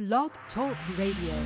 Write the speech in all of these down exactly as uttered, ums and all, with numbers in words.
Blog Talk Radio.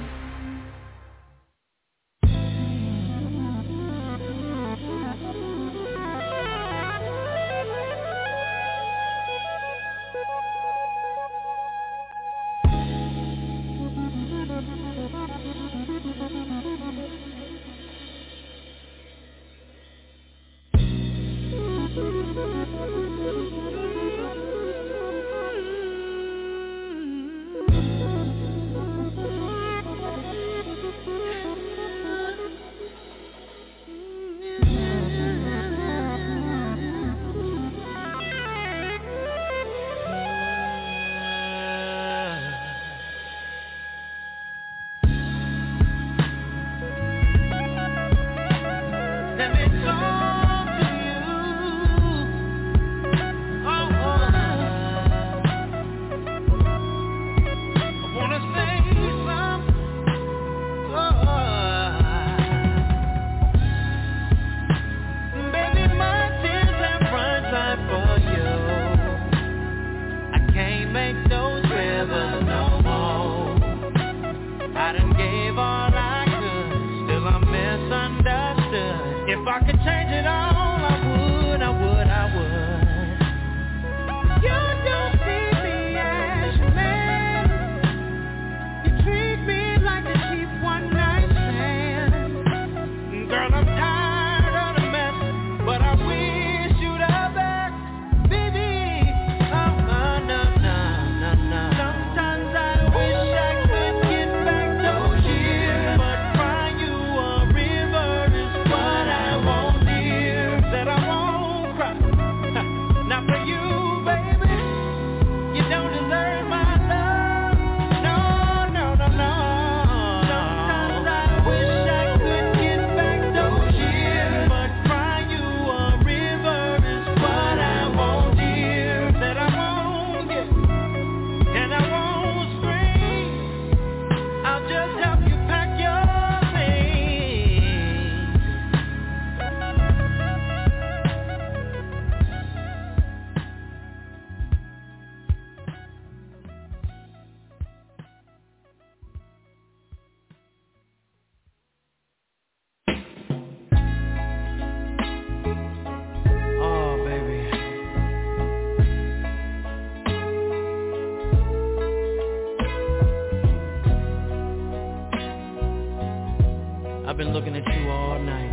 I've been looking at you all night.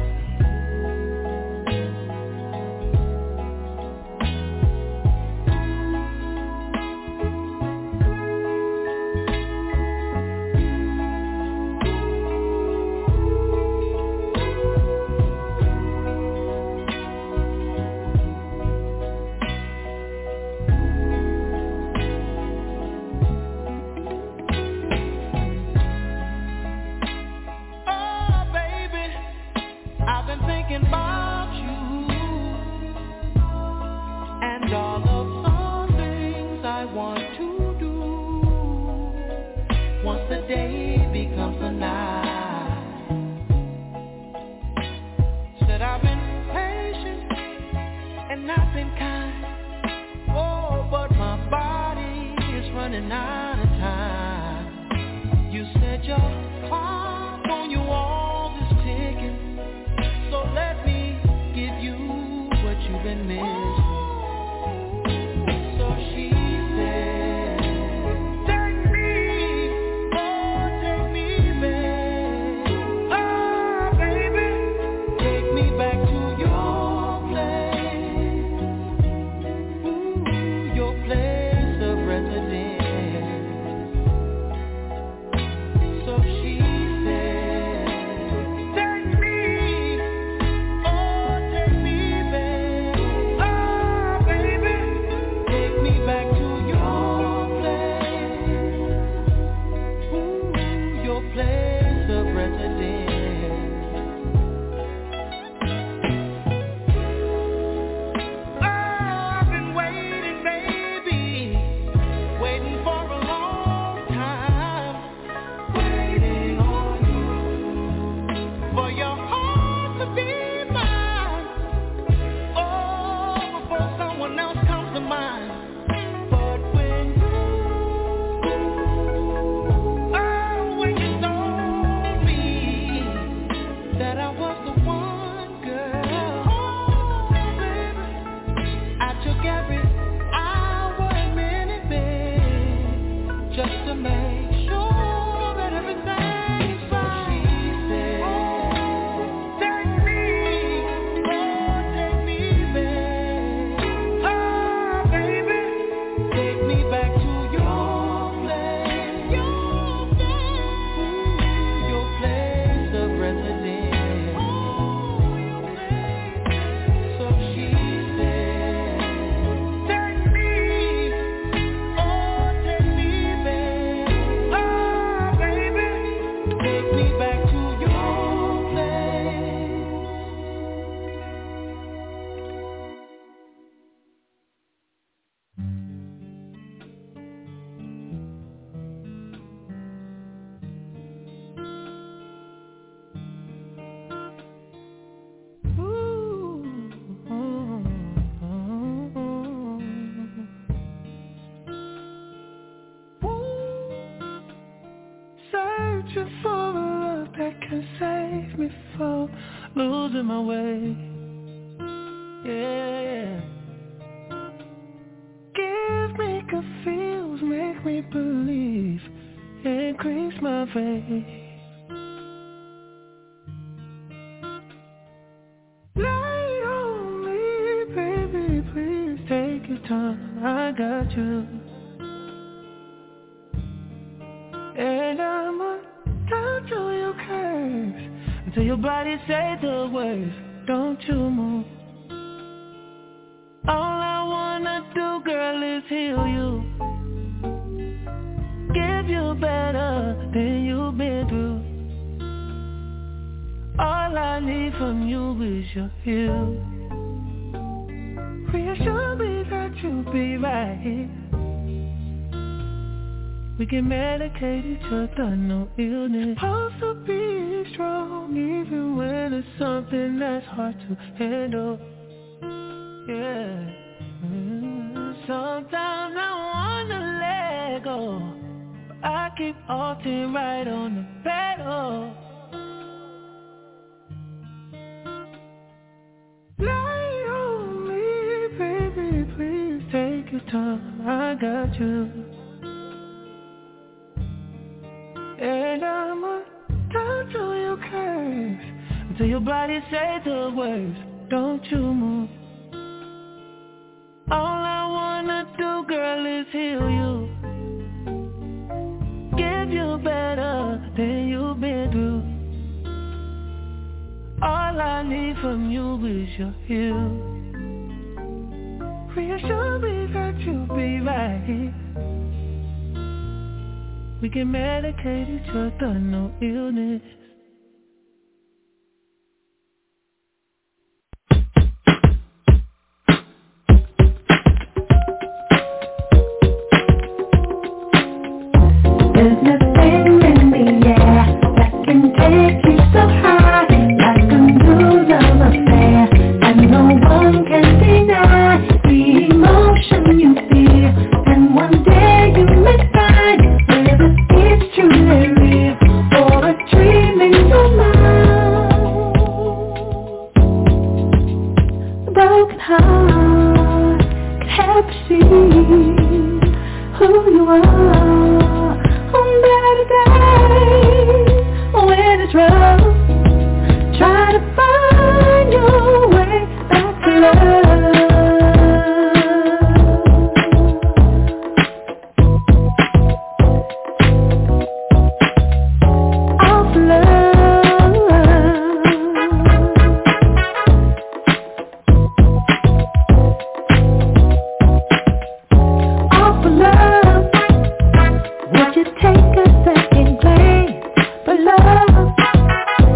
Your place of residence. searching for a love that can save me from losing my way. Yeah. Give me good feels, make me believe, increase my faith. Lay on me, baby, please take your time, I got you. And I'ma touch all your curves until your body say the words, don't you move. All I wanna do, girl, is heal you, give you better than you've been through. All I need from you is your heal. Reassure me that you'll be right here. We can medicate each other, no illness. Supposed to be strong even when it's something that's hard to handle. Yeah. Mm-hmm. Sometimes I wanna let go, I keep halting right on the pedal. Lay on me, baby, please take your time, I got you. And I'ma touch all your curves until your body say the words, don't you move. All I wanna do, girl, is heal you, give you better than you've been through. All I need from you is your heal. Reassure me that you'll be right here. We can medicate each other, no illness. There's nothing in the air that can take you so high, like a new love affair, and no one can deny the emotion you feel. And one day you may find whether it's truly real or a dream in your mind. A broken heart can help you see who you are. On better days, when it's rough, try to find your way back to love. All for love. All for love. Would you take a second glance for love?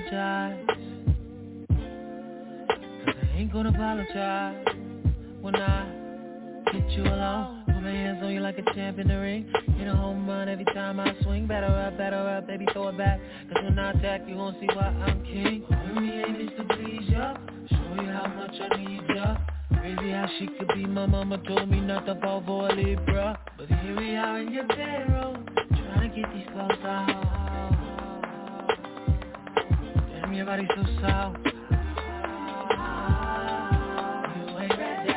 apologize, cause I ain't gonna apologize when I get you alone. Put my hands on you like a champ in the ring. Hit a home run every time I swing. Batter up, batter up, baby, throw it back. Cause when I attack, you gon' see why I'm king. All me aim is to please ya, show you how much I need ya. Crazy how she could be, my mama told me not to fall for a Libra. But here we are in your bedroom, trying to get these clothes out. Damn, your body's so soft. You ain't ready.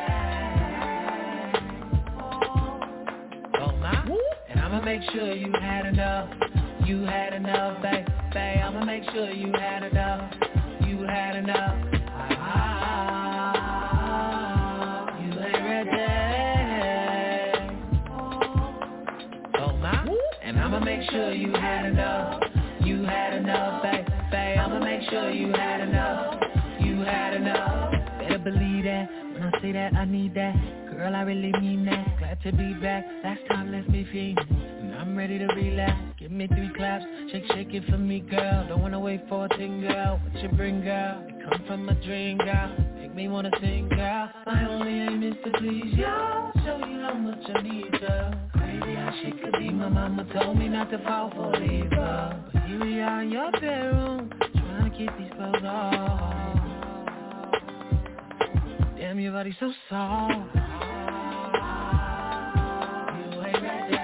Oh my, and I'ma make sure you had enough. You had enough, babe, babe. I'ma make sure you had enough. You had enough. I'ma make sure you had enough. You had enough, babe, babe. I'ma make sure you had enough. You had enough. Better believe that. When I say that, I need that. Girl, I really mean that. Glad to be back. Last time left me feeling, and I'm ready to relapse. Give me three claps. Shake, shake it for me, girl. Don't wanna wait for a thing, girl. What you bring, girl? It come from a dream, girl. Make me wanna sing, girl. My only aim is to please ya. Show you how much I need ya. Crazy how she could be. My mama told me not to fall for Libra. But here we are in your bedroom, trying to get these clothes off. Damn, your body's so soft. You ain't ready.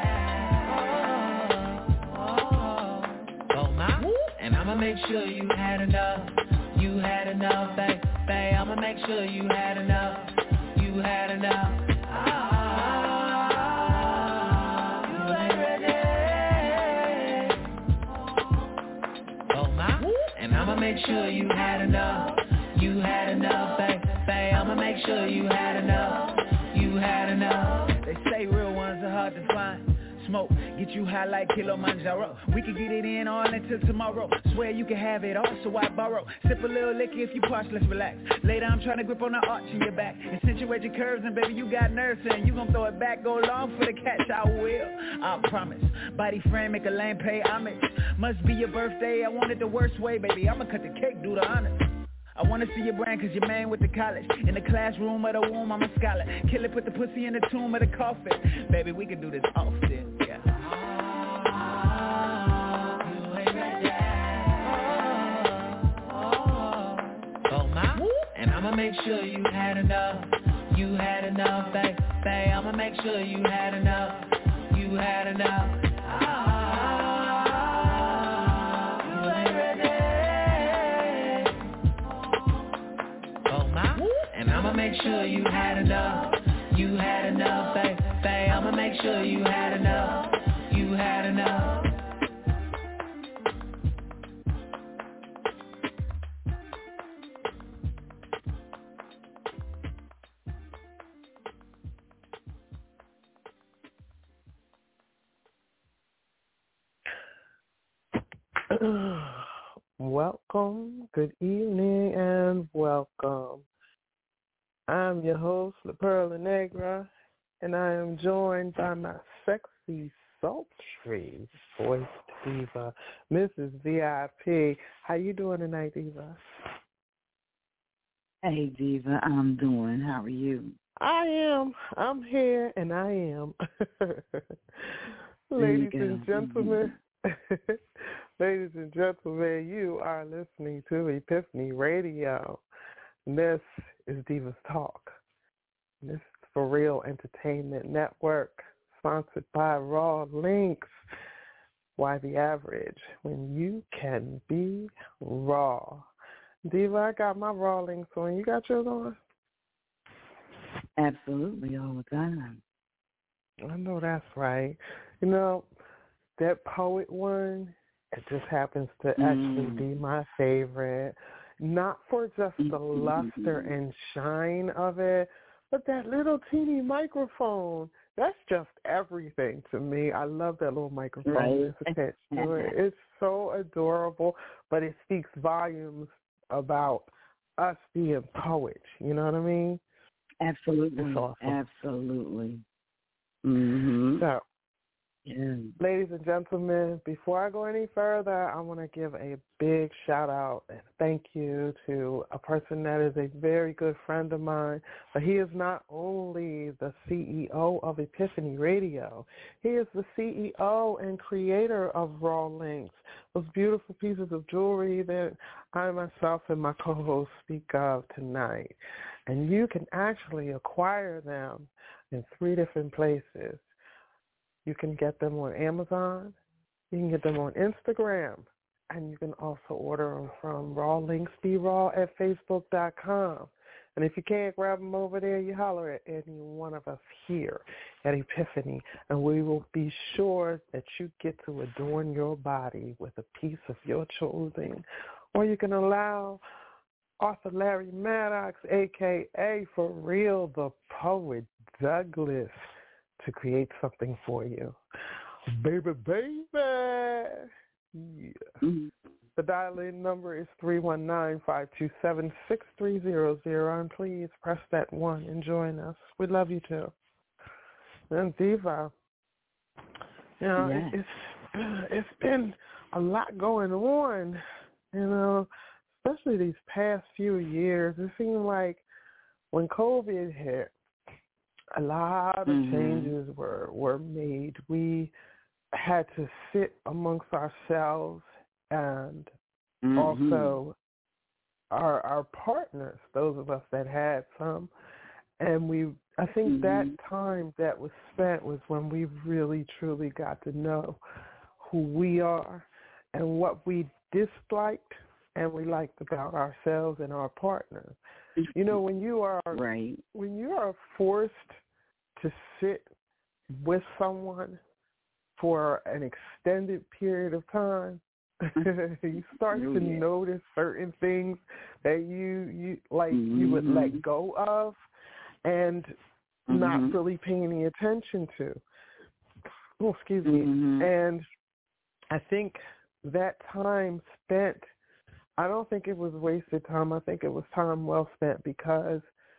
Oh, oh, oh my. And I'ma make sure you had enough. You had enough, babe, babe. I'ma make sure you had enough. You had enough. I'ma make sure you had enough. You had enough, babe, babe. I'ma make sure you had enough. You had enough. They say real ones are hard to find. Smoke, get you high like Kilimanjaro. We can get it in all until tomorrow. Swear you can have it all, so I borrow. Sip a little liquor if you parch, let's relax. Later I'm trying to grip on the arch in your back. Accentuate your curves and baby you got nerves and you gon' throw it back. Go long for the catch, I will, I promise. Body frame, make a lane pay homage. Must be your birthday, I want it the worst way, baby. I'ma cut the cake, do the honors. I wanna see your brand cause your man with the college. In the classroom of the womb, I'm a scholar. Kill it, put the pussy in the tomb of the coffin. Baby, we can do this often, yeah. You ain't ready. Oh my, and I'ma make sure you had enough. You had enough, babe, babe. I'ma make sure you had enough. You had enough. I'ma make sure you had enough. You had enough, babe, babe. I'ma make sure you had enough. You had enough. Welcome, good evening, and welcome. I'm your host, La Perla Negra, and I am joined by my sexy, sultry voiced diva, Missus V I P. How you doing tonight, Diva? Hey, Diva, I'm doing. How are you? I am. I'm here, and I am. Ladies and gentlemen, ladies and gentlemen, you are listening to Epiphany Radio. This is Divas Talk. This is For Real Entertainment Network, sponsored by Raw Links. Why the average when you can be raw? Diva, I got my Raw Links on. You got yours on? Absolutely, all the time. I know that's right. You know, that poet one, it just happens to actually mm. be my favorite. Not for just the luster and shine of it, but that little teeny microphone. That's just everything to me. I love that little microphone right. that's attached to it. It's so adorable, but it speaks volumes about us being poets. You know what I mean? Absolutely. It's awesome. Absolutely. Mm-hmm. So, Yeah. Ladies and gentlemen, before I go any further, I want to give a big shout out and thank you to a person that is a very good friend of mine. But he is not only the C E O of Epiphany Radio, he is the C E O and creator of Raw Links, those beautiful pieces of jewelry that I myself and my co-host speak of tonight. And you can actually acquire them in three different places. You can get them on Amazon, you can get them on Instagram, and you can also order them from Raw Links Be Raw at Facebook dot com. And if you can't grab them over there, you holler at any one of us here at Epiphany, and we will be sure that you get to adorn your body with a piece of your choosing. Or you can allow Arthur Larry Maddox, a k a. For Real, the Poet Douglas, to create something for you. Baby, baby. Yeah. Mm-hmm. The dial-in number is three one nine, five two seven, six three zero zero, and please press that one and join us. We love you too. And Diva, you know, yes. it's it's been a lot going on, you know, especially these past few years. It seemed like when COVID hit, a lot of mm-hmm. changes were, were made. We had to sit amongst ourselves and mm-hmm. also our our partners, those of us that had some. And we, I think mm-hmm. that time that was spent was when we really, truly got to know who we are and what we disliked and we liked about ourselves and our partners. You know, when you are right. when you are forced to sit with someone for an extended period of time, you start oh, to yeah. notice certain things that you, you like mm-hmm. you would let go of and mm-hmm. not really paying any attention to. Oh, excuse me. Mm-hmm. And I think that time spent, I don't think it was wasted time. I think it was time well spent because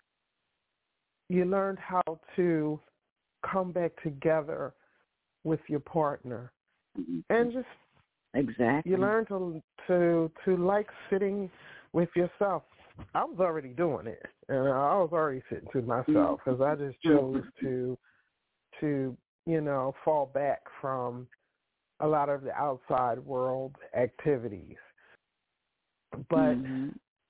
you learned how to come back together with your partner. Mm-hmm. And just exactly. you learn to to to like sitting with yourself. I was already doing it, and I was already sitting to myself because I just chose to to you know fall back from a lot of the outside world activities. But mm-hmm.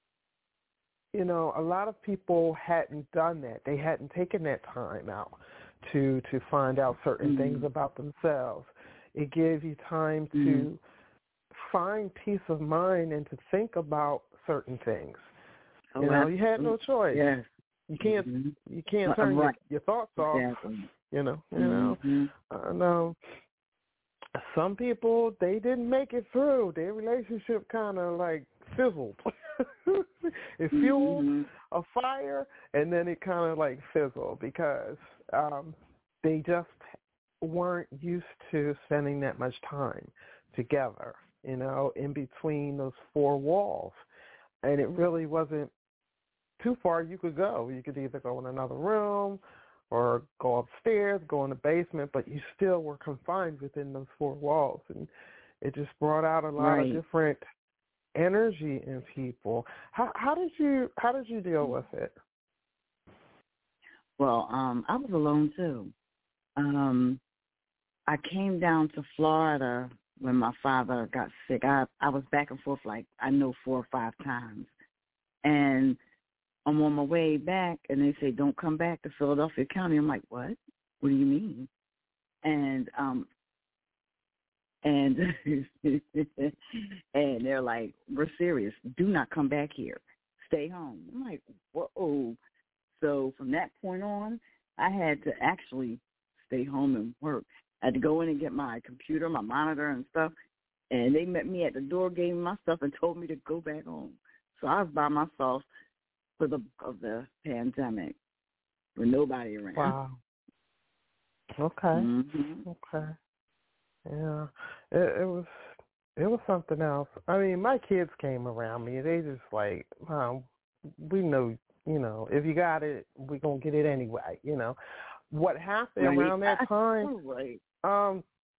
you know, a lot of people hadn't done that. They hadn't taken that time out to to find out certain mm-hmm. things about themselves. It gave you time mm-hmm. to find peace of mind and to think about certain things. Oh, you know, you had no choice. Yes. You can't mm-hmm. you can't turn right. your, your thoughts off. Exactly. You know, you mm-hmm. know. And um, some people, they didn't make it through. Their relationship kind of like fizzled. It fueled mm-hmm. a fire, and then it kind of like fizzled because um, they just weren't used to spending that much time together, you know, in between those four walls. And it really wasn't too far you could go. You could either go in another room or go upstairs, go in the basement, but you still were confined within those four walls. And it just brought out a lot right. of different energy in people. How, how did you how did you deal with it? Well, um, I was alone too. Um, I came down to Florida when my father got sick. I I was back and forth like I know four or five times, and I'm on my way back, and they say don't come back to Philadelphia County. I'm like, what? What do you mean? And um. And and they're like, we're serious. Do not come back here. Stay home. I'm like, whoa. So from that point on, I had to actually stay home and work. I had to go in and get my computer, my monitor and stuff. And they met me at the door, gave me my stuff, and told me to go back home. So I was by myself for the of the pandemic with nobody around. Wow. Okay. Mm-hmm. Okay. Yeah, it, it was it was something else. I mean, my kids came around me. They just like, Mom, we know, you know, if you got it, we're going to get it anyway, you know. What happened right. around that time, right. um,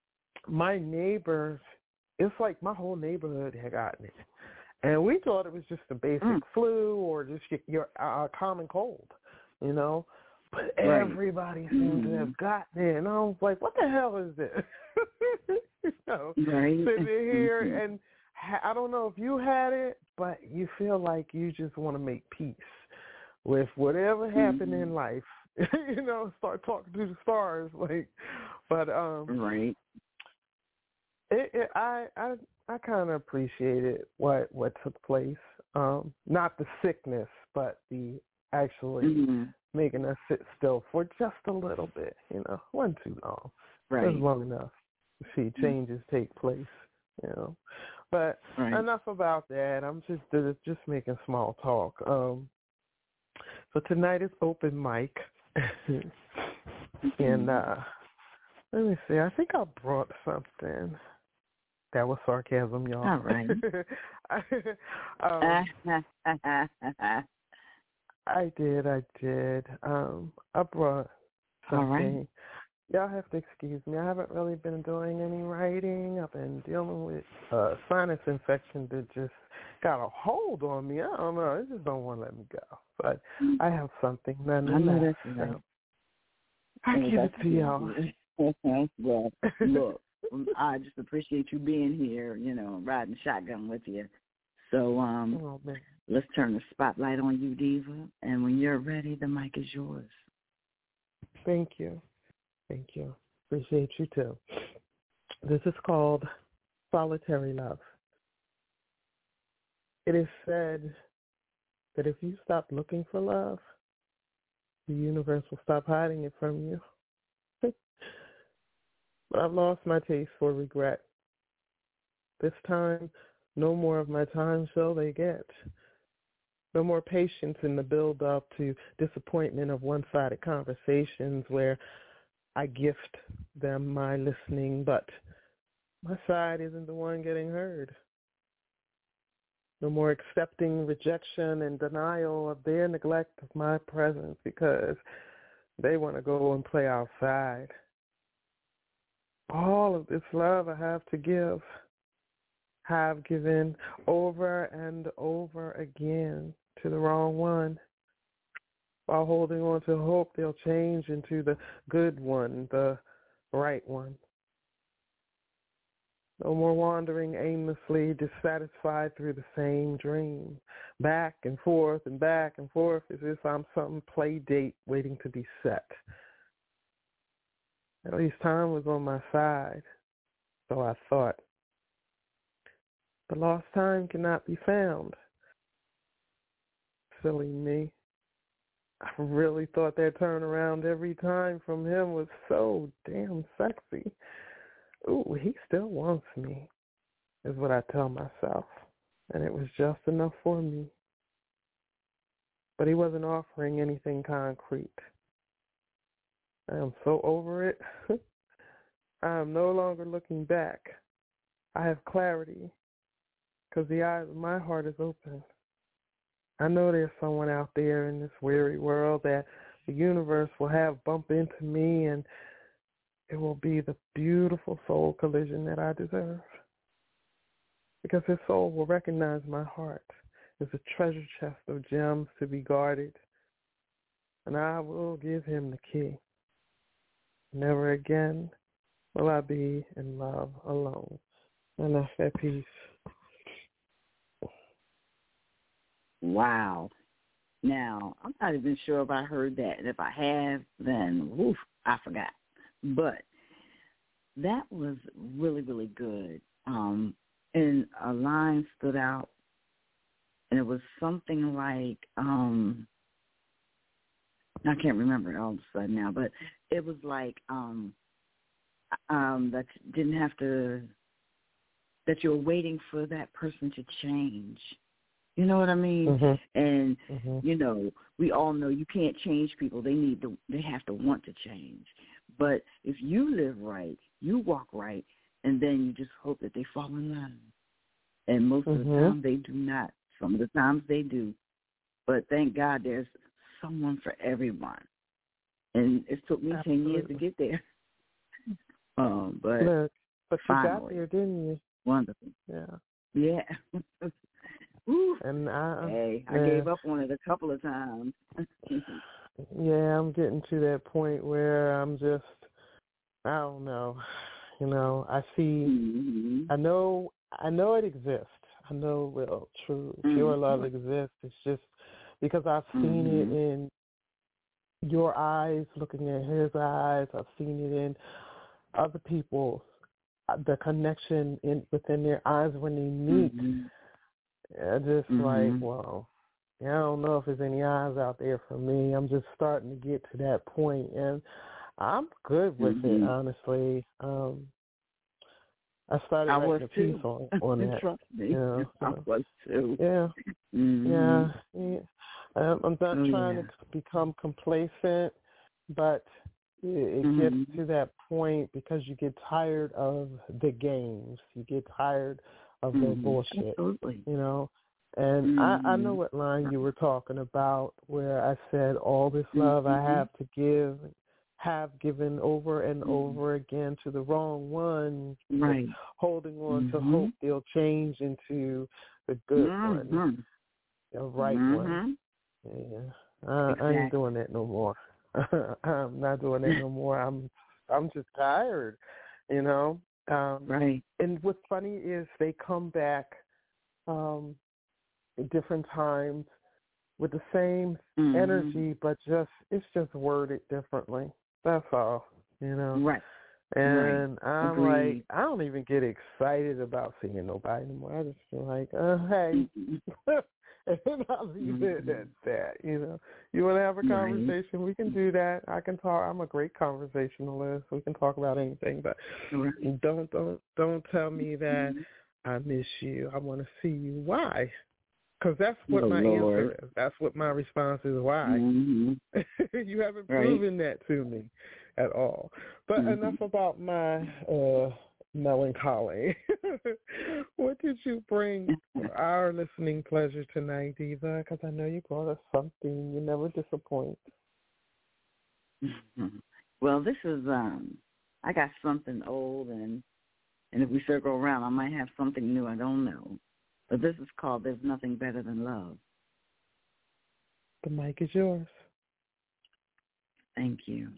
my neighbors, it's like my whole neighborhood had gotten it. And we thought it was just a basic mm. flu or just your uh, common cold, you know. But right. everybody seemed mm-hmm. to have gotten it. And I was like, what the hell is this? you know, right. sitting here and ha- I don't know if you had it, but you feel like you just want to make peace with whatever happened mm-hmm. in life. you know, start talking to the stars, like. But um, right. It, it, I I I kind of appreciated what what took place. Um, not the sickness, but the actually mm-hmm. making us sit still for just a little bit. You know, wasn't too long. Right. It was long enough to see changes mm-hmm. take place. You know, but right. enough about that. I'm just just making small talk. Um, so tonight is open mic, and uh, let me see. I think I brought something. That was sarcasm, y'all. All right. um, I did, I did. Um, I brought something. All right. Y'all have to excuse me. I haven't really been doing any writing. I've been dealing with uh, sinus infection that just got a hold on me. I don't know. It just don't want to let me go. But I have something nonetheless. Right. I give it to y'all. Well, look. I just appreciate you being here, you know, riding shotgun with you. So um, oh, man. Let's turn the spotlight on you, Diva. And when you're ready, the mic is yours. Thank you. Thank you. Appreciate you, too. This is called Solitary Love. It is said that if you stop looking for love, the universe will stop hiding it from you. But I've lost my taste for regret. This time, no more of my time shall they get. No more patience in the build-up to disappointment of one-sided conversations where I gift them my listening, but my side isn't the one getting heard. No more accepting rejection and denial of their neglect of my presence because they want to go and play outside. All of this love I have to give, have given over and over again to the wrong one, while holding on to hope they'll change into the good one, the right one. No more wandering aimlessly, dissatisfied through the same dream, back and forth and back and forth as if I'm some play date waiting to be set. At least time was on my side, so I thought. But lost time cannot be found. Silly me. I really thought that turnaround every time from him was so damn sexy. Ooh, he still wants me, is what I tell myself. And it was just enough for me. But he wasn't offering anything concrete. I am so over it. I am no longer looking back. I have clarity because the eyes of my heart is open. I know there's someone out there in this weary world that the universe will have bump into me, and it will be the beautiful soul collision that I deserve. Because his soul will recognize my heart as a treasure chest of gems to be guarded, and I will give him the key. Never again will I be in love alone. And that's that piece. Wow. Now, I'm not even sure if I heard that. And if I have, then, woof, I forgot. But that was really, really good. Um, and a line stood out, and it was something like, um, I can't remember it all of a sudden now, but it was like um, um, that you didn't have to, that you were waiting for that person to change. You know what I mean? Mm-hmm. And, mm-hmm. you know, we all know you can't change people. They need to, they have to want to change. But if you live right, you walk right, and then you just hope that they fall in line. And most mm-hmm. of the time they do not. Some of the times they do. But thank God there's someone for everyone. And it took me Absolutely. ten years to get there. um, but Look, But you Finally. got there, didn't you? Wonderful. Yeah. Yeah. Ooh. And I, hey, I yeah. gave up on it a couple of times. Yeah, I'm getting to that point where I'm just, I don't know, you know, I see, mm-hmm. I know, I know it exists. I know real, true, pure mm-hmm. love exists. It's just because I've seen mm-hmm. it in your eyes, looking at his eyes. I've seen it in other people's, the connection in within their eyes when they meet. Mm-hmm. I just mm-hmm. like, well, I don't know if there's any eyes out there for me. I'm just starting to get to that point, and I'm good with mm-hmm. it, honestly. Um, I started I writing a too. piece on, on that. Trust me. You know, so, I was too. Yeah. Mm-hmm. Yeah. yeah. Um, I'm not oh, trying yeah. to become complacent, but it, it mm-hmm. gets to that point because you get tired of the games. You get tired of mm-hmm. the bullshit. Absolutely. You know? And mm-hmm. I, I know what line you were talking about where I said all this love mm-hmm. I have to give, have given over and mm-hmm. over again to the wrong one, right. holding on mm-hmm. to hope they'll change into the good mm-hmm. one, the right mm-hmm. one. Yeah, I, exactly. I ain't doing that no more. I'm not doing that no more. I'm I'm just tired, you know. Um, right. And what's funny is they come back um, at different times with the same mm-hmm. energy, but just it's just worded differently. That's all, you know. Right. And right. I'm Agreed. like, I don't even get excited about seeing nobody anymore. I just feel like, uh, hey. Mm-hmm. And I'll leave mm-hmm. it at that, you know. You want to have a conversation, right. we can do that. I can talk. I'm a great conversationalist. We can talk about anything, but right. don't don't don't tell me that mm-hmm. I miss you. I want to see you. Why? Because that's what oh, my Lord. answer is. That's what my response is. Why? Mm-hmm. You haven't right. proven that to me at all. But mm-hmm. enough about my uh, melancholy. What did you bring for our listening pleasure tonight, Diva? Because I know you brought us something. You never disappoint. Mm-hmm. Well, this is, um, I got something old, and and if we circle around, I might have something new. I don't know. But this is called There's Nothing Better Than Love. The mic is yours. Thank you.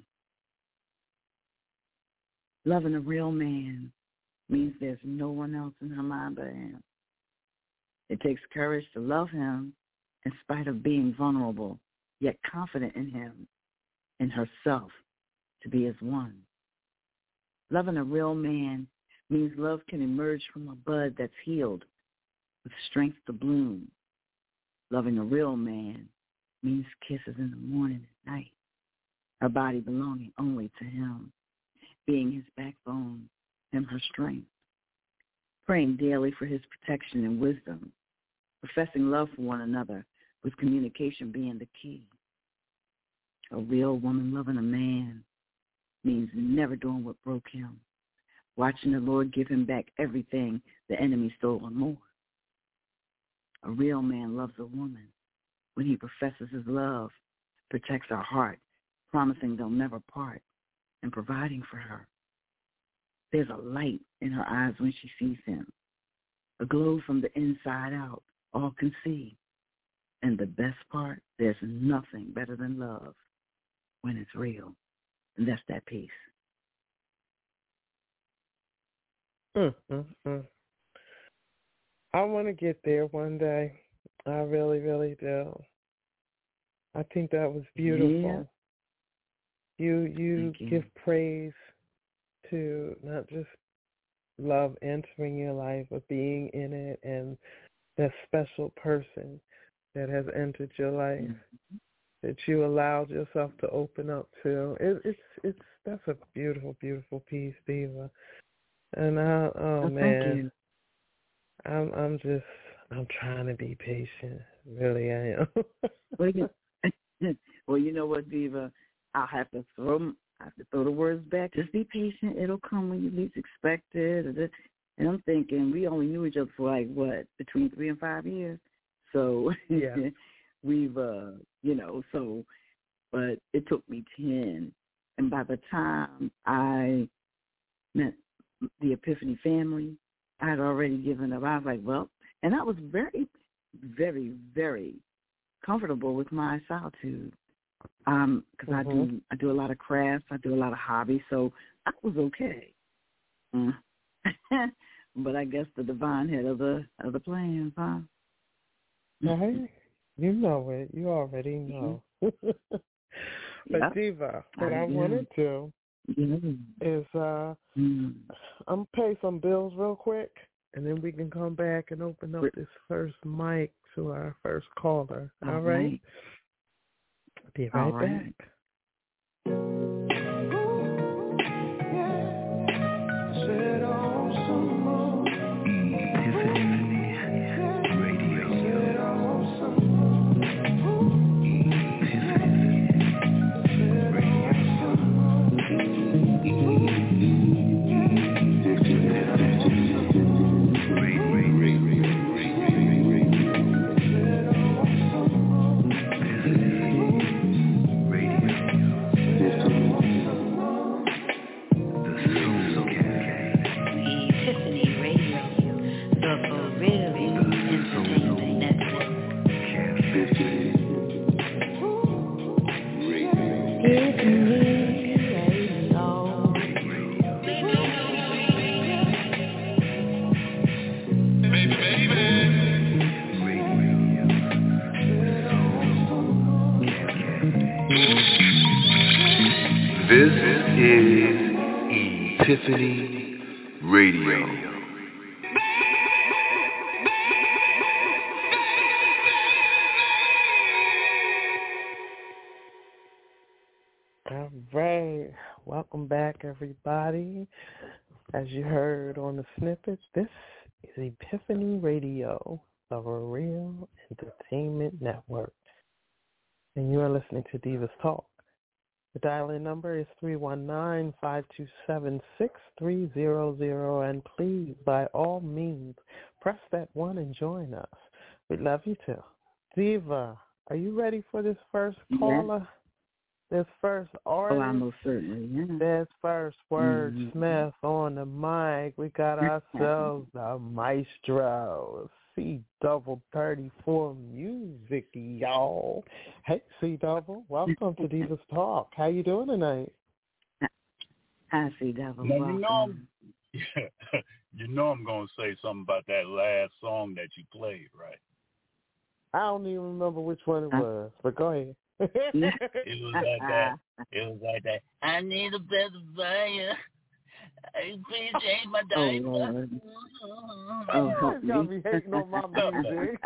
Loving a real man means there's no one else in her mind but him. It takes courage to love him in spite of being vulnerable, yet confident in him and herself to be as one. Loving a real man means love can emerge from a bud that's healed with strength to bloom. Loving a real man means kisses in the morning and night, her body belonging only to him, being his backbone and her strength, praying daily for his protection and wisdom, professing love for one another with communication being the key. A real woman loving a man means never doing what broke him, watching the Lord give him back everything the enemy stole and more. A real man loves a woman when he professes his love, protects her heart, promising they'll never part, and providing for her. There's a light in her eyes when she sees him, a glow from the inside out, all can see. And the best part, there's nothing better than love when it's real. And that's that peace. Mm, mm, mm. I want to get there one day. I really, really do. I think that was beautiful. Yeah. You you, you give praise to not just love entering your life, but being in it, and that special person that has entered your life mm-hmm. that you allowed yourself to open up to. It, it's it's that's a beautiful, beautiful piece, Diva. And I, oh, oh man, thank you. I'm I'm just I'm trying to be patient. Really, I am. well, you, well, you know what, Diva? I'll have to throw I have to throw the words back. Just be patient. It'll come when you least expect it. And I'm thinking we only knew each other for like what, between three and five years. So yeah. we've, uh, you know, so, but it took me ten. And by the time I met the Epiphany family. I had already given up. I was like, well, and I was very, very, very comfortable with my solitude. Um, because mm-hmm. I do, I do a lot of crafts. I do a lot of hobbies, so I was okay. Mm. But I guess the divine had other other plans, huh? Right. You know it. You already know. Mm-hmm. But yep. Diva, what I, I wanted to mm-hmm. is uh, mm. I'm gonna pay some bills real quick, and then we can come back and open up this first mic to our first caller. All, All right? right. Be right, right back. This is Epiphany Radio. All right. Welcome back, everybody. As you heard on the snippets, this is Epiphany Radio, the Real Entertainment Network. And you are listening to Divas Talk. The dial-in number is three one nine, five two seven, six three zero zero, and please, by all means, press that one and join us. We'd love you to. Diva, are you ready for this first caller? Yeah. This first artist? Oh, I most certainly am. This first word, mm-hmm. Smith, on the mic. We got ourselves the maestro. C double thirty-four music, y'all. Hey, C double, welcome to Divas Talk. How you doing tonight? Hi, C double. Now, you know, I'm, you know, I'm gonna say something about that last song that you played, right? I don't even remember which one it was, but go ahead. It was like that. It was like that. I need a better buyer. I appreciate my diaper. Oh, oh, you got me hating on my music.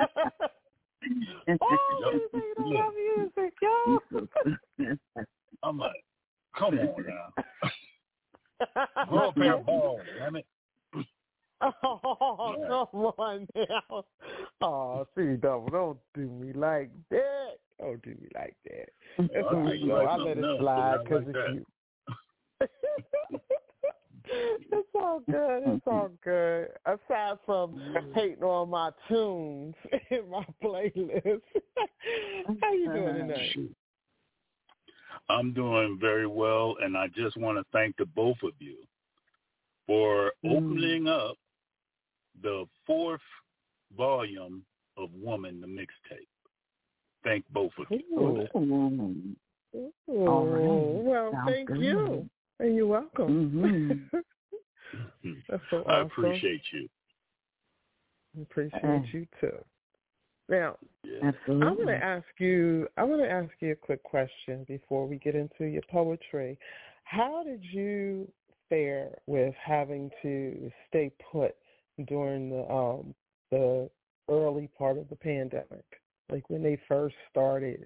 Oh, you hating on my music, yo. I'm like, come on now. Grow a pair of balls, damn it. Oh, yeah. Come on now. Oh, see, double, don't do me like that. Don't do me like that. It's all right, so I let it slide because like it's you. It's all good. It's all good. Aside from hating on my tunes in my playlist, how you doing tonight? I'm doing very well, and I just want to thank the both of you for mm. opening up the fourth volume of Woman, the mixtape. Thank both of you for that. Ooh. Ooh. Well, Sounds thank good. you. And you're welcome. Mm-hmm. That's so awesome. I appreciate you. I appreciate uh, you too. Now, yeah. I want to ask you. I want to ask you a quick question before we get into your poetry. How did you fare with having to stay put during the um, the early part of the pandemic, like when they first started?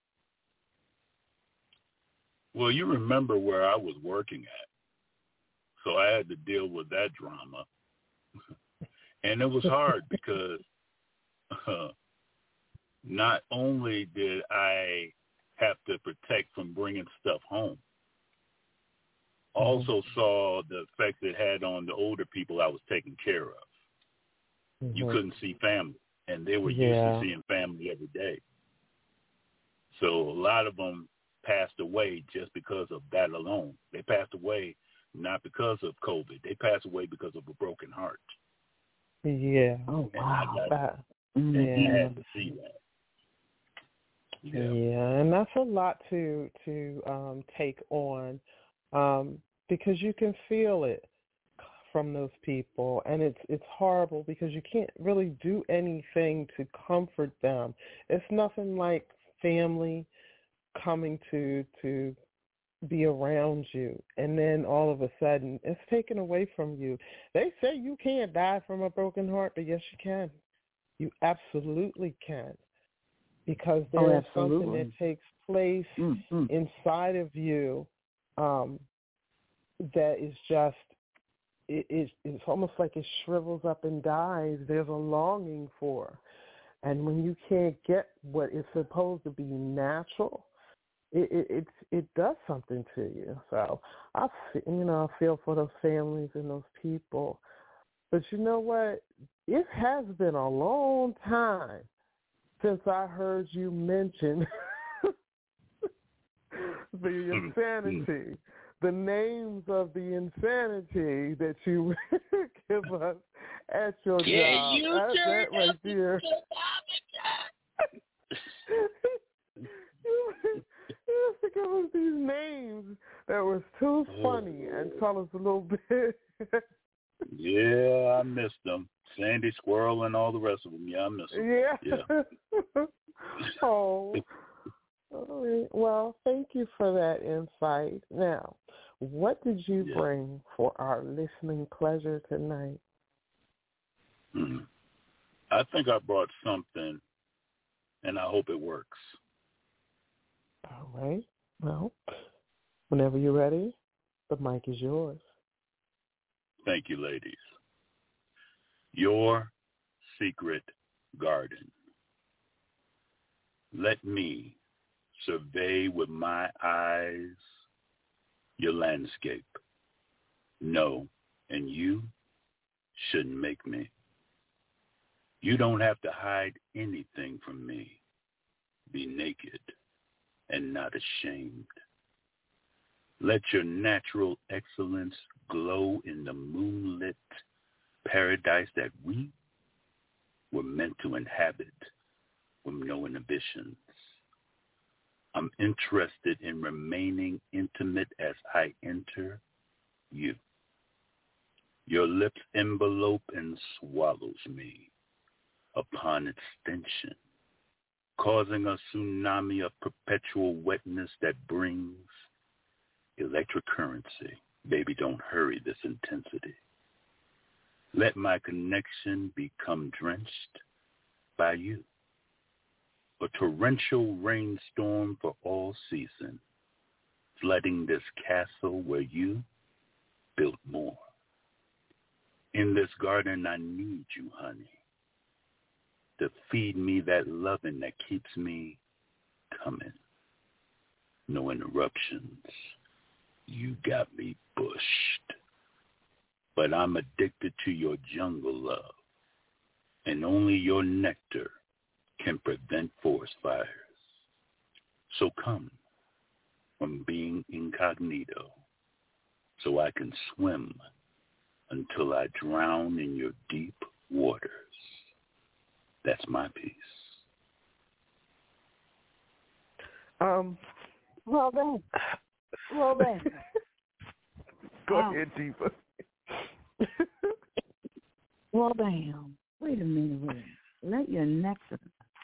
Well, you remember where I was working at, so I had to deal with that drama. And it was hard because uh, not only did I have to protect from bringing stuff home, I also mm-hmm. saw the effect it had on the older people I was taking care of. Mm-hmm. You couldn't see family, and they were yeah. used to seeing family every day. So a lot of them passed away just because of that alone. They passed away not because of COVID. They pass away because of a broken heart. Yeah. Oh, And wow. I, got, That, and yeah. I had to see that. Yeah. yeah, and that's a lot to to um, take on um, because you can feel it from those people, and it's it's horrible because you can't really do anything to comfort them. It's nothing like family coming to to be around you, and then all of a sudden it's taken away from you. They say you can't die from a broken heart, but yes, you can. You absolutely can. Because there oh, is something that takes place mm-hmm. inside of you um, that is just, it, it, it's almost like it shrivels up and dies. There's a longing for. And when you can't get what is supposed to be natural, it it it, it does something to you. So, I, you know, I feel for those families and those people. But you know what? It has been a long time since I heard you mention the insanity, the names of the insanity that you give us at your yeah, job. You That's that right there. you, you used to give us these names that was too funny and tell us a little bit. Yeah, I missed them. Sandy Squirrel and all the rest of them. Yeah, I miss them. Yeah. yeah. oh. oh. Well, thank you for that insight. Now, what did you yeah. bring for our listening pleasure tonight? Mm-hmm. I think I brought something, and I hope it works. All right. Well, whenever you're ready, the mic is yours. Thank you, ladies. Your secret garden. Let me survey with my eyes your landscape. No, and you shouldn't make me. You don't have to hide anything from me. Be naked and not ashamed. Let your natural excellence glow in the moonlit paradise that we were meant to inhabit with no inhibitions. I'm interested in remaining intimate as I enter you. Your lips envelope and swallows me upon extension, causing a tsunami of perpetual wetness that brings electric currency. Baby, don't hurry this intensity. Let my connection become drenched by you. A torrential rainstorm for all season, flooding this castle where you built more. In this garden, I need you, honey, to feed me that loving that keeps me coming. No interruptions. You got me bushed. But I'm addicted to your jungle love, and only your nectar can prevent forest fires. So come from being incognito so I can swim until I drown in your deep waters. That's my piece. Um, well then, well then. Go um, ahead, Diva. Well, damn. Wait a minute, wait. Let your nectar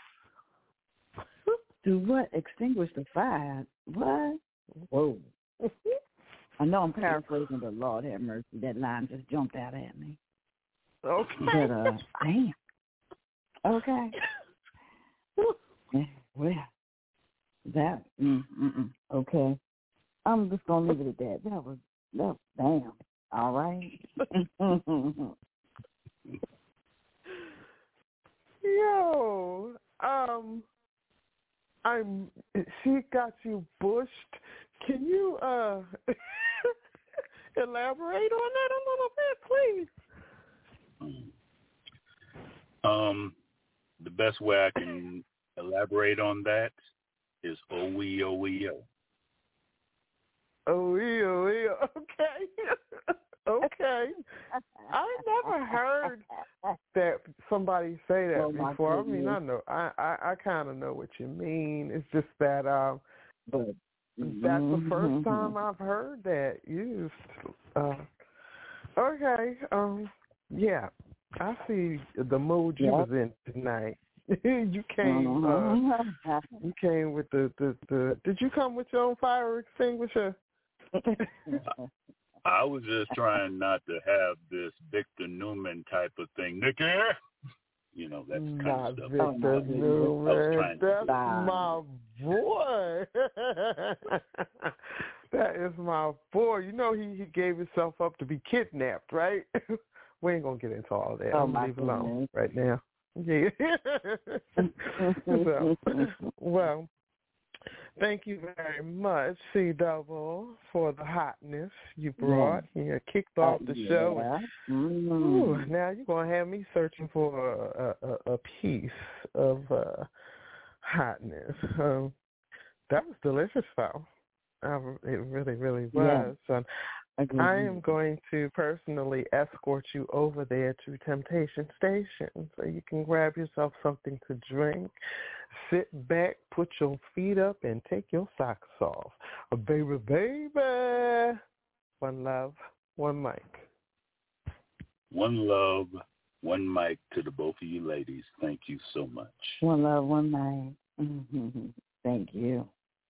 do what? Extinguish the fire? What? Whoa. I know I'm paraphrasing, but Lord have mercy, that line just jumped out at me. Okay. But, uh, damn. Okay. Well, that, mm, mm-mm. Okay. I'm just going to leave it at that. That was, that was damn. All right. Yo, um, I'm. She got you bushed. Can you uh elaborate on that a little bit, please? Um, the best way I can elaborate on that is O E O E O. Oh, yeah, yeah. Okay. Okay. I never heard that somebody say that oh, before. I mean, I know, I, I, I kind of know what you mean. It's just that um, but, that's the first time I've heard that used. Uh, okay. Um. Yeah. I see the mood you yep. was in tonight. you came. Uh, you came with the, the the. Did you come with your own fire extinguisher? I was just trying not to have this Victor Newman type of thing. Nicky, you know, that's kind not of stuff. Victor oh, Newman. That's stop. my boy. That is my boy. You know, he, he gave himself up to be kidnapped, right? We ain't gonna get into all that. Oh, I'm gonna leave it alone goodness. right now. Yeah. so, well, thank you very much, C Double, for the hotness you brought. Yeah. You kicked off the uh, show. Yeah. And, mm. ooh, now you're going to have me searching for a, a, a piece of uh, hotness. Um, that was delicious, though. I, it really, really was. Yeah. Um, I am going to personally escort you over there to Temptation Station so you can grab yourself something to drink, sit back, put your feet up, and take your socks off. Oh, baby, baby. One love, one mic. One love, one mic to the both of you ladies. Thank you so much. One love, one mic. Mm-hmm. Thank you.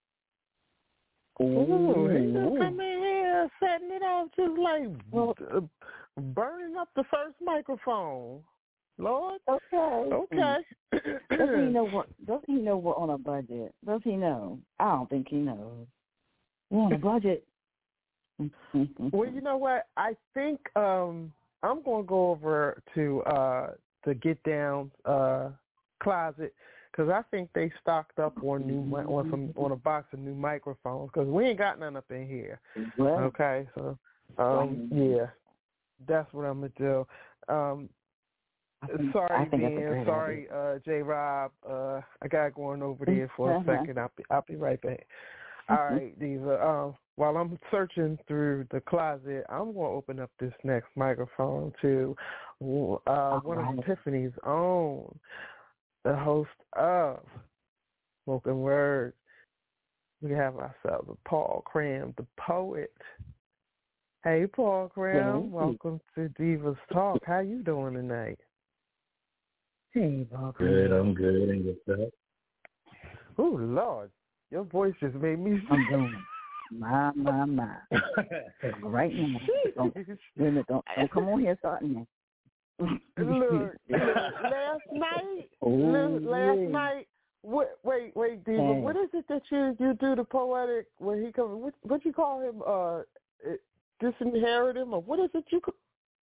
Ooh, he just come in here setting it off just like uh, burning up the first microphone. Lord. Okay. Okay. Doesn't he know what? Doesn't he know we're on a budget? Does he know? I don't think he knows. We're on a budget. Well, you know what? I think um, I'm going to go over to uh, the Get Down uh, closet. Because I think they stocked up on new on some on a box of new microphones. Because we ain't got none up in here. Well, okay, so um, yeah, that's what I'm gonna do. Um, think, sorry, Ben. Sorry, uh, J. Rob. Uh, I got going over there for a second. I'll be I'll be right back. All right, Diva. Um, while I'm searching through the closet, I'm gonna open up this next microphone to uh, one right. of Tiffany's own. The host of Spoken Word. We have ourselves a Paul Cram, the poet. Hey, Paul Cram, mm-hmm. Welcome to Divas Talk. How you doing tonight? Hey, Paul Cram. Good, I'm good. And yourself? Oh, Lord. Your voice just made me I'm doing my, my, my. Right now. Don't, don't, don't, don't come on here starting now. Look, last night, oh, last yeah. night, what, wait, wait, Diva, hey. what is it that you, you do the poetic, when he comes, what, what you call him, uh, disinherit him, or what is it you call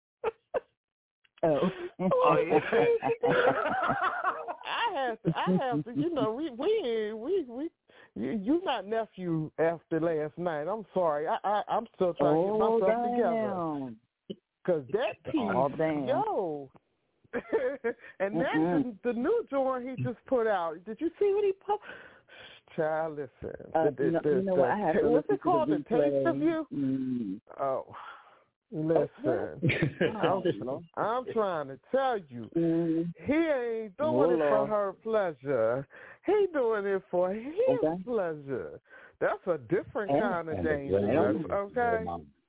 Oh. oh yeah. I have to, I have to, you know, we, we, we, we, you, you not nephew after last night. I'm sorry. I, I, I'm still trying oh, to get myself damn. together. Because that piece, oh, yo. and mm-hmm. then the, the new joint he just put out. Did you see what he put? Child, listen. Uh, the, the, you know, the, you know the, what? I have to what's listen it called? to The the Taste of You? Mm. Oh, listen. I'm, I'm trying to tell you. Mm. He ain't doing oh, it for Lord. her pleasure. He doing it for his okay. pleasure. That's a different and, kind of and dangerous, okay?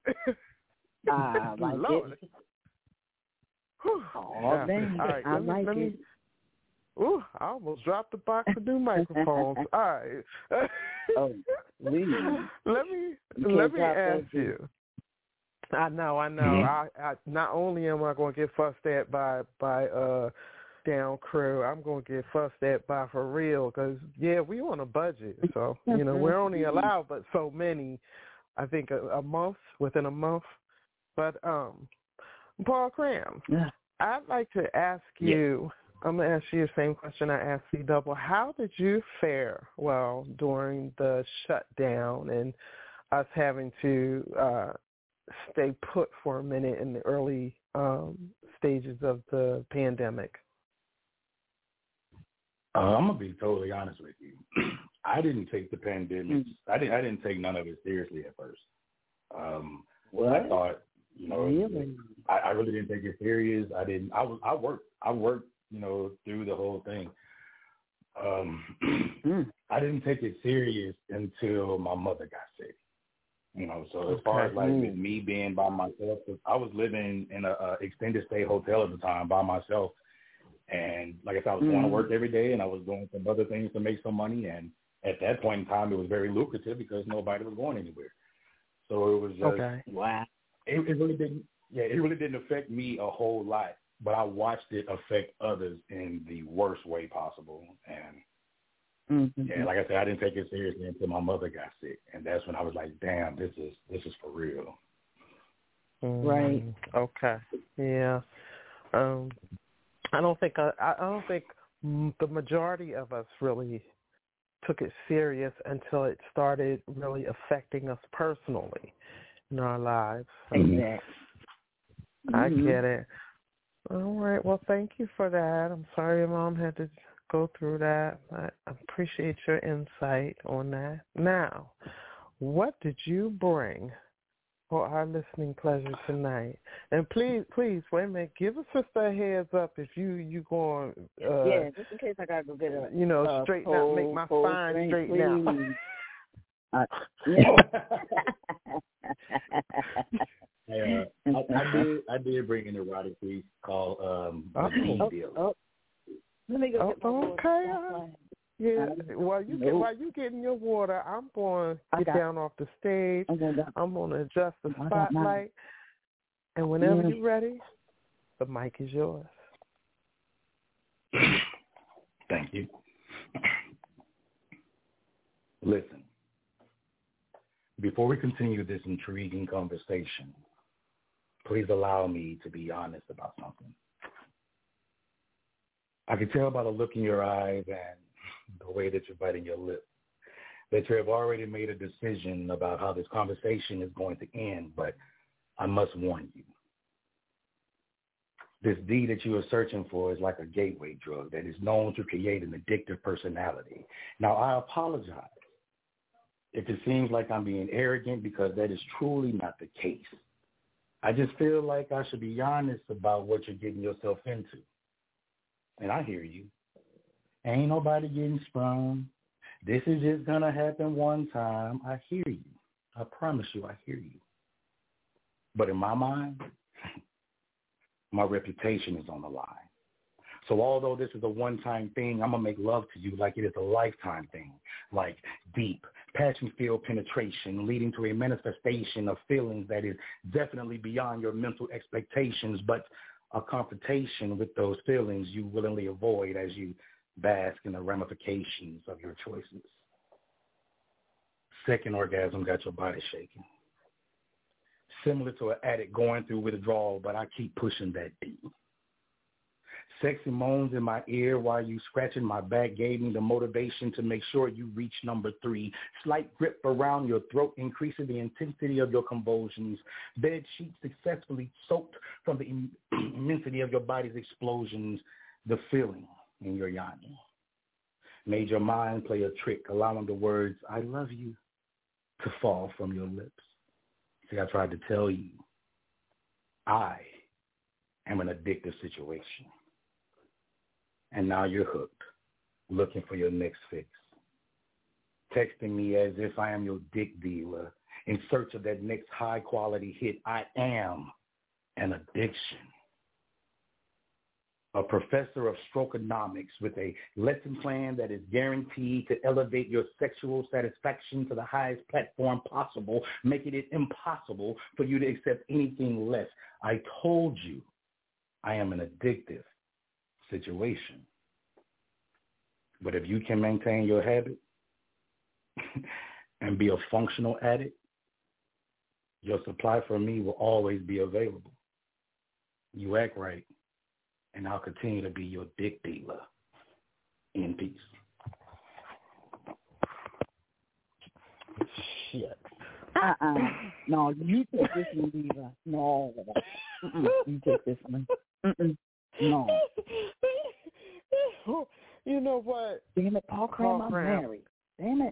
I like Lord. it. Oh, yeah. All right, I let me, like let it. Me, ooh, I almost dropped the box of new microphones. All right. oh, please. Let me you let me ask you. I know, I know. Mm-hmm. I, I not only am I going to get fussed at by by uh down crew, I'm going to get fussed at by for real because yeah, we on a budget, so you know we're only allowed but so many. I think a, a month within a month, but um. Paul Cram, yeah. I'd like to ask you, yeah. I'm going to ask you the same question I asked C Double. How did you fare, well, during the shutdown and us having to uh, stay put for a minute in the early um, stages of the pandemic? Uh, I'm going to be totally honest with you. I didn't take the pandemic. Mm-hmm. I didn't. I didn't take none of it seriously at first. Um, what? I thought, you know, really? I, I really didn't take it serious. I didn't. I was. I worked. I worked. You know, through the whole thing. Um, mm. I didn't take it serious until my mother got sick. You know, so as okay. far as like with me being by myself, I was living in a, a extended stay hotel at the time by myself, and like I said, I was mm. going to work every day, and I was doing some other things to make some money. And at that point in time, it was very lucrative because nobody was going anywhere. So it was just okay. wow. It, it really didn't. Yeah, it really didn't affect me a whole lot, but I watched it affect others in the worst way possible. And mm-hmm. yeah, like I said, I didn't take it seriously until my mother got sick, and that's when I was like, "Damn, this is this is for real." Mm, right. Okay. Yeah. Um, I don't think I, I don't think the majority of us really took it serious until it started really affecting us personally in our lives. Exactly. I mm-hmm. get it. All right. Well, thank you for that. I'm sorry your mom had to go through that. I appreciate your insight on that. Now, what did you bring for our listening pleasure tonight? And please, please, wait a minute. Give a sister a heads up if you you going. Uh, yeah, just in case I gotta go get a. You know, uh, straighten cold, out, make my cold spine drink, straighten out. uh, yeah. Yeah, I, I did. I did bring an erotic piece called um, oh, the oh, Deal. Oh. Let me go. Oh, okay. Uh, yeah. While you get, while you getting your water, I'm going to get down off the stage. I'm going to adjust the spotlight, and whenever yeah. you're ready, the mic is yours. Thank you. Listen, before we continue this intriguing conversation, please allow me to be honest about something. I can tell by the look in your eyes and the way that you're biting your lip that you have already made a decision about how this conversation is going to end, but I must warn you. This D that you are searching for is like a gateway drug that is known to create an addictive personality. Now, I apologize if it seems like I'm being arrogant, because that is truly not the case. I just feel like I should be honest about what you're getting yourself into. And I hear you. Ain't nobody getting sprung. This is just going to happen one time. I hear you. I promise you I hear you. But in my mind, my reputation is on the line. So although this is a one-time thing, I'm going to make love to you like it is a lifetime thing, like deep, passion-filled penetration leading to a manifestation of feelings that is definitely beyond your mental expectations, but a confrontation with those feelings you willingly avoid as you bask in the ramifications of your choices. Second orgasm got your body shaking. Similar to an addict going through withdrawal, but I keep pushing that D. Sexy moans in my ear while you scratching my back gave me the motivation to make sure you reach number three. Slight grip around your throat increasing the intensity of your convulsions. Bed sheets successfully soaked from the im- immensity of your body's explosions. The feeling in your yoni made your mind play a trick, allowing the words, I love you, to fall from your lips. See, I tried to tell you, I am an addictive situation. And now you're hooked, looking for your next fix. Texting me as if I am your dick dealer in search of that next high-quality hit. I am an addiction. A professor of strokenomics with a lesson plan that is guaranteed to elevate your sexual satisfaction to the highest platform possible, making it impossible for you to accept anything less. I told you I am an addictive situation. But if you can maintain your habit and be a functional addict, your supply from me will always be available. You act right, and I'll continue to be your dick dealer. In peace. Shit. Uh-uh. No, you take this one, Diva. No. Mm-mm. You take this one. Mm-mm. No. You know what? Damn it, Paul Cram, I'm married. Damn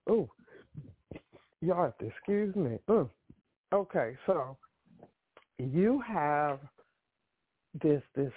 Oh, y'all have to excuse me. Mm. Okay, so you have this this.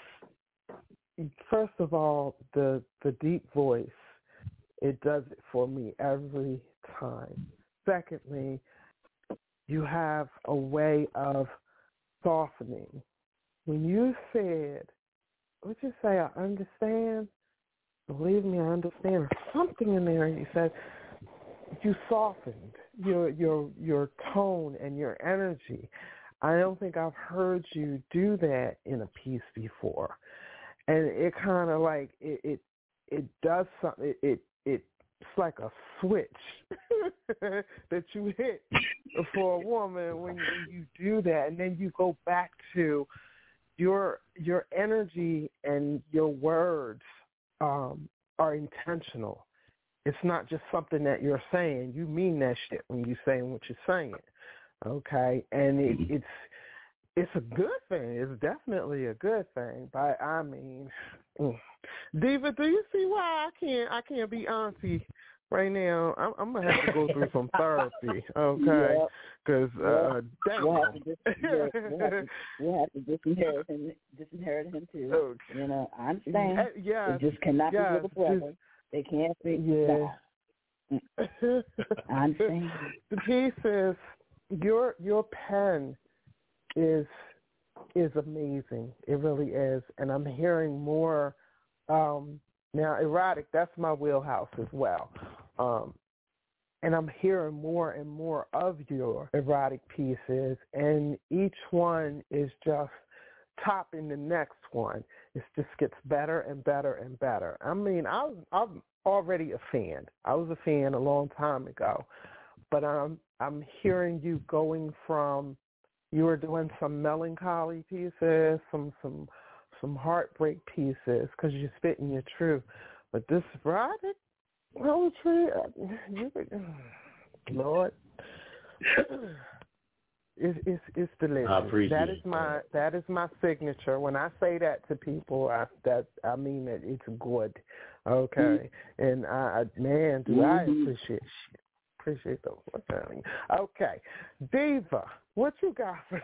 First of all, the the deep voice, it does it for me every time. Secondly, you have a way of softening. When you said, would you say, I understand? Believe me, I understand. Something in there, you said, you softened your your your tone and your energy. I don't think I've heard you do that in a piece before. And it kind of like, it, it it does something, it, it it's like a switch that you hit for a woman when you, when you do that. And then you go back to your your energy and your words um, are intentional. It's not just something that you're saying. You mean that shit when you're saying what you're saying, okay? And it, it's it's a good thing. It's definitely a good thing. But I mean, mm. Diva, do you see why I can't I can't be auntie right now? I'm, I'm gonna have to go through some therapy, okay? Because yep. uh, yep. damn, we'll have to, dis- we'll have to, we'll have to disinherit him, disinherit him too. Okay. You know, I understand. Uh, yeah, it just cannot yes, be with a brother. Just, they can't be. Yeah. No. I understand. The piece is your your pen is is amazing. It really is, and I'm hearing more. Um, now, erotic, that's my wheelhouse as well. Um, and I'm hearing more and more of your erotic pieces, and each one is just topping the next one. It just gets better and better and better. I mean, I was, I'm already a fan. I was a fan a long time ago, but I'm, I'm hearing you going from, you were doing some melancholy pieces, some some some heartbreak pieces, because you're spitting your truth. But this erotic poetry, you, Lord, it's, it's it's delicious. I appreciate that is my that. that is my signature. When I say that to people, I that I mean that it's good. Okay, mm-hmm. and I, I man, do mm-hmm. I appreciate shit. Appreciate those. What's happening? Okay, Diva, what you got for?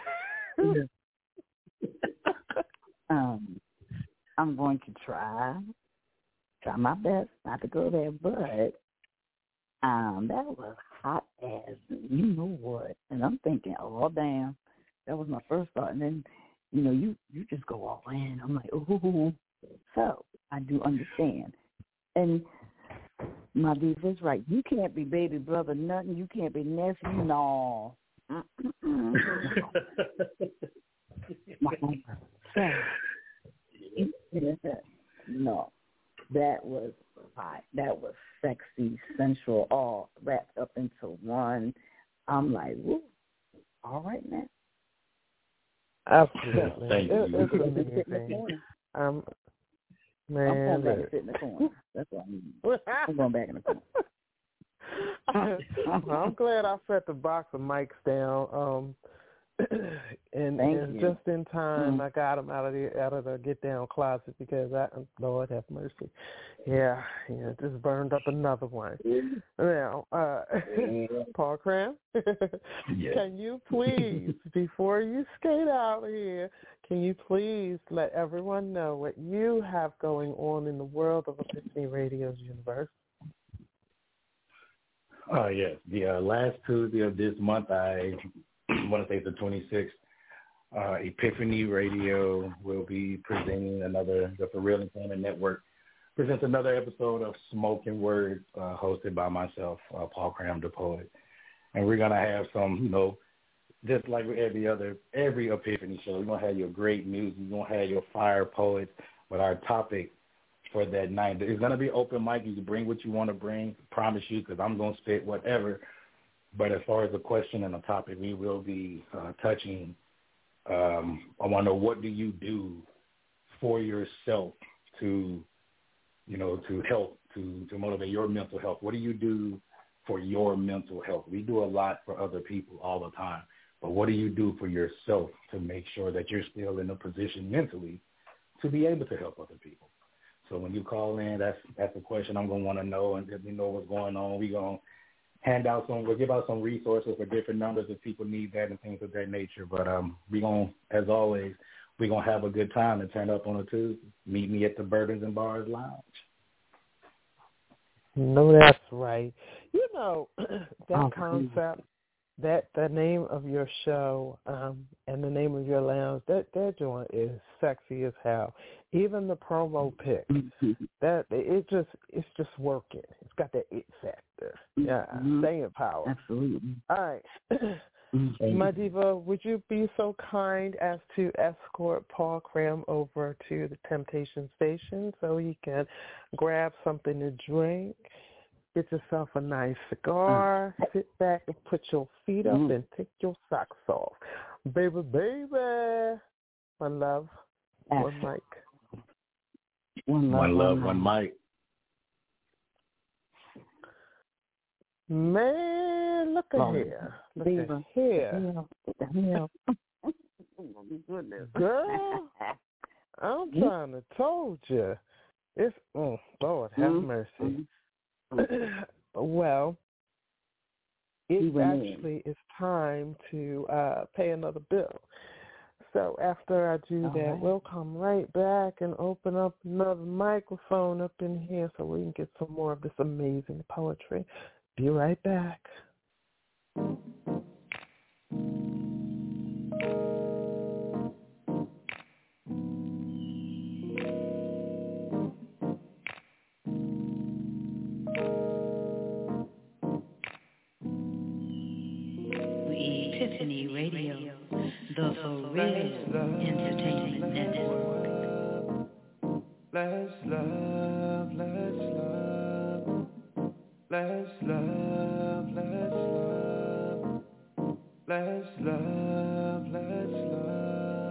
um, I'm going to try, try my best not to go there, but um, that was hot as you know what, and I'm thinking, oh damn, that was my first thought, and then you know you you just go all in. I'm like, ooh, so I do understand, and. My diva's right. You can't be baby brother nothing. You can't be nephew. No. No. That was hot. That was sexy, sensual, all wrapped up into one. I'm like, woo. All right now. Absolutely. Thank it, you. It's amazing. Um, Man, I'm going back and sit in the corner. That's what I'm, I'm going back in the corner. I'm glad I set the box of mics down. Um, and, and just in time, mm-hmm. I got them out of the out of the get down closet because I, Lord have mercy. Yeah, yeah, just burned up another one. Mm-hmm. Now, uh, yeah. Paul Cram, yes. Can you please, before you skate out here, can you please let everyone know what you have going on in the world of Epiphany Radio's universe? Uh, yes, the uh, last Tuesday of this month, I want to say the twenty-sixth, uh, Epiphany Radio will be presenting another, the For Real Entertainment Network presents another episode of Smoking Words, uh, hosted by myself, uh, Paul Cram, the poet. And we're going to have some, you know, just like with every other, every Epiphany show, you're going to have your great music, you're going to have your fire poets, but our topic for that night is going to be open mic. You can bring what you want to bring, I promise you, because I'm going to spit whatever. But as far as the question and the topic, we will be uh, touching, um, I want to know, what do you do for yourself to, you know, to help, to, to motivate your mental health? What do you do for your mental health? We do a lot for other people all the time, but what do you do for yourself to make sure that you're still in a position mentally to be able to help other people? So when you call in, that's that's a question I'm going to want to know, and let me know what's going on. We're going to hand out some, we'll give out some resources for different numbers if people need that and things of that nature. But um, we're going to, as always, we're going to have a good time and turn up on a Tuesday. Meet me at the Bourbons and Bars Lounge. No, that's right. You know, that Oh, concept, that the name of your show um, and the name of your lounge, that, that joint is sexy as hell. Even the promo pics, that it just it's just working. It's got that it factor. Yeah, Mm-hmm. staying power. Absolutely. All right. My diva, would you be so kind as to escort Paul Cram over to the Temptation Station so he can grab something to drink, get yourself a nice cigar, mm. sit back and put your feet up mm. and take your socks off. Baby, baby. One love, one mic. One love, one, love, one, one mic. Man, look at oh, here. Look Diva. at here. What the hell? Girl, I'm trying to told you. It's, oh, Lord, have mm-hmm. mercy. Mm-hmm. Well, it actually is time to uh, pay another bill. So after I do All that, right. we'll come right back and open up another microphone up in here so we can get some more of this amazing poetry. Be right back. Epiphany Radio, the For Real Entertainment Network. Let's love, let's love, let's love, let's love, let's love, let's love.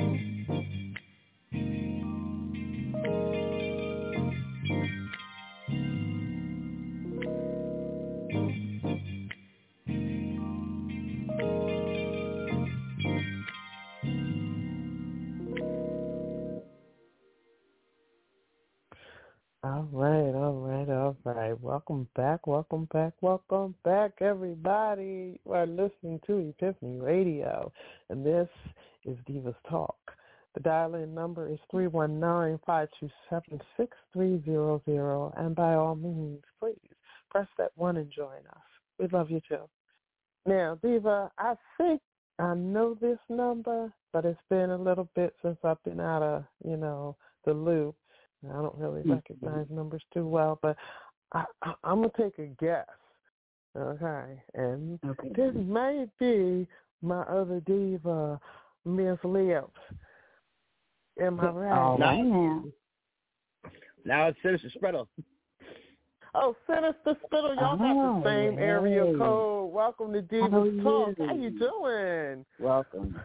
All right, all right, all right. Welcome back, welcome back, welcome back, everybody. You are listening to Epiphany Radio, and this is Divas Talk. The dial-in number is three one nine, five two seven, six three zero zero, and by all means, please press that one and join us. We love you too. Now, Diva, I think I know this number, but it's been a little bit since I've been out of, you know, the loop. I don't really recognize numbers too well, but I, I, I'm going to take a guess, okay? And okay. This may be my other diva, Miss Lips. Am I right? Oh, no. Now it's Sinister Spittle. Oh, Sinister Spittle, y'all oh, got the same hey. area code. Welcome to Divas Talk. How you doing? Welcome.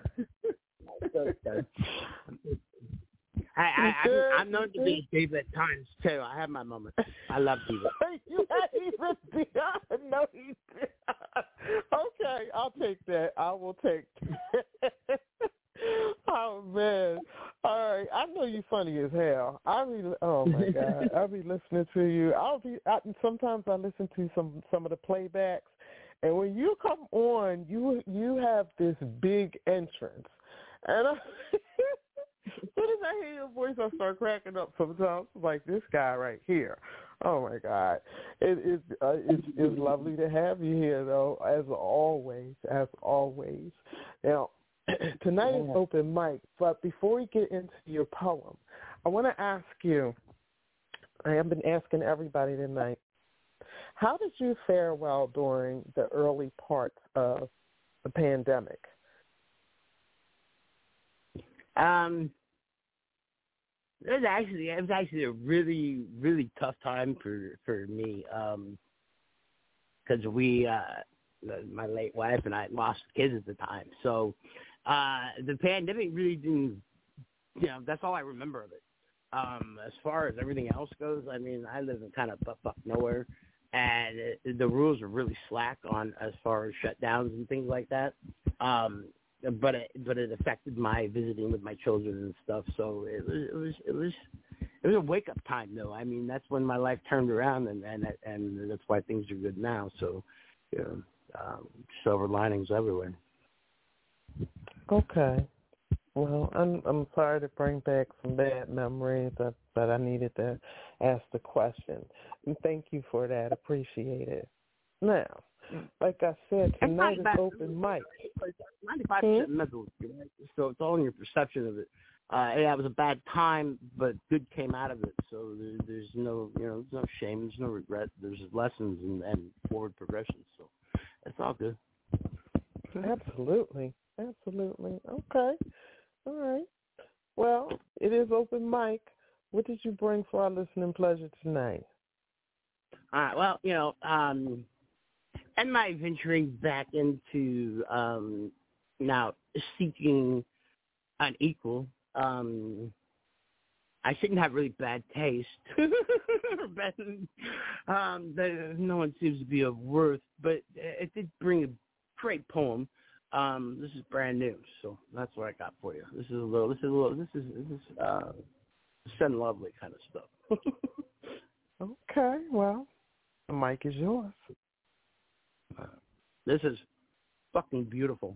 I, I, I'm, I'm known to be a diva at times, too. I have my moments. I love diva. You had even Dion. No, you did. Okay, I'll take that. I will take that. Oh, man. All right. I know you funny as hell. I be, oh, my God. I'll be listening to you. I'll be, I, sometimes I listen to some, some of the playbacks, and when you come on, you you have this big entrance. And I... As soon as I hear your voice, I start cracking up sometimes. Like this guy right here. Oh, my God. It, it, uh, it's, it's lovely to have you here, though, as always, as always. Now, tonight is open mic, but before we get into your poem, I want to ask you, I have been asking everybody tonight, how did you fare well during the early parts of the pandemic? Um, it was actually it was actually a really really tough time for for me because um, we uh, my late wife and I lost kids at the time, so uh, the pandemic really didn't. You know, that's all I remember of it. Um, as far as everything else goes, I mean, I live in kind of butt fuck nowhere, and it, the rules are really slack on as far as shutdowns and things like that. Um, But it, but it affected my visiting with my children and stuff. So it was it was it was it was a wake up time though. I mean that's when my life turned around and and and that's why things are good now. So you know, um, silver linings everywhere. Okay. Well, I'm I'm sorry to bring back some bad memories, but, but I needed to ask the question. And thank you for that. Appreciate it. Now, like I said, tonight is open mic. ninety-five percent mental, right? So it's all in your perception of it. Uh, yeah, it was a bad time, but good came out of it. So there, there's no, you know, there's no shame, there's no regret. There's lessons and, and forward progression. So it's all good. Absolutely, absolutely. Okay, all right. Well, it is open mic. What did you bring for our listening pleasure tonight? All right. Well, you know, um, and my venturing back into um, now seeking an equal. Um, I shouldn't have really bad taste. bad, um, that no one seems to be of worth, but it did bring a great poem. Um, this is brand new, so that's what I got for you. This is a little. This is a little. This is this is uh, Sun Lovely kind of stuff. Okay. Well, the mic is yours. This is fucking beautiful.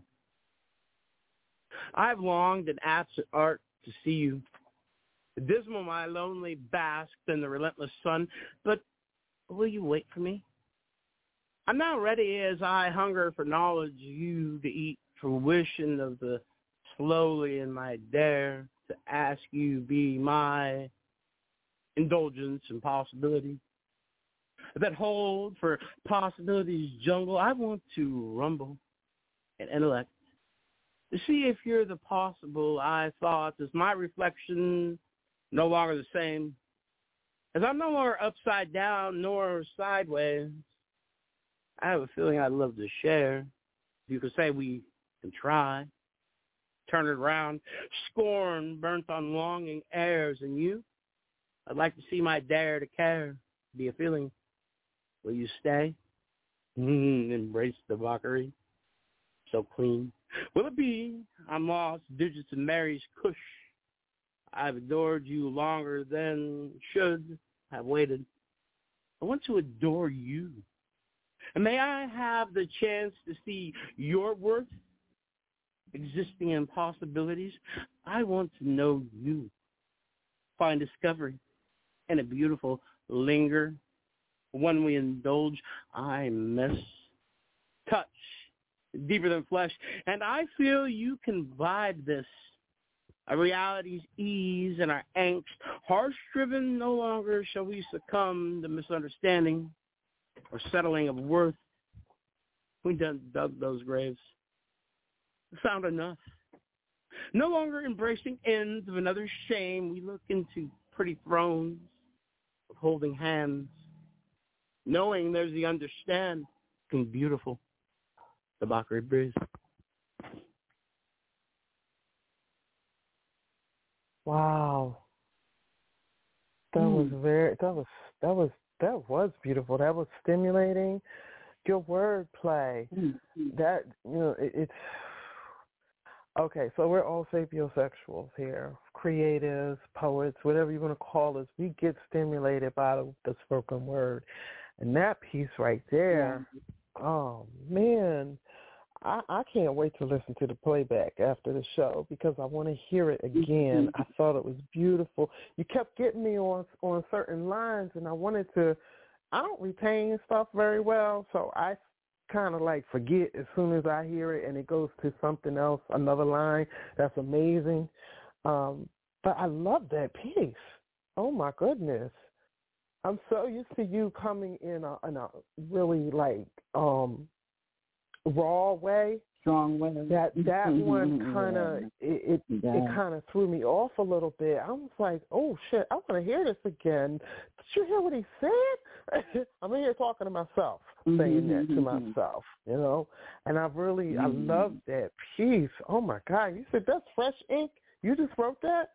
I've longed and asked at art to see you. Dismal my lonely basked in the relentless sun, but will you wait for me? I'm now ready as I hunger for knowledge, you to eat fruition of the slowly in my dare to ask you be my indulgence and possibility. That hold for possibilities jungle, I want to rumble and intellect to see if you're the possible I thought. Is my reflection no longer the same? As I'm no longer upside down nor sideways, I have a feeling I'd love to share. You could say we can try. Turn it around. Scorn burnt on longing airs. And you? I'd like to see my dare to care be a feeling. Will you stay? Mm, embrace the mockery. So clean. Will it be? I'm lost. Digits of Mary's Kush. I've adored you longer than should have waited. I want to adore you. And may I have the chance to see your worth existing in possibilities? I want to know you. Find discovery and a beautiful linger. When we indulge, I miss touch deeper than flesh, and I feel you can vibe this. Our reality's ease and our angst, harsh-driven, no longer shall we succumb to misunderstanding or settling of worth. We done dug those graves. Found enough. No longer embracing ends of another shame, we look into pretty thrones of holding hands, knowing there's the understand, and beautiful, the Mockery Breeze. Wow, that mm. was very. That was that was that was beautiful. That was stimulating. Your wordplay. Mm. That you know it, it's okay. So we're all sapiosexuals here, creatives, poets, whatever you want to call us. We get stimulated by the, the spoken word, and that piece right there. Yeah. Oh man. I, I can't wait to listen to the playback after the show because I want to hear it again. I thought it was beautiful. You kept getting me on on certain lines, and I wanted to. I don't retain stuff very well, so I kind of like forget as soon as I hear it, and it goes to something else, another line that's amazing. Um, but I love that piece. Oh my goodness! I'm so used to you coming in a, in a really like. Um, raw way, strong way. That that one kind of yeah. it it, yeah. it kind of threw me off a little bit. I was like, oh shit, I want to hear this again. Did you hear what he said? I'm in here talking to myself, mm-hmm. saying that to myself, you know. And I really mm-hmm. I love that piece. Oh my God, you said that's fresh ink. You just wrote that?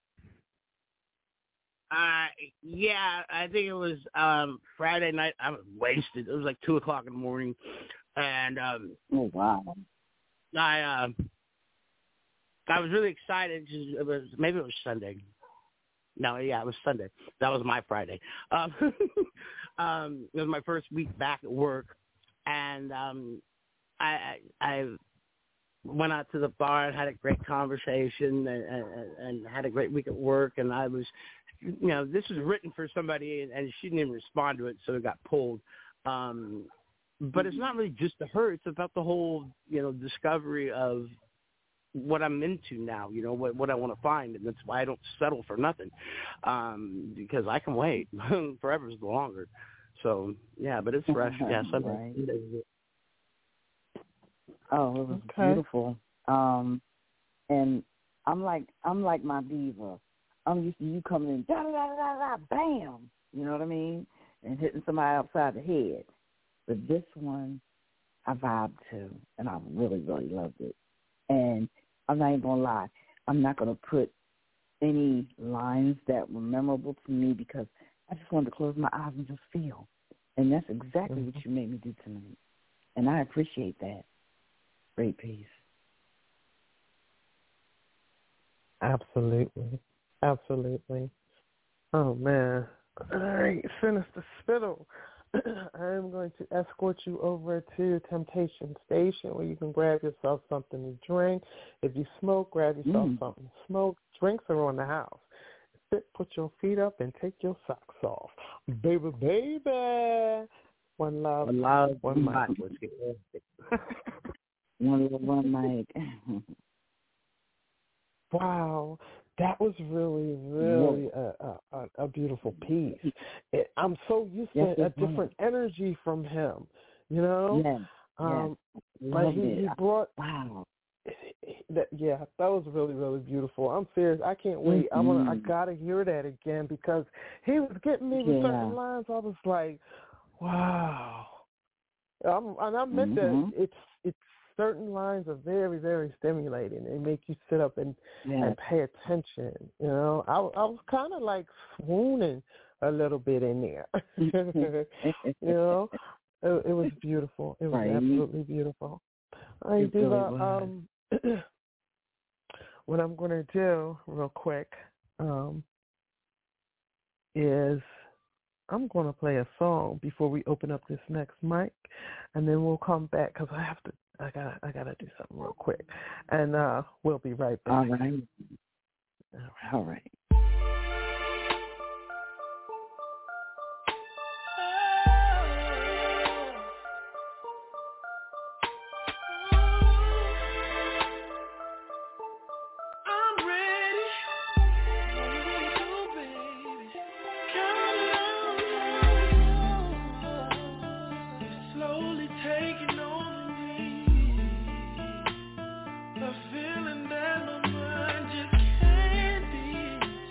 Uh, yeah, I think it was um Friday night. I was wasted. It was like two o'clock in the morning. And um, oh wow! I uh, I was really excited. It was maybe it was Sunday. No, yeah, it was Sunday. That was my Friday. Um, um, it was my first week back at work, and um, I, I I went out to the bar and had a great conversation and, and, and had a great week at work. And I was, you know, this was written for somebody, and, and she didn't even respond to it, so it got pulled. Um, but it's not really just to her; it's about the whole, you know, discovery of what I'm into now, you know, what what I want to find, and that's why I don't settle for nothing, um, because I can wait. Forever is longer. So yeah, but it's fresh. Yes, I'm right. Oh, it was okay. beautiful. Um, and I'm like I'm like my diva. I'm used to you coming in, da da da da da, bam. You know what I mean? And hitting somebody upside the head. But this one, I vibed to, and I really, really loved it. And I'm not even going to lie. I'm not going to put any lines that were memorable to me because I just wanted to close my eyes and just feel. And that's exactly mm-hmm. what you made me do tonight. And I appreciate that. Great piece. Absolutely. Absolutely. Oh, man. All right, Sinister Spittle. I'm going to escort you over to Temptation Station where you can grab yourself something to drink. If you smoke, grab yourself mm. something to smoke. Drinks are on the house. Sit, put your feet up, and take your socks off. Baby, baby. One love. One love. One mic. One love, one mic. Wow. That was really, really a, a, a beautiful piece. It, I'm so used yes, to a different was. energy from him, you know? Yes, um, yes. But he, he brought, wow. That, yeah, that was really, really beautiful. I'm serious. I can't wait. Mm-hmm. I want. I got to hear that again because he was getting me with yeah. certain lines. I was like, wow. I'm, and I meant mm-hmm. that it's it's certain lines are very, very stimulating. They make you sit up and, yes. and pay attention. You know, I, I was kind of like swooning a little bit in there. You know, it, it was beautiful. It was right. absolutely beautiful. I it do really um, what I'm going to do real quick um, is I'm going to play a song before we open up this next mic, and then we'll come back because I have to. I got. I got to do something real quick, and uh, we'll be right back. All right. All right. Feeling that my mind just can't be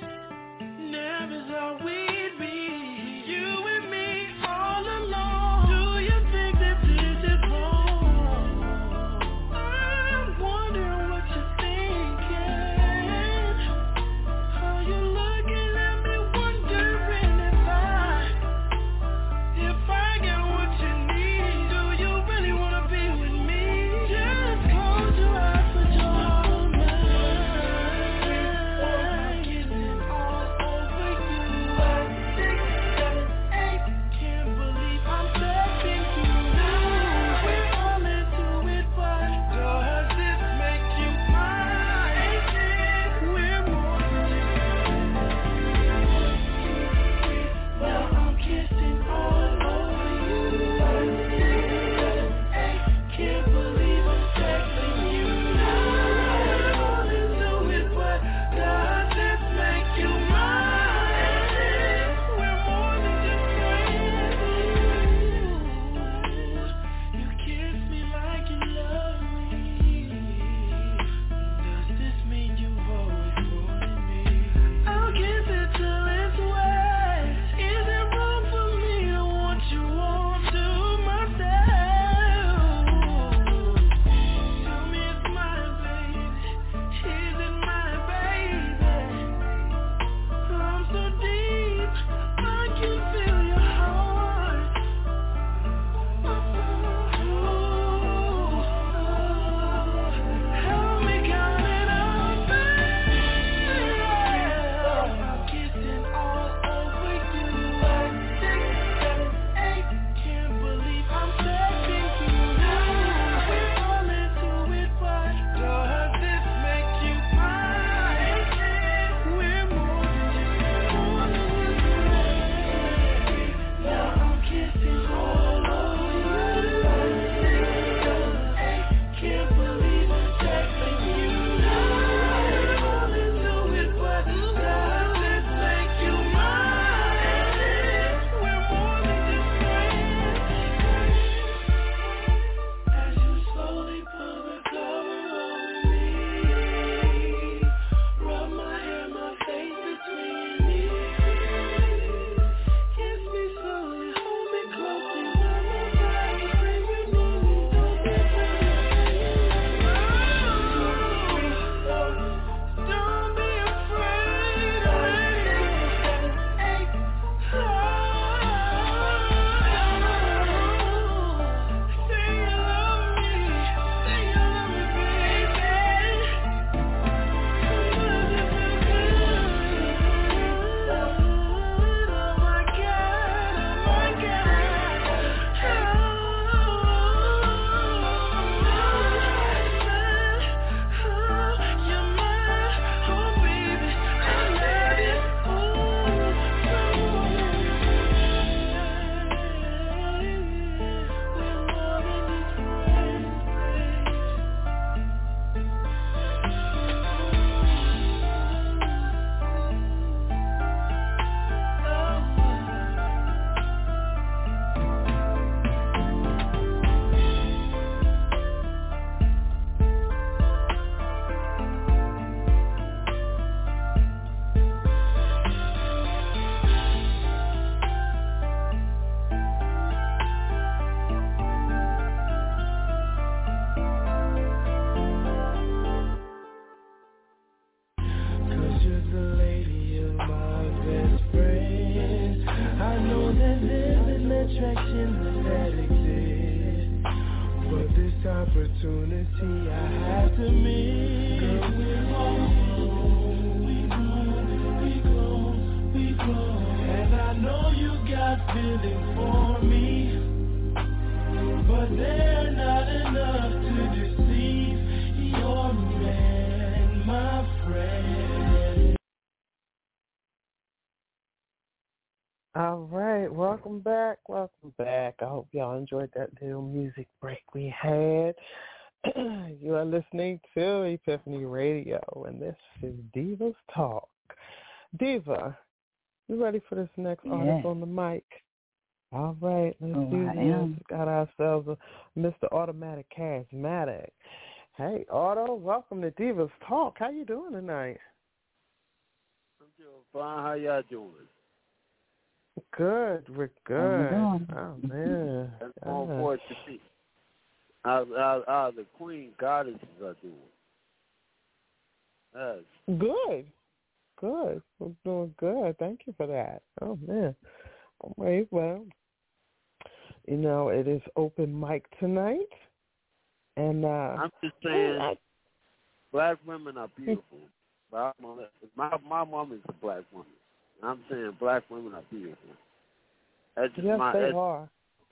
perfect opportunity I had to meet. Girl, we're grown, we grown, we grown, we grown. And I know you got feelings for me, but they're not enough to deceive your man, my friend. All right, welcome back, welcome back. I hope y'all enjoyed that little music break we had. You are listening to Epiphany Radio, and this is Diva's Talk. Diva, you ready for this next Yeah. artist on the mic? All right, let's Oh, do I this. am. Got ourselves a Mister Automatic Charismatic. Hey, Auto, welcome to Diva's Talk. How you doing tonight? I'm doing fine. How y'all doing? Good, we're good. doing? Oh, man. That's more Yeah. important to me. How, how, how the Queen Goddesses are doing? Yes. Good, good. We're doing good. Thank you for that. Oh, man. All right, well, you know, it is open mic tonight. And uh, I'm just saying, I, black women are beautiful. My, my, my mom is a black woman. I'm saying black women are beautiful. That's just yes, my, they that's, are.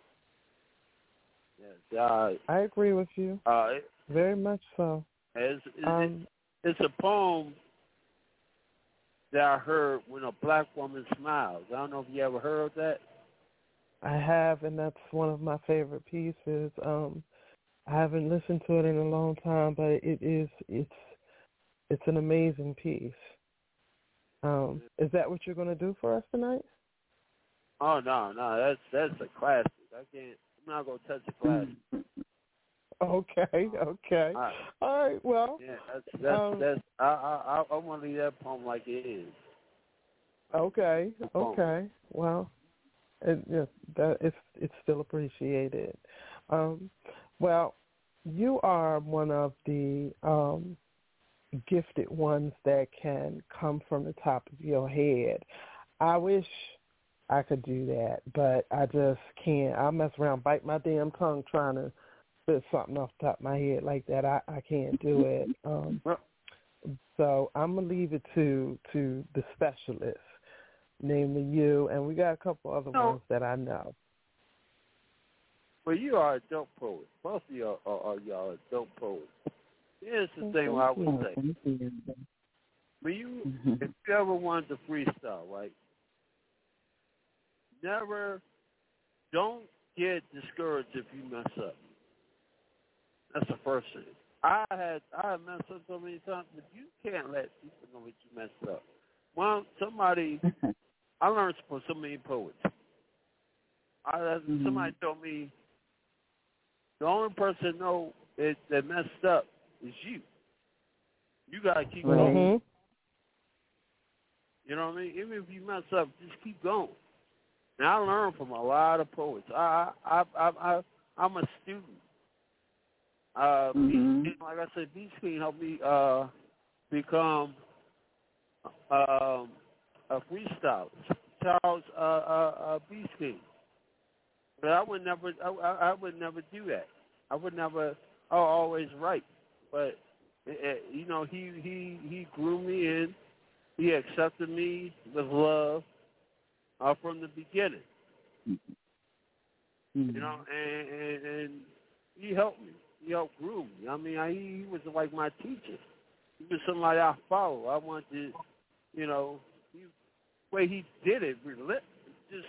Yes, uh, I agree with you. Uh, it, Very much so. it's, it's, Um, it's a poem that I heard when a black woman smiles. I don't know if you ever heard that. I have, and that's one of my favorite pieces. Um, I haven't listened to it in a long time, but it is it's it's an amazing piece. Um, is that what you're going to do for us tonight? Oh no, no, that's that's a classic. I can't. I'm not gonna touch a classic. Okay, okay. All right. All right. Well, Yeah, that's that's um, that's. I I I want to leave that poem like it is. okay, okay. Well, it, yeah, that it's it's still appreciated. Um, well, you are one of the um, gifted ones that can come from the top of your head. I wish I could do that, but I just can't. I mess around, bite my damn tongue trying to spit something off the top of my head like that. I, I can't do it. Um, so I'm going to leave it to, to the specialist, namely you, and we got a couple other No. ones that I know. Well, you are a dope poet. Both of y'all are, are y'all are dope poets. Here's the Well, thing what I thank would you. say. Thank you. When you, Mhm. if you ever wanted to freestyle, right? Never, don't get discouraged if you mess up. That's the first thing. I had I had messed up so many times, but you can't let people know that you messed up. Well, somebody, I learned from so many poets. I, Mhm. Somebody told me the only person know that, that messed up is you. You gotta keep Right. going. Mm-hmm. You know what I mean? Even if you mess up, just keep going. And I learned from a lot of poets. I I I, I I'm a student. Uh, Mhm. B, like I said, B Screen helped me uh, become um, a freestyler. Charles uh, uh, uh, B Screen. But I would never, I, I would never do that. I would never. I would always write. But uh, you know, he he he grew me in. He accepted me with love uh, from the beginning. Mhm. You know, and, and, and he helped me. He helped groom me. I mean, I, he was like my teacher. He was somebody I follow. I wanted to, you know, he, the way he did it, relentless, just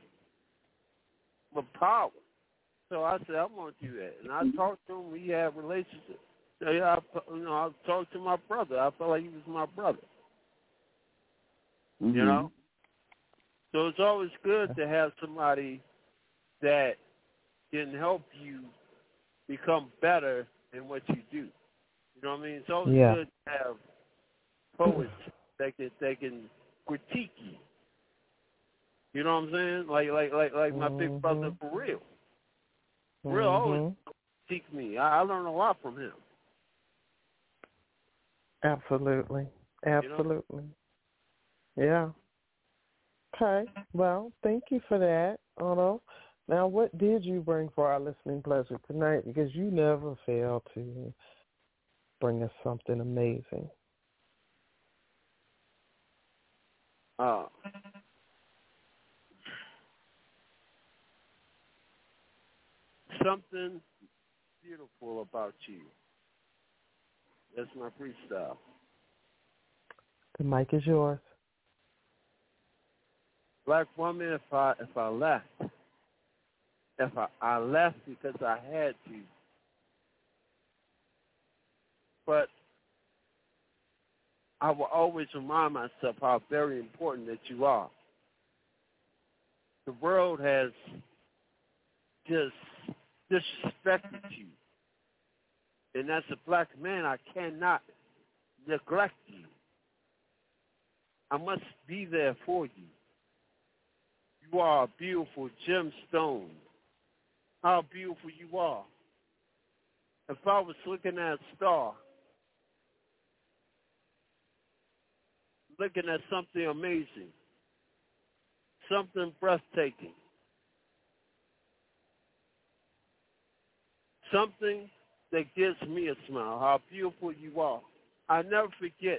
with power. So I said, I'm going to do that. And I talked to him. We had relationships. So, yeah, I, you know, I talked to my brother. I felt like he was my brother. Mhm. You know? So it's always good to have somebody that can help you become better in what you do. You know what I mean? It's always Yeah. good to have poets that can that can critique you. You know what I'm saying? Like like like like my big brother for real. For real always Mm-hmm. critique me. I, I learned a lot from him. Absolutely. Absolutely. Yeah. Okay. Well, thank you for that, Otto. Now, what did you bring for our listening pleasure tonight? Because you never fail to bring us something amazing. Uh, something beautiful about you. That's my freestyle. The mic is yours. Black woman, if I if I left, if I, I left because I had to, but I will always remind myself how very important that you are. The world has just disrespected you, and as a black man, I cannot neglect you. I must be there for you. You are a beautiful gemstone. How beautiful you are. If I was looking at a star, looking at something amazing, something breathtaking, something that gives me a smile, how beautiful you are. I never forget.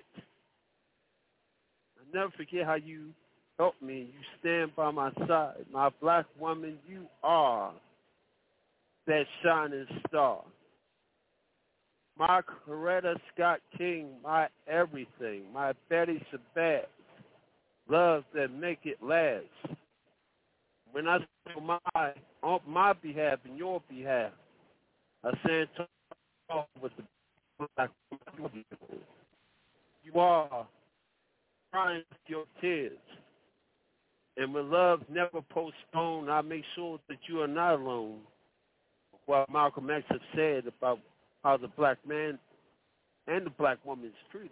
I never forget how you help me. You stand by my side. My black woman, you are that shining star. My Coretta Scott King, my everything, my Betty Shabazz, love that make it last. When I say my on my behalf and your behalf, I stand tall with the black woman. You are crying your tears. And when love never postponed, I make sure that you are not alone. What Malcolm X has said about how the black man and the black woman is treated.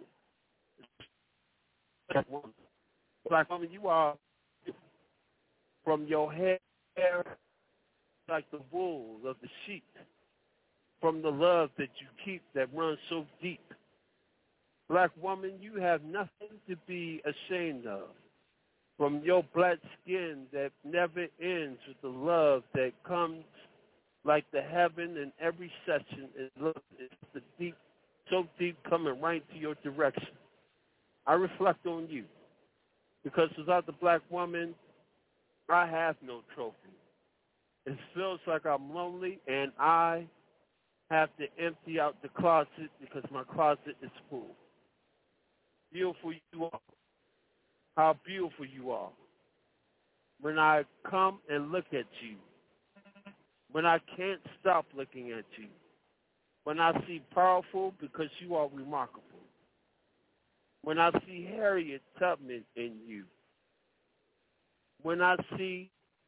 Black woman, black woman, you are from your hair like the wool of the sheep, from the love that you keep that runs so deep. Black woman, you have nothing to be ashamed of. From your black skin that never ends with the love that comes like the heaven in every session. It's the deep, so deep coming right to your direction. I reflect on you because without the black woman, I have no trophy. It feels like I'm lonely and I have to empty out the closet because my closet is full. Beautiful you are. How beautiful you are. When I come and look at you, when I can't stop looking at you, when I see powerful because you are remarkable, when I see Harriet Tubman in you, when I see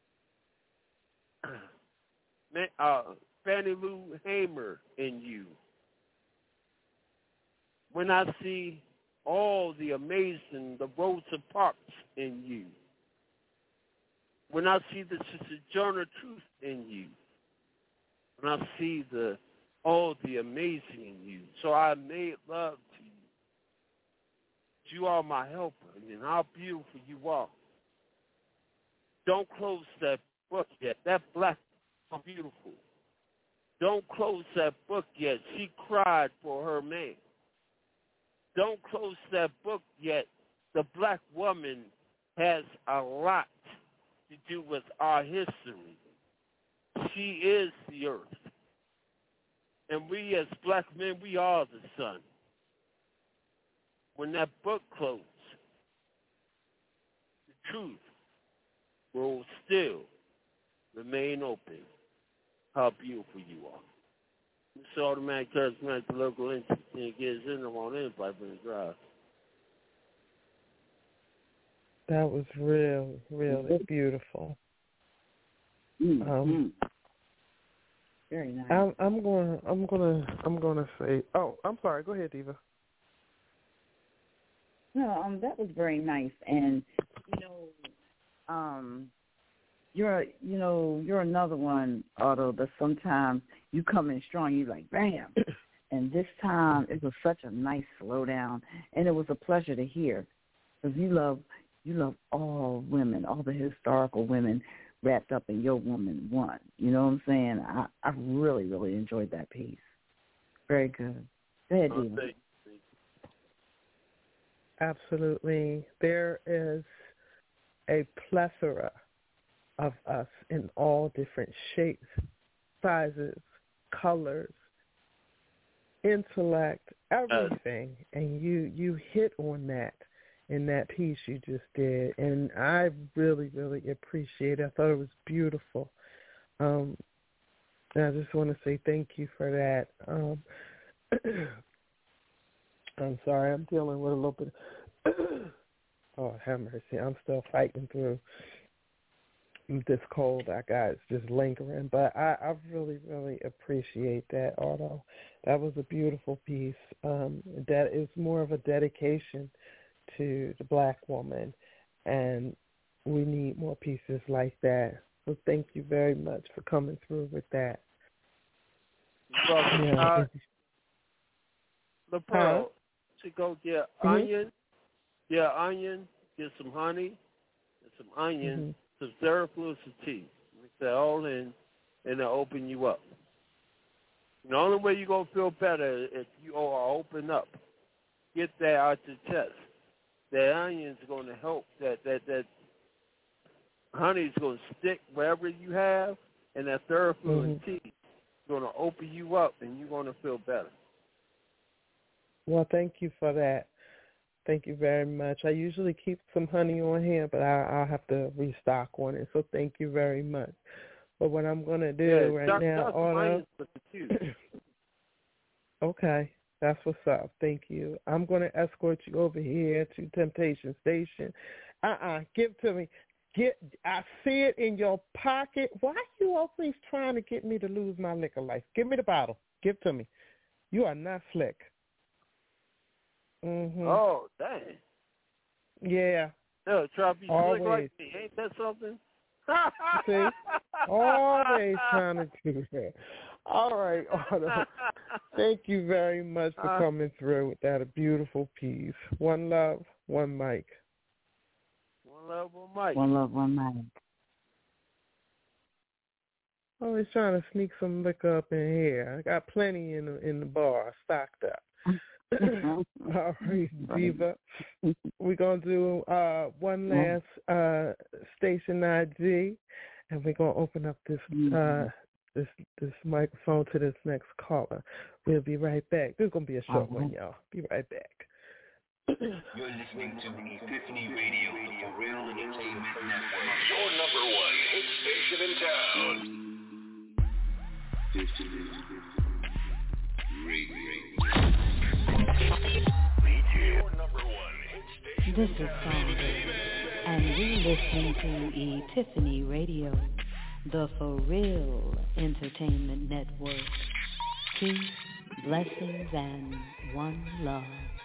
uh, Fannie Lou Hamer in you, when I see all the amazing, the Rosa Parks in you, when I see the Sojourner Truth in you, when I see the all the amazing in you, so I made love to you. You are my helper, and how beautiful you are. Don't close that book yet. That black is beautiful. Don't close that book yet. She cried for her man. Don't close that book yet. The black woman has a lot to do with our history. She is the earth. And we as black men, we are the sun. When that book closes, the truth will still remain open. How beautiful you are. It's automatic charismatic, the local entity, and gives in the one invite for the drive. That was real, really beautiful. Mm-hmm. Um, Very nice. I'm, I'm going. I'm going to. I'm going to say. Oh, I'm sorry. Go ahead, Diva. No, um, that was very nice, and you know, um, you're, you know, you're another one, Otto, that sometimes you come in strong, you like, bam, and this time it was such a nice slowdown, and it was a pleasure to hear, because you love, you love all women, all the historical women, wrapped up in Your Woman One. You know what I'm saying? I, I really, really enjoyed that piece. Very good. Go ahead, Diva. Absolutely. There is a plethora of us in all different shapes, sizes, colors, intellect, everything. And you, you hit on that in that piece you just did. And I really, really appreciate it. I thought it was beautiful. Um, and I just want to say thank you for that. Um, I'm sorry, I'm dealing with a little bit of oh, have mercy. I'm still fighting through this cold I got. It's just lingering. But I, I really, really appreciate that, Otto. That was a beautiful piece. Um, that is more of a dedication to the black woman, and we need more pieces like that. So thank you very much for coming through with that. Well, yeah. uh, the pearl, huh? to go get mm-hmm. onion, yeah, onion, get some honey, get some onion, mm-hmm. some Theraflu, some tea. Mix that all in, and it'll open you up. And the only way you're going to feel better is if you are open up. Get that out your chest. That onion's going to help. That, that, that honey's going to stick wherever you have, and that Theraflu mm-hmm. and tea is going to open you up, and you're going to feel better. Well, thank you for that. Thank you very much. I usually keep some honey on hand, but I, I'll have to restock on it. So thank you very much. But what I'm going to do yeah, right Doc, now, Otto. the okay, that's what's up. Thank you. I'm going to escort you over here to Temptation Station. Uh-uh, give to me. Get. I see it in your pocket. Why are you always trying to get me to lose my liquor life? Give me the bottle. Give to me. You are not slick. Mm-hmm. Oh, dang. Yeah. No, try to be always. slick like me. Ain't that something? See? Always trying to do that. All right, Otto. Thank you very much for uh, coming through with that. A beautiful piece. One love, one mic. One love, one mic. One love, one mic. Always trying to sneak some liquor up in here. I got plenty in the, in the bar, stocked up. All right, Diva. We're going to do uh, one last uh, station I D, and we're going to open up this uh, this this microphone to this next caller. We'll be right back. This is going to be a short one, y'all. Be right back. You're listening to Epiphany Radio, the For Real Entertainment Network. Your number one hit station in town. Epiphany Radio. This is Sandra, and you're listening to Epiphany Radio, the For Real Entertainment Network. Peace, blessings, and one love.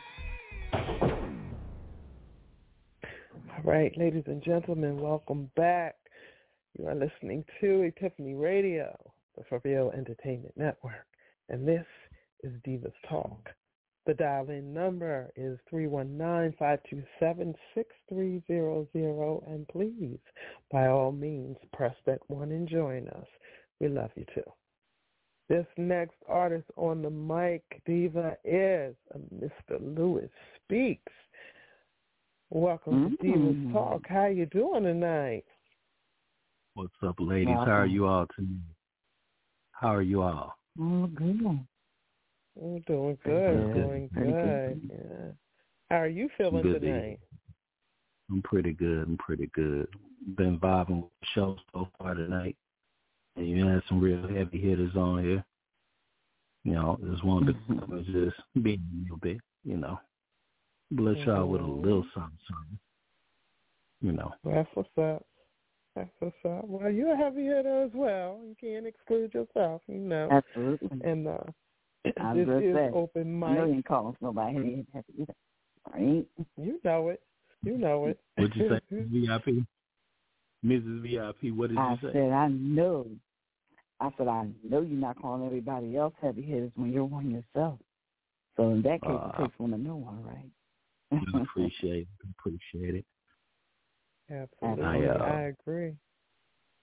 All right, ladies and gentlemen, welcome back. You are listening to Epiphany Radio, the For Real Entertainment Network, and this is Divas Talk. The dial-in number is three one nine, five two seven, six three zero zero, and please, by all means, press that one and join us. We love you, too. This next artist on the mic, Diva, is Mister Louis Speaks. Welcome mm-hmm. to Divas Talk. How you doing tonight? What's up, ladies? Awesome. How are you all tonight? How are you all? Oh, good. We're doing good, doing good. good. Yeah. How are you feeling good tonight? Day. I'm pretty good. I'm pretty good. Been vibing with the show so far tonight. And you had some real heavy hitters on here. You know, just wanted to just be a little bit, you know. Bless mm-hmm. y'all with a little something, something. You know. That's what's up. That's what's up. Well, you're a heavy hitter as well. You can't exclude yourself, you know. Absolutely. And uh I this is say, open mic. I know you ain't calling nobody heavy hitter, right? You know it. You know it. What'd you say, V I P? Missus V I P, what did I you say? I said, I know. I said, I know you're not calling everybody else heavy hitters when you're one yourself. So in that case, uh, it takes one to know one, right? I appreciate it. Appreciate it. Absolutely. I, uh, I agree.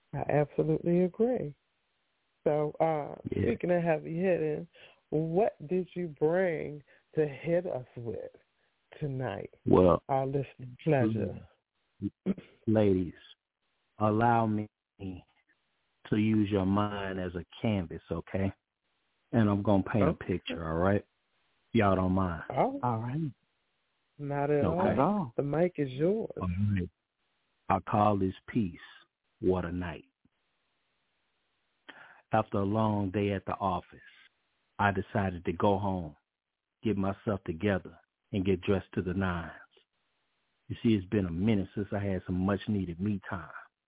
I absolutely agree. So, uh, yeah. speaking of heavy hitting, what did you bring to hit us with tonight? Well, our listening pleasure. Ladies, allow me to use your mind as a canvas, okay? And I'm going to paint okay. a picture, all right? Y'all don't mind. Oh, all right. Not at okay. all. The mic is yours. All right. I call this piece, What a Night. After a long day at the office, I decided to go home, get myself together, and get dressed to the nines. You see, it's been a minute since I had some much-needed me time.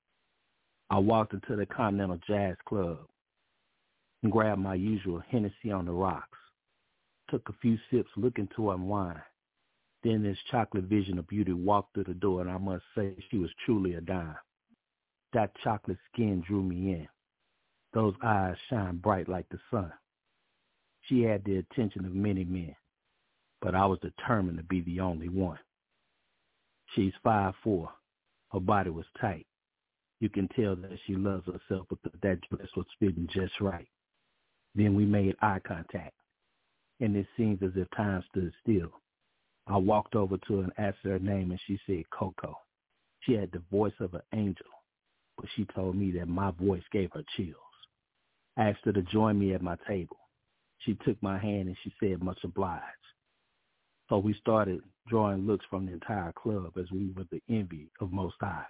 I walked into the Continental Jazz Club and grabbed my usual Hennessy on the rocks, took a few sips looking to unwind. Then this chocolate vision of beauty walked through the door, and I must say she was truly a dime. That chocolate skin drew me in. Those eyes shine bright like the sun. She had the attention of many men, but I was determined to be the only one. She's five foot four. Her body was tight. You can tell that she loves herself, but that dress was fitting just right. Then we made eye contact, and it seemed as if time stood still. I walked over to her and asked her name, and she said Coco. She had the voice of an angel, but she told me that my voice gave her chills. I asked her to join me at my table. She took my hand and she said, much obliged. So we started drawing looks from the entire club as we were the envy of most eyes.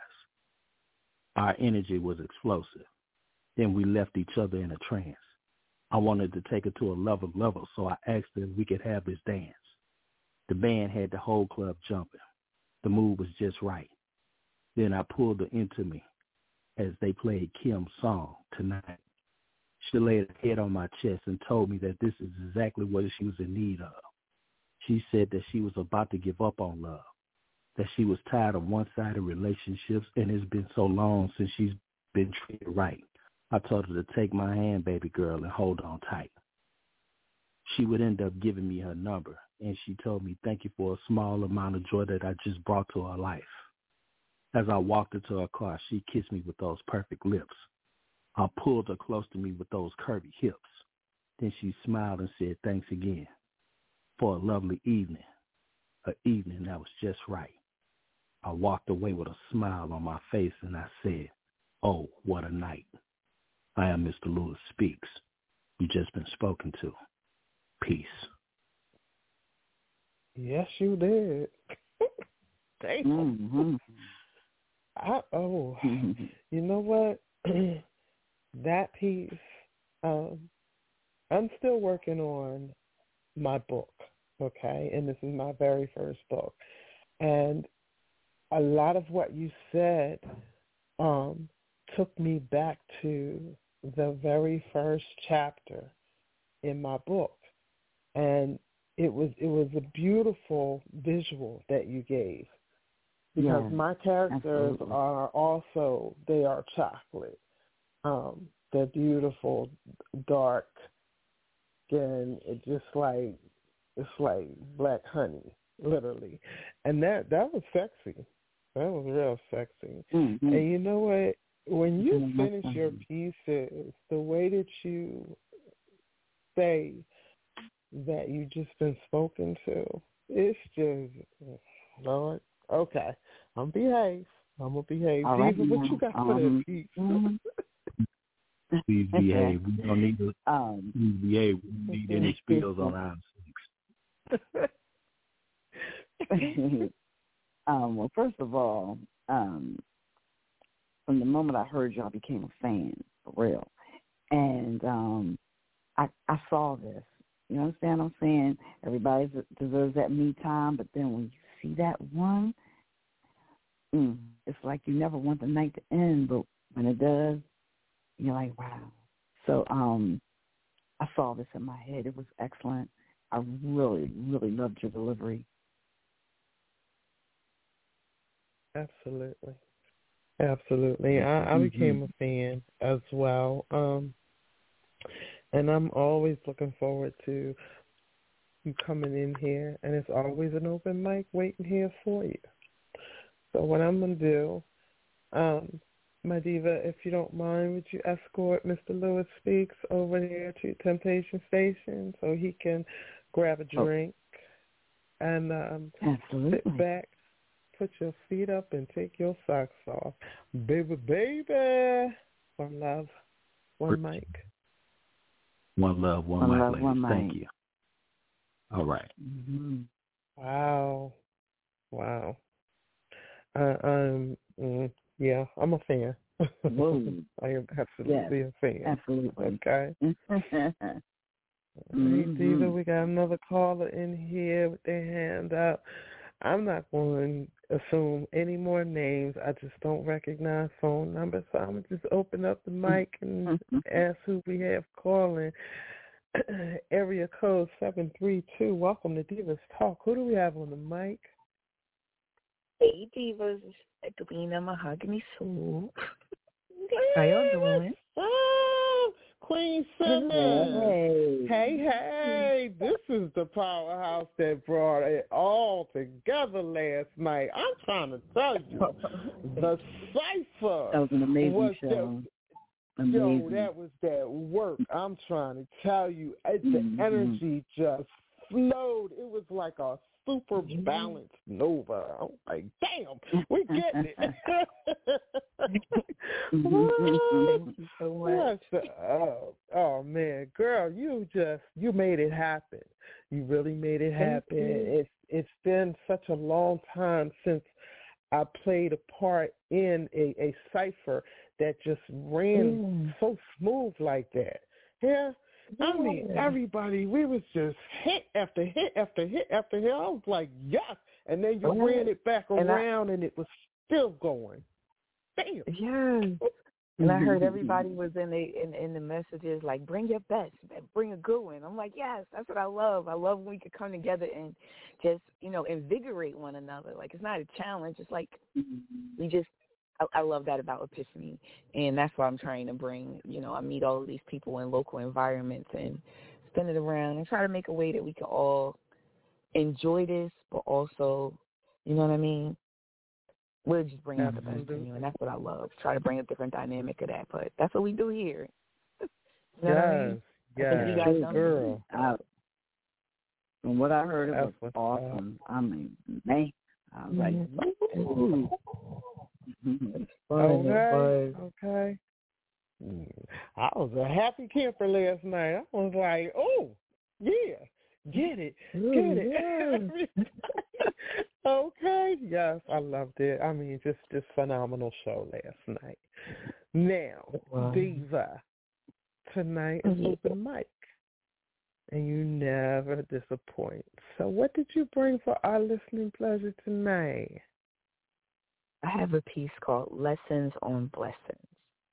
Our energy was explosive. Then we left each other in a trance. I wanted to take her to a level level, so I asked her if we could have this dance. The band had the whole club jumping. The mood was just right. Then I pulled her into me as they played Kim's song, Tonight. She laid her head on my chest and told me that this is exactly what she was in need of. She said that she was about to give up on love, that she was tired of one-sided relationships, and it's been so long since she's been treated right. I told her to take my hand, baby girl, and hold on tight. She would end up giving me her number, and she told me thank you for a small amount of joy that I just brought to her life. As I walked into her car, she kissed me with those perfect lips. I pulled her close to me with those curvy hips. Then she smiled and said thanks again for a lovely evening, an evening that was just right. I walked away with a smile on my face, and I said, oh, what a night. I am Mister Lewis Speaks. You've just been spoken to. Peace. Yes, you did. Damn. Mm-hmm. I, oh, you know what? That piece, um, I'm still working on my book, okay? And this is my very first book. And a lot of what you said um, took me back to the very first chapter in my book. And it was it was a beautiful visual that you gave. Because yeah, my characters absolutely. are also, they are chocolate. Um, they're beautiful, dark skin. It's just like, it's like black honey, literally. And that, that was sexy. That was real sexy. Mm-hmm. And you know what? When you mm-hmm. finish your pieces, the way that you say that you've just been spoken to, it's just, Lord, okay, I'm behave. I'm going to behave. All right, Diva, what you got um, for that piece? Mm-hmm. Please behave. We don't need to um, please behave. We don't need any spills on our six. um, well, first of all, um, from the moment I heard you, I became a fan, for real. And um, I, I saw this. You understand what I'm saying? Everybody deserves that me time, but then when you see that one, mm, it's like you never want the night to end, but when it does, you're like, wow. So um, I saw this in my head. It was excellent. I really, really loved your delivery. Absolutely. Absolutely. I, I became a fan as well. Um, and I'm always looking forward to you coming in here, and it's always an open mic waiting here for you. So what I'm going to do, um, My diva, if you don't mind, would you escort Mister Lewis Speaks over there to Temptation Station so he can grab a drink oh. and um, sit back, put your feet up, and take your socks off. Baby, baby. One love, one mic. One love, one, one mic, love, ladies. One Thank mic. you. All right. Mm-hmm. Wow. Wow. Uh, um, mm, yeah, I'm a fan. I am absolutely yes, a fan. Absolutely. Okay. mm-hmm. Hey, Diva, we got another caller in here with their hand up. I'm not going to assume any more names. I just don't recognize phone numbers, so I'm going to just open up the mic and ask who we have calling. Area code seven three two. Welcome to Divas Talk. Who do we have on the mic? Hey, Divas. Edwina Mahogany Soul. How y'all doing? Oh, Queen Simmons. Hey. hey, hey. This is the powerhouse that brought it all together last night. I'm trying to tell you, the cipher. That was an amazing was show. The, yo, that was that work. I'm trying to tell you, it, the mm-hmm. energy just flowed. It was like a super balanced Nova. I'm like, damn, we getting it. Thank you so much. Oh, oh man, girl, you just you made it happen. You really made it happen. It's it's been such a long time since I played a part in a, a cipher that just ran mm. so smooth like that. Yeah. I mean, everybody, we was just hit after hit after hit after hit. I was like, yes. And then you oh, ran it back and around I, and it was still going. Damn. Yes. And I heard everybody was in the in, in the messages like, bring your best, bring a good one. I'm like, yes, that's what I love. I love when we could come together and just, you know, invigorate one another. Like, it's not a challenge. It's like we just, I, I love that about Epiphany. And that's why I'm trying to bring, you know, I meet all of these people in local environments and spin it around and try to make a way that we can all enjoy this, but also, you know what I mean? We'll just bring out the best in you, and that's what I love. Try to bring a different dynamic of that, but that's what we do here. You know yes, what I mean? yes, I you guys know girl. I, from what I heard, it was awesome. Up. I mean, man, I was like, ooh. Okay, okay. I was a happy camper last night. I was like, oh, yeah. Get it. Get it. Yeah. Okay. Yes, I loved it. I mean, just just phenomenal show last night. Now, wow. Diva, tonight is open mic, and you never disappoint. So what did you bring for our listening pleasure tonight? I have a piece called Lessons on Blessings.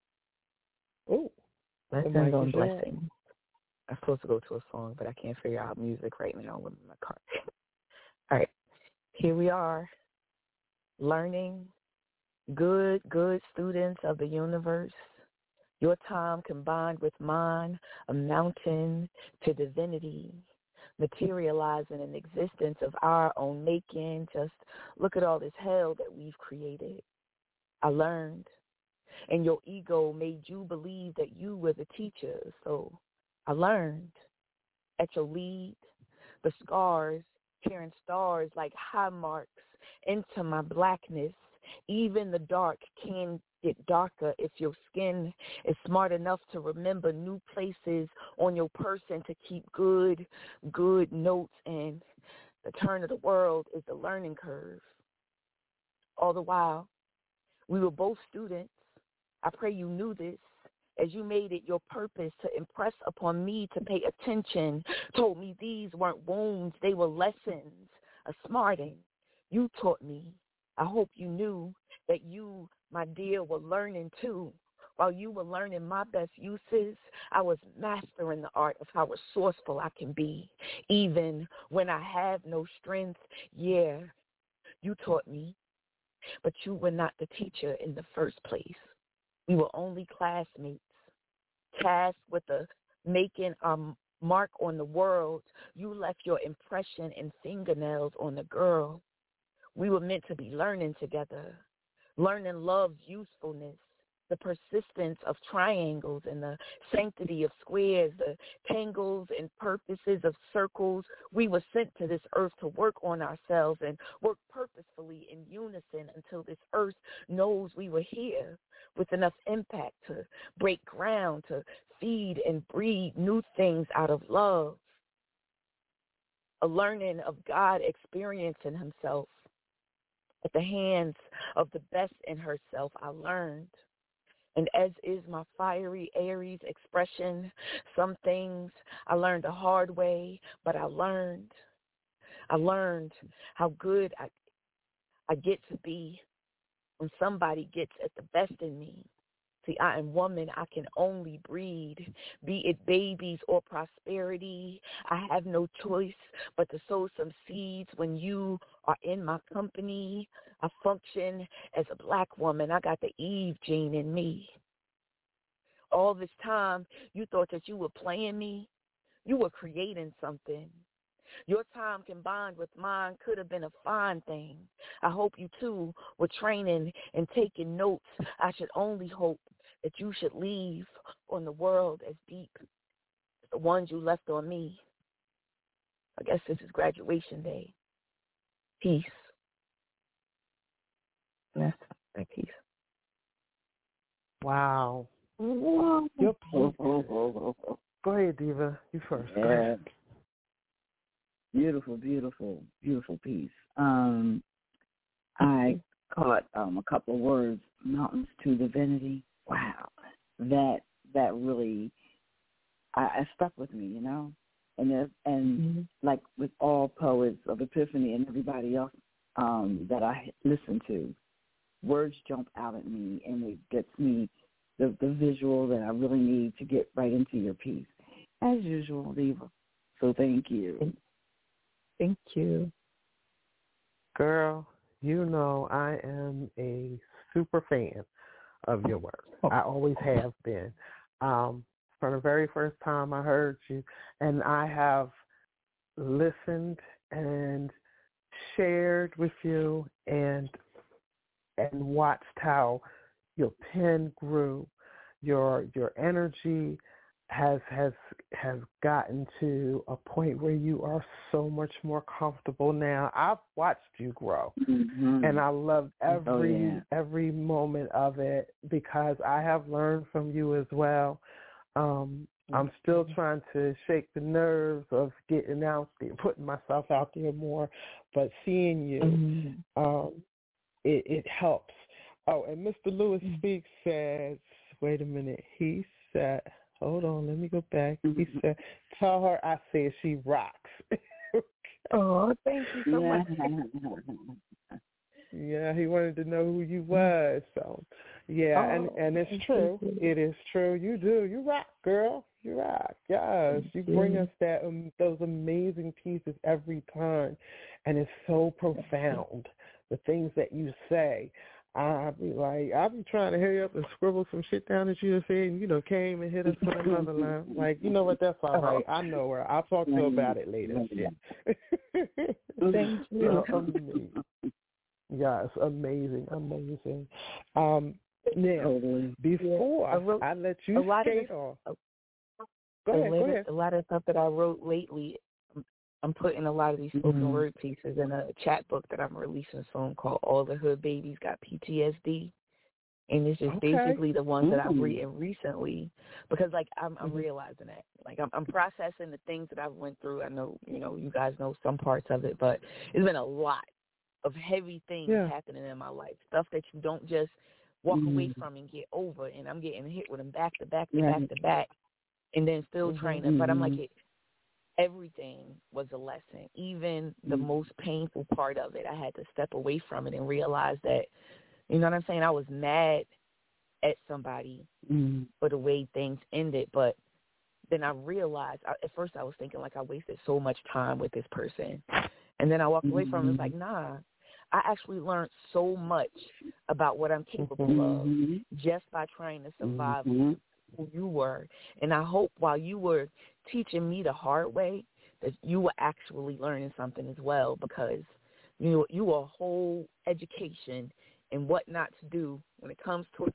Oh. Lessons on Blessings. I'm supposed to go to a song, but I can't figure out music right now with my car. All right. Here we are, learning, good, good students of the universe. Your time combined with mine, a mountain to divinity, materializing an existence of our own making. Just look at all this hell that we've created. I learned, and your ego made you believe that you were the teacher, so I learned at your lead, the scars, tearing stars like high marks into my blackness. Even the dark can get darker if your skin is smart enough to remember new places on your person to keep good, good notes. And the turn of the world is the learning curve. All the while, we were both students. I pray you knew this. As you made it your purpose to impress upon me to pay attention, told me these weren't wounds, they were lessons, a smarting. You taught me. I hope you knew that you, my dear, were learning too. While you were learning my best uses, I was mastering the art of how resourceful I can be, even when I have no strength. Yeah, you taught me, but you were not the teacher in the first place. We were only classmates, tasked with the making our mark on the world. You left your impression and fingernails on the girl. We were meant to be learning together, learning love's usefulness, the persistence of triangles and the sanctity of squares, the tangles and purposes of circles. We were sent to this earth to work on ourselves and work purposefully in unison until this earth knows we were here with enough impact to break ground, to feed and breed new things out of love. A learning of God experiencing himself at the hands of the best in herself, I learned. And as is my fiery Aries expression, some things I learned the hard way, but I learned. I learned how good I, I get to be when somebody gets at the best in me. See, I am woman, I can only breed, be it babies or prosperity. I have no choice but to sow some seeds when you are in my company. I function as a black woman. I got the Eve gene in me. All this time, you thought that you were playing me. You were creating something. Your time combined with mine could have been a fine thing. I hope you, too, were training and taking notes. I should only hope that you should leave on the world as deep as the ones you left on me. I guess this is graduation day. Peace. And that's that piece. Wow. Your piece. Go ahead, Diva. You first. Yeah. Beautiful, beautiful, beautiful piece. Um, I caught um, a couple of words, mountains to divinity. Wow, that that really I, I stuck with me, you know. And there, and mm-hmm. like with all poets of Epiphany and everybody else um, that I listen to, words jump out at me, and it gets me the, the visual that I really need to get right into your piece, as usual, Diva. So thank you. Thank you. Girl, you know I am a super fan of your work. Oh. I always have been. Um, from the very first time I heard you, and I have listened and shared with you and and watched how your pen grew, your your energy has has has gotten to a point where you are so much more comfortable now. I've watched you grow, mm-hmm. and I love every oh, yeah. every moment of it because I have learned from you as well. Um, mm-hmm. I'm still trying to shake the nerves of getting out there, putting myself out there more, but seeing you, mm-hmm. um, it, it helps. Oh, and Mister Lewis mm-hmm. Speaks says, wait a minute, he said, hold on, let me go back. He said, tell her I said she rocks. Oh, thank you so yeah. much. Yeah, he wanted to know who you was. So, yeah, oh, and, and it's true. It is true. You do. You rock, girl. You rock. Yes. You bring us that um, those amazing pieces every time, and it's so profound, the things that you say. I'll be like, I'll be trying to hurry up and scribble some shit down that you have said, and, you know, came and hit us with another line. Like, you know what, that's all right. I know her. I'll talk to her about it later. Yeah. Thank you. Amazing. Yes, amazing, amazing. Um, now, before I, wrote, I let you skate off. Go ahead, go ahead. A lot of stuff that I wrote lately, I'm putting a lot of these spoken mm-hmm. word pieces in a chat book that I'm releasing soon called All the Hood Babies Got P T S D. And it's just okay. basically the ones mm-hmm. that I've written recently because, like, I'm, I'm mm-hmm. realizing that. Like, I'm, I'm processing the things that I've went through. I know, you know, you guys know some parts of it, but it's been a lot of heavy things yeah. happening in my life, stuff that you don't just walk mm-hmm. away from and get over. And I'm getting hit with them back to back to mm-hmm. back to back and then still mm-hmm. training. But I'm like, it, everything was a lesson. Even the mm-hmm. most painful part of it, I had to step away from it and realize that, you know what I'm saying, I was mad at somebody mm-hmm. for the way things ended. But then I realized, I, at first I was thinking like I wasted so much time with this person. And then I walked away from it. It's like, nah, I actually learned so much about what I'm capable mm-hmm. of just by trying to survive mm-hmm. who you were. And I hope while you were teaching me the hard way that you were actually learning something as well, because you know, you are a whole education in what not to do when it comes to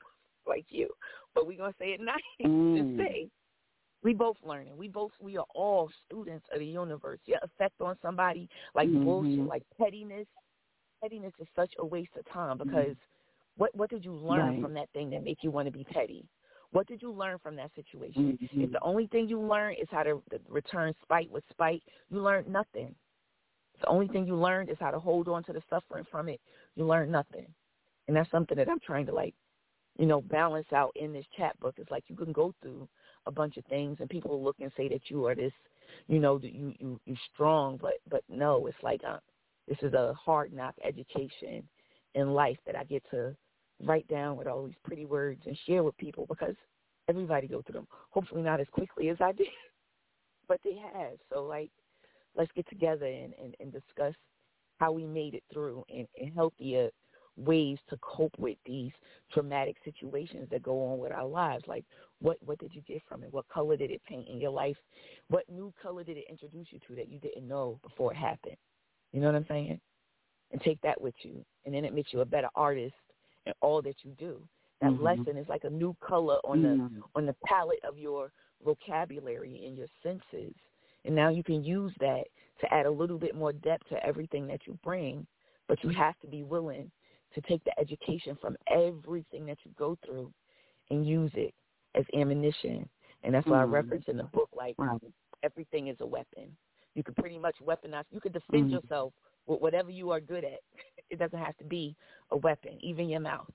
like you, but we're gonna say it nice Mm. and say we both learning. We both we are all students of the universe. Your effect on somebody like Mhm. bullshit, like pettiness. Pettiness is such a waste of time because what what did you learn Right. from that thing that make you want to be petty? What did you learn from that situation? Mhm. If the only thing you learn is how to return spite with spite, you learned nothing. If the only thing you learned is how to hold on to the suffering from it, you learned nothing. And that's something that I'm trying to, like, you know, balance out in this chat book. It's like you can go through a bunch of things and people will look and say that you are this, you know, that you you you strong, but but no, it's like uh, this is a hard knock education in life that I get to write down with all these pretty words and share with people because everybody go through them. Hopefully not as quickly as I did, but they have. So, like, let's get together and, and, and discuss how we made it through and, and healthier ways to cope with these traumatic situations that go on with our lives. Like, what, what did you get from it? What color did it paint in your life? What new color did it introduce you to that you didn't know before it happened? You know what I'm saying? And take that with you. And then it makes you a better artist in all that you do. That Mhm. lesson is like a new color on the Mhm. on the palette of your vocabulary and your senses. And now you can use that to add a little bit more depth to everything that you bring. But you have to be willing to take the education from everything that you go through and use it as ammunition. And that's why I Mhm. reference in the book, like, Right. everything is a weapon. You can pretty much weaponize. You can defend Mhm. yourself with whatever you are good at. It doesn't have to be a weapon, even your mouth.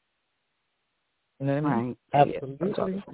You know what I mean? Right. Yeah, Absolutely.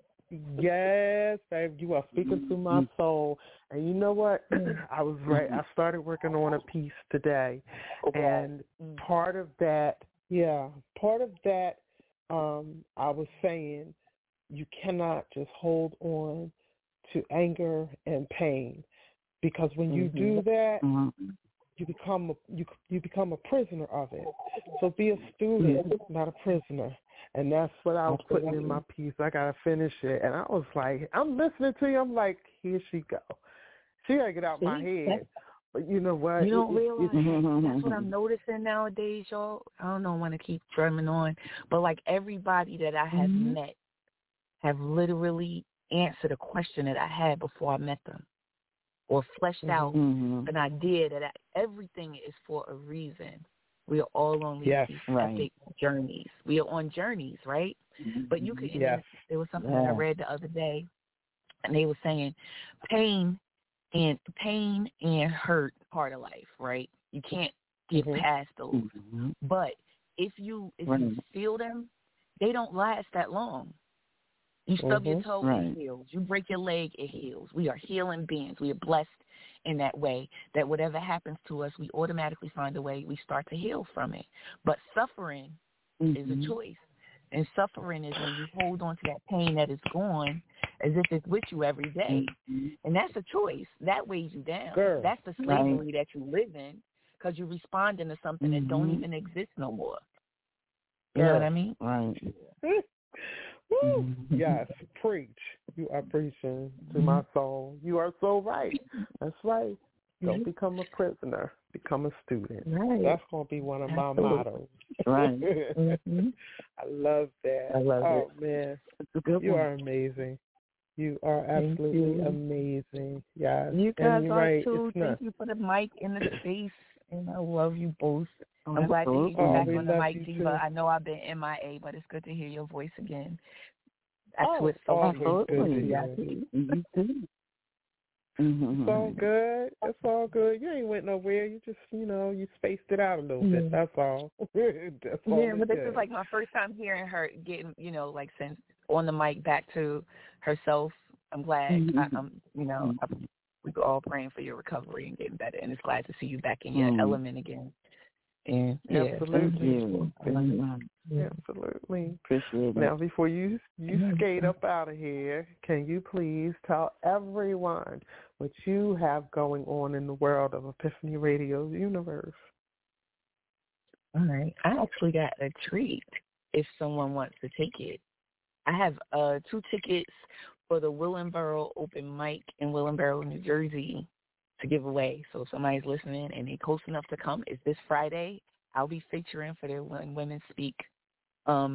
Yes, babe, you are speaking to my soul. And you know what? I was right. I started working on a piece today. And part of that, yeah, part of that, um, I was saying you cannot just hold on to anger and pain. Because when you do that, you become a, you you become a prisoner of it. So be a student, not a prisoner. And that's what I was putting in my piece. I gotta finish it. And I was like, I'm listening to you. I'm like, here she go. She gotta get out my head. But you know what? You don't It- it- realize it's- that's what I'm noticing nowadays, y'all. I don't know when to keep drumming on, but like everybody that I have Mhm. met have literally answered a question that I had before I met them, or fleshed out Mhm. an idea that I, everything is for a reason. We are all on these Yes, these right. epic journeys. We are on journeys, right? But you could. and Yes. There was something that I Yeah. read the other day, and they were saying pain and pain and hurt part of life, right? You can't get Mhm. past those. Mhm. But if you if Right. you feel them, they don't last that long. You stub your Mhm. toe, Right. it heals. You break your leg, it heals. We are healing beings. We are blessed in that way that whatever happens to us, we automatically find a way. We start to heal from it. But suffering is a Mhm. choice. And suffering is when you hold on to that pain that is gone as if it's with you every day. Mhm. And that's a choice. That weighs you down. Girl. That's the slavery that you live in because you're responding to something that don't Mhm. even exist no more. You know what I mean? Right. Woo. Mhm. Yes, preach. You are preaching to my soul. You are so right. That's right. Don't Mhm. become a prisoner. Become a student. Right. That's going to be one of my Absolutely. mottos. Right. Mm-hmm. I love that. I love oh, it. man. It's a good You one. are amazing. You are Thank absolutely you. amazing. Yes. You and guys you're are right. too. It's Thank not. you for the mic in the space, and I love you both. Oh, I'm glad to hear you absolutely. Oh, back we on the love mic, you Diva. too. I know I've been M I A, but it's good to hear your voice again. I Oh, twist so always good to Absolutely. hear. You too. Mhm. It's all good. It's all good. You ain't went nowhere. You just, you know, you spaced it out a little Yeah. bit. That's all. That's all. Yeah, it but this is. is like my first time hearing her getting, you know, like since on the mic back to herself. I'm glad. Mhm. I, I'm, you know, I, we were all praying for your recovery and getting better, and it's glad to see you back in your Mhm. element again. And yeah, Absolutely. Thank you. I love it. Mhm. Yeah. Absolutely. Appreciate it. Now, before you you Mhm. skate up out of here, can you please tell everyone what you have going on in the world of Epiphany Radio's universe? All right. I actually got a treat if someone wants to take it. I have uh, two tickets for the Willingboro Open Mic in Willingboro, New Jersey to give away. So if somebody's listening and they're close enough to come, it's this Friday. I'll be featuring for their When Women Speak um,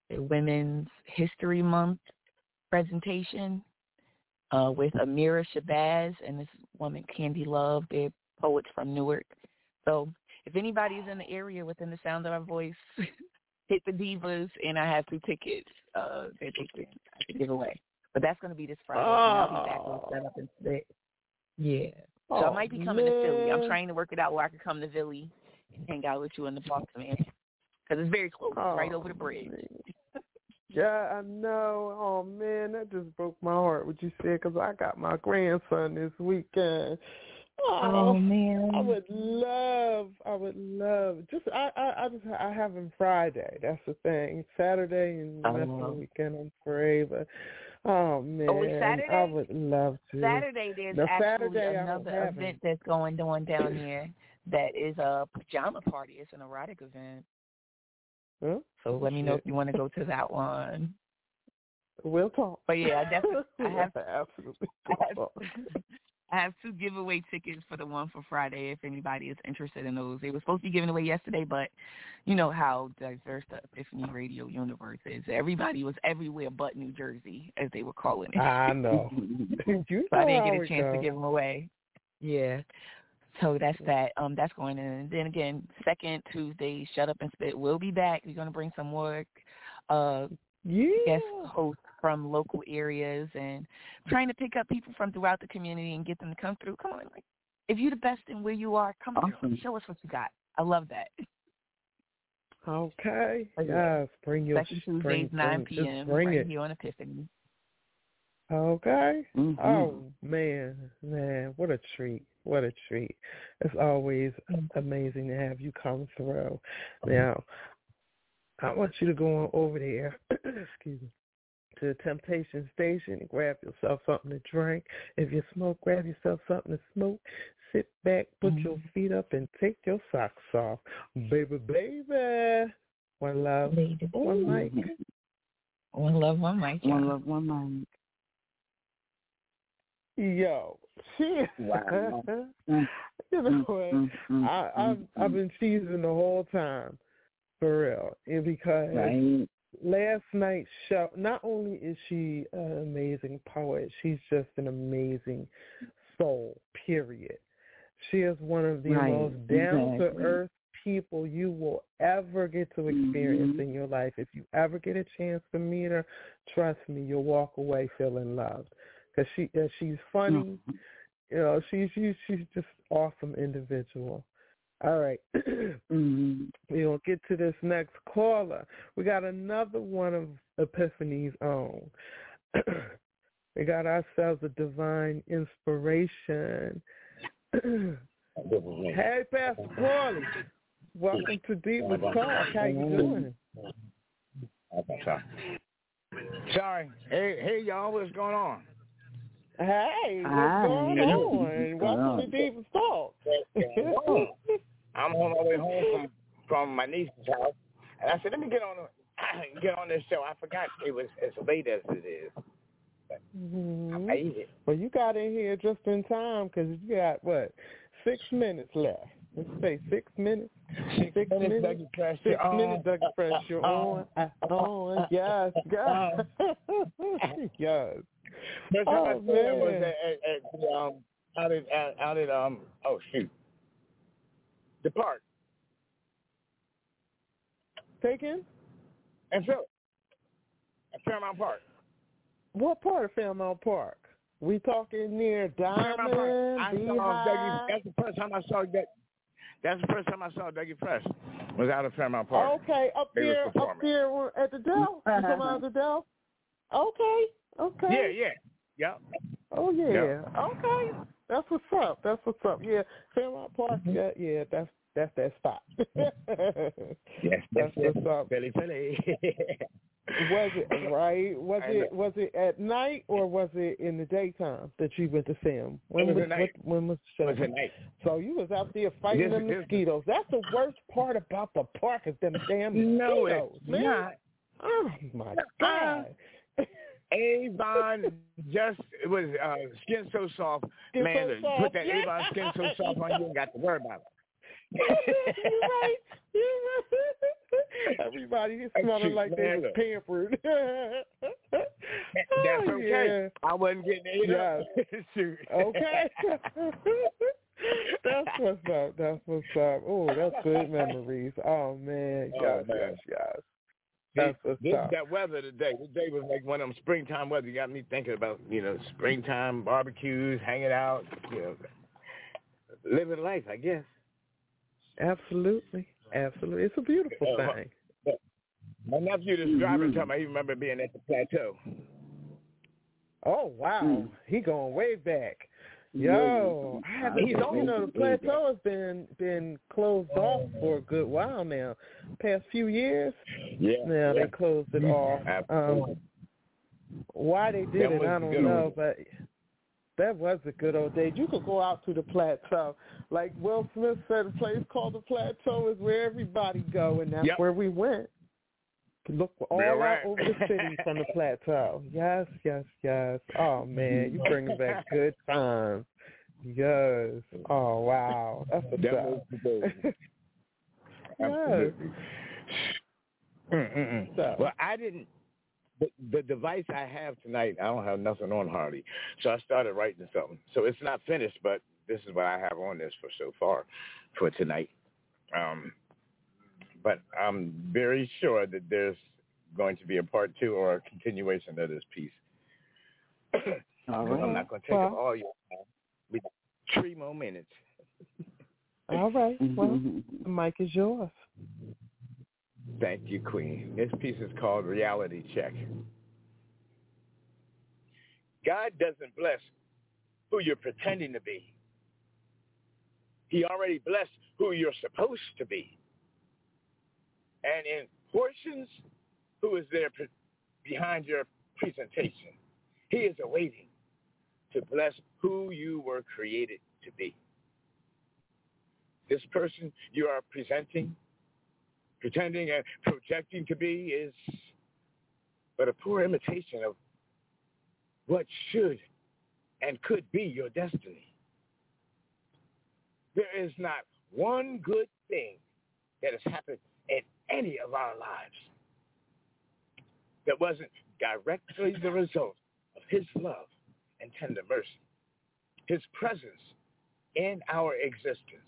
the Women's History Month presentation uh, with Amira Shabazz and this woman, Candy Love. They're poets from Newark. So if anybody's in the area within the sound of our voice, hit the Divas, and I have two tickets uh, that they can, I can give away. But that's going to be this Friday. Oh. And I'll be back on set up and sit. Yeah. So oh, I might be coming man. to Philly. I'm trying to work it out where I can come to Philly and hang out with you in the park, man. Because it's very close, oh, right over the bridge. Yeah, I know. Oh, man, that just broke my heart what you said because I got my grandson this weekend. Oh, oh, man. I would love, I would love, just, I, I, I just, I have him Friday. That's the thing. Saturday and the rest of the weekend I'm free, but, oh, man. Oh, it's Saturday? I would love to. Saturday, there's no, actually Saturday, another event that's going on down here that is a pajama party. It's an erotic event. Huh? So let me know if you want to go to that one. We'll talk. But yeah, I definitely I have absolutely. I have, I have two giveaway tickets for the one for Friday if anybody is interested in those. They were supposed to be given away yesterday, but you know how diverse the Epiphany Radio universe is. Everybody was everywhere but New Jersey, as they were calling it. I know. you so know I didn't get a chance go. to give them away. Yeah. So that's that. Um, that's going in. And then again, second Tuesday, Shut Up and Spit will be back. We're going to bring some more uh, yeah. guest hosts from local areas and trying to pick up people from throughout the community and get them to come through. Come on. Like, if you're the best in where you are, come awesome. through. Show us what you got. I love that. Okay. Yes. Bring your Second Tuesdays, nine p.m. Bring right it. here on Epiphany. Okay. Mm-hmm. Oh, man. Man, what a treat. What a treat. It's always amazing to have you come through. Now, I want you to go on over there, excuse me, to the Temptation Station and grab yourself something to drink. If you smoke, grab yourself something to smoke. Sit back, put mm-hmm. your feet up, and take your socks off. Baby, baby. One love, baby, one mic. One love, one mic. One love, one mic. Yo, she, wow. you know what? Mm-hmm. I, I've I've been teasing the whole time, for real, and because right. last night's show. Not only is she an amazing poet, she's just an amazing soul. Period. She is one of the right. most down to exactly. earth people you will ever get to experience mm-hmm. in your life. If you ever get a chance to meet her, trust me, you'll walk away feeling loved. Cause she, uh, she's funny, mm-hmm. you know. She's she's she's just awesome individual. All right, mm-hmm. we're gonna get to this next caller. We got another one of Epiphany's own. We got ourselves a divine inspiration. Hey, Pastor Paulie, welcome to Divas Talk. How you doing? Sorry. Hey, hey, y'all, what's going on? Hey, what's Hi. going on? Welcome to Divas Talk. I'm on my way home from, from my niece's house, and I said, let me get on the, get on this show. I forgot it was as late as it is. But mm-hmm. I made it. Well, you got in here just in time because you got, what, six minutes left. Let's say six minutes. Six, six minutes, minutes. Dougie Fresh. Six on. minutes, Dougie Fresh. You're on. On. Yes, yes. Yes. First time Oh, I saw man. him was at, at, at the, um, out at, at, out at, um, oh, shoot. The park. Taken? And Philly. At Fairmount Park. What part of Fairmount Park? We talking near Diamond, I saw Dougie, Beehive? that's the first time I saw that. That's the first time I saw Dougie Fresh. Was out of Fairmount Park. Okay, up They there, was up there at the Dell. You talking about the Dell? Okay, okay. Yeah, yeah, yep. Oh yeah, Yep. okay. That's what's up. That's what's up. Yeah, Fairmount Park. Mm-hmm. Yeah, yeah. That's that's that spot. Yes, that's yes, what's up. Philly, Philly. Was it right? Was it was it at night or was it in the daytime that you went to see him? When it was was at night. When, when was the show? It was at night. So you was out there fighting This- the this- mosquitoes. That's the worst part about the park is them damn mosquitoes, No, it's man. not. Oh my God. Avon just it was uh, skin so soft, Skin man. so to soft, put that yeah. Avon skin so soft on you, ain't got to worry about it. You're right. You're right. Everybody is smelling like they was pampered. That's Oh, okay. yeah. I wasn't getting it Yes. up. Shoot. Okay. That's what's up. That's what's up. Oh, that's good memories. Oh, man. Oh, Yes, man. yes, yes. See, That's what's this, up. that weather today, today was like one of them springtime weather. You got me thinking about, you know, springtime barbecues, hanging out, you know, living life, I guess. Absolutely. Absolutely. It's a beautiful Uh, thing. my, my nephew that's driving told me he remember being at the plateau. Oh, wow. Mm. He going way back. Yo, I haven't, He's you know, the plateau has been been closed off for a good while now. Past few years, Yeah, now yeah. they closed it off. Um, why they did That it, was I the don't good know, old- but that was the good old days. You could go out to the plateau. Like Will Smith said, a place called the Plateau is where everybody go, and that's Yep. where we went. Look all Real out right. over the city from the plateau. Yes, yes, yes. Oh, man, you bringing back good times. Yes. Oh, wow. That's what's That up. was the day. Yes. Absolutely. Mm-mm-mm. So. Well, I didn't. The, the device I have tonight, I don't have nothing on hardly. So I started writing something. So it's not finished, but this is what I have on this for so far for tonight. Um, but I'm very sure that there's going to be a part two or a continuation of this piece. All right. I'm not going to take Well. up all your time. We got three more minutes. All right. Well, the mic is yours. Thank you, Queen. This piece is called Reality Check. God doesn't bless who you're pretending to be. He already blessed who you're supposed to be. And in portions, who is there pre- behind your presentation? He is awaiting to bless who you were created to be. This person you are presenting, pretending and projecting to be is but a poor imitation of what should and could be your destiny. There is not one good thing that has happened in any of our lives that wasn't directly the result of his love and tender mercy, his presence in our existence.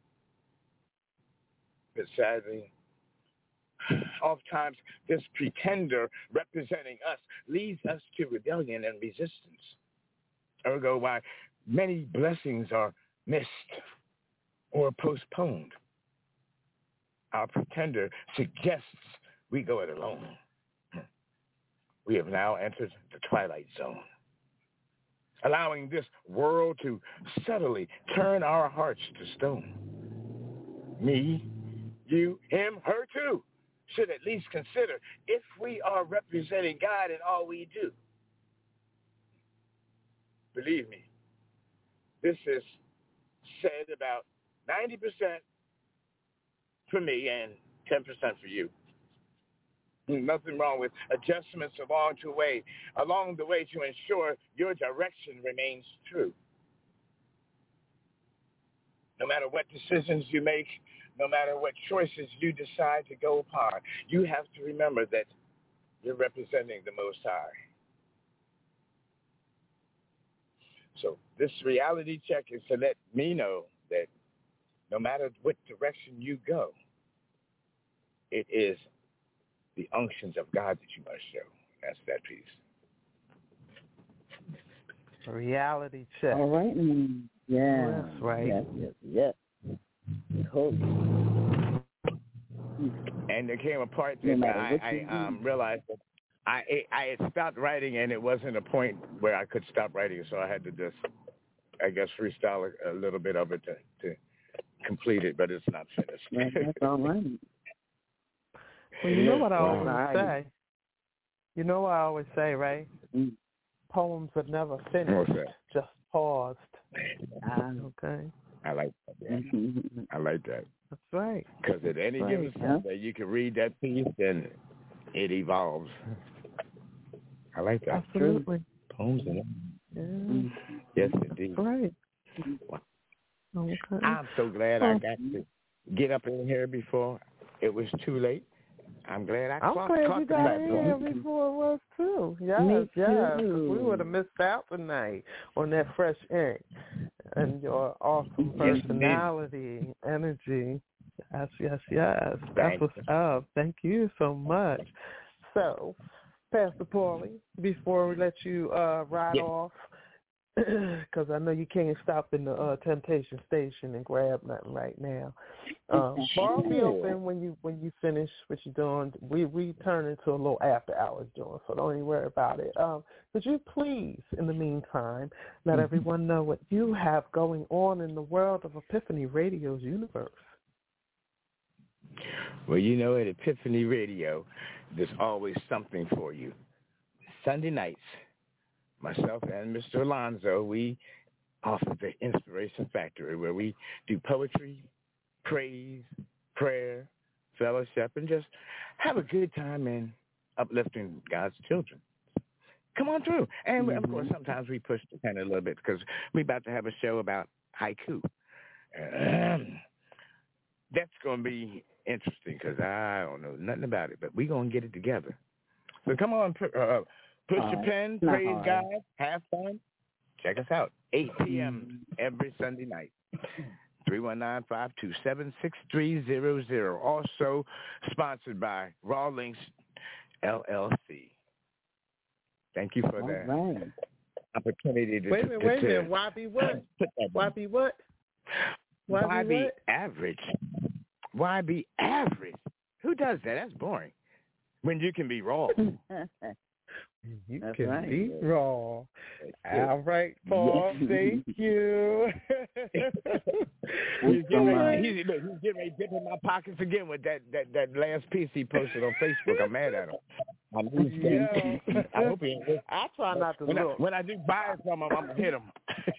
But sadly, oftentimes this pretender representing us leads us to rebellion and resistance. Ergo, why many blessings are missed or postponed. Our pretender suggests we go it alone. We have now entered the twilight zone, allowing this world to subtly turn our hearts to stone. Me, you, him, her too, should at least consider if we are representing God in all we do. Believe me, this is said about ninety percent for me and ten percent for you. Nothing wrong with adjustments along the way, along the way to ensure your direction remains true. No matter what decisions you make, no matter what choices you decide to go upon, you have to remember that you're representing the Most High. So this reality check is to let me know that no matter what direction you go, it is the unctions of God that you must show. That's that piece. Reality check. All right. Mm, yeah. Oh, that's right. Yes, yes, yes. Totally. And there came a part No that matter I, what I you do. um, realized that I I had stopped writing, and it wasn't a point where I could stop writing, so I had to just, I guess, freestyle a, a little bit of it to, to complete it, but it's not finished. Yeah, that's all right. Well, you know what I always Right. say? You know what I always say, right? Mm. Poems are never What's finished, that? just paused. Ah. Okay? I like that. Yeah. I like that. That's right. Because at any Right, given yeah. Sunday, you can read that piece, and it evolves. I like that. Absolutely. Poems and Yeah. Mm. yes, indeed. That's right. Wow. Okay. I'm so glad I got to get up in here before it was too late. I'm glad I I'm caught, glad caught you the got platform. in before us too. Yes, Me yes. 'Cause too. we would have missed out tonight on that fresh ink and your awesome Yes, indeed. personality, energy. Yes, yes, yes. That's Thank what's up. Thank you so much. So, Pastor Paulie, before we let you uh, ride Yes. off, because I know you can't stop in the uh, Temptation Station and grab nothing right now. Um, bar will be open when you when you finish what you're doing. We we turn into a little after hours doing, so don't even worry about it. Um, could you please, in the meantime, let Mm-hmm. everyone know what you have going on in the world of Epiphany Radio's universe? Well, you know, at Epiphany Radio, there's always something for you. Sunday nights, myself and Mister Alonzo, we offer the Inspiration Factory, where we do poetry, praise, prayer, fellowship, and just have a good time in uplifting God's children. Come on through. And, mm-hmm. of course, sometimes we push the pen a little bit because we're about to have a show about haiku. Um, that's going to be interesting because I don't know nothing about it, but we're going to get it together. So come on, uh, push your pen, praise God, have fun. Check us out, eight p.m. every Sunday night. three one nine, five two seven, six three zero zero. Also sponsored by Raw Links, L L C. Thank you for that right. opportunity to Wait a minute, to, wait a to, minute. Why be what? Why be what? Why, Why be, be what? average? Why be average? Who does that? That's boring. When you can be raw. You That's can right. be raw. All right, Paul. Thank you. he's, getting ready, he's, look, he's getting ready to dip in my pockets again with that, that, that last piece he posted on Facebook. I'm mad at him. I'm yeah. I hope he ain't. I try not to when look. I, when I do buy it from him, I'm going to hit him.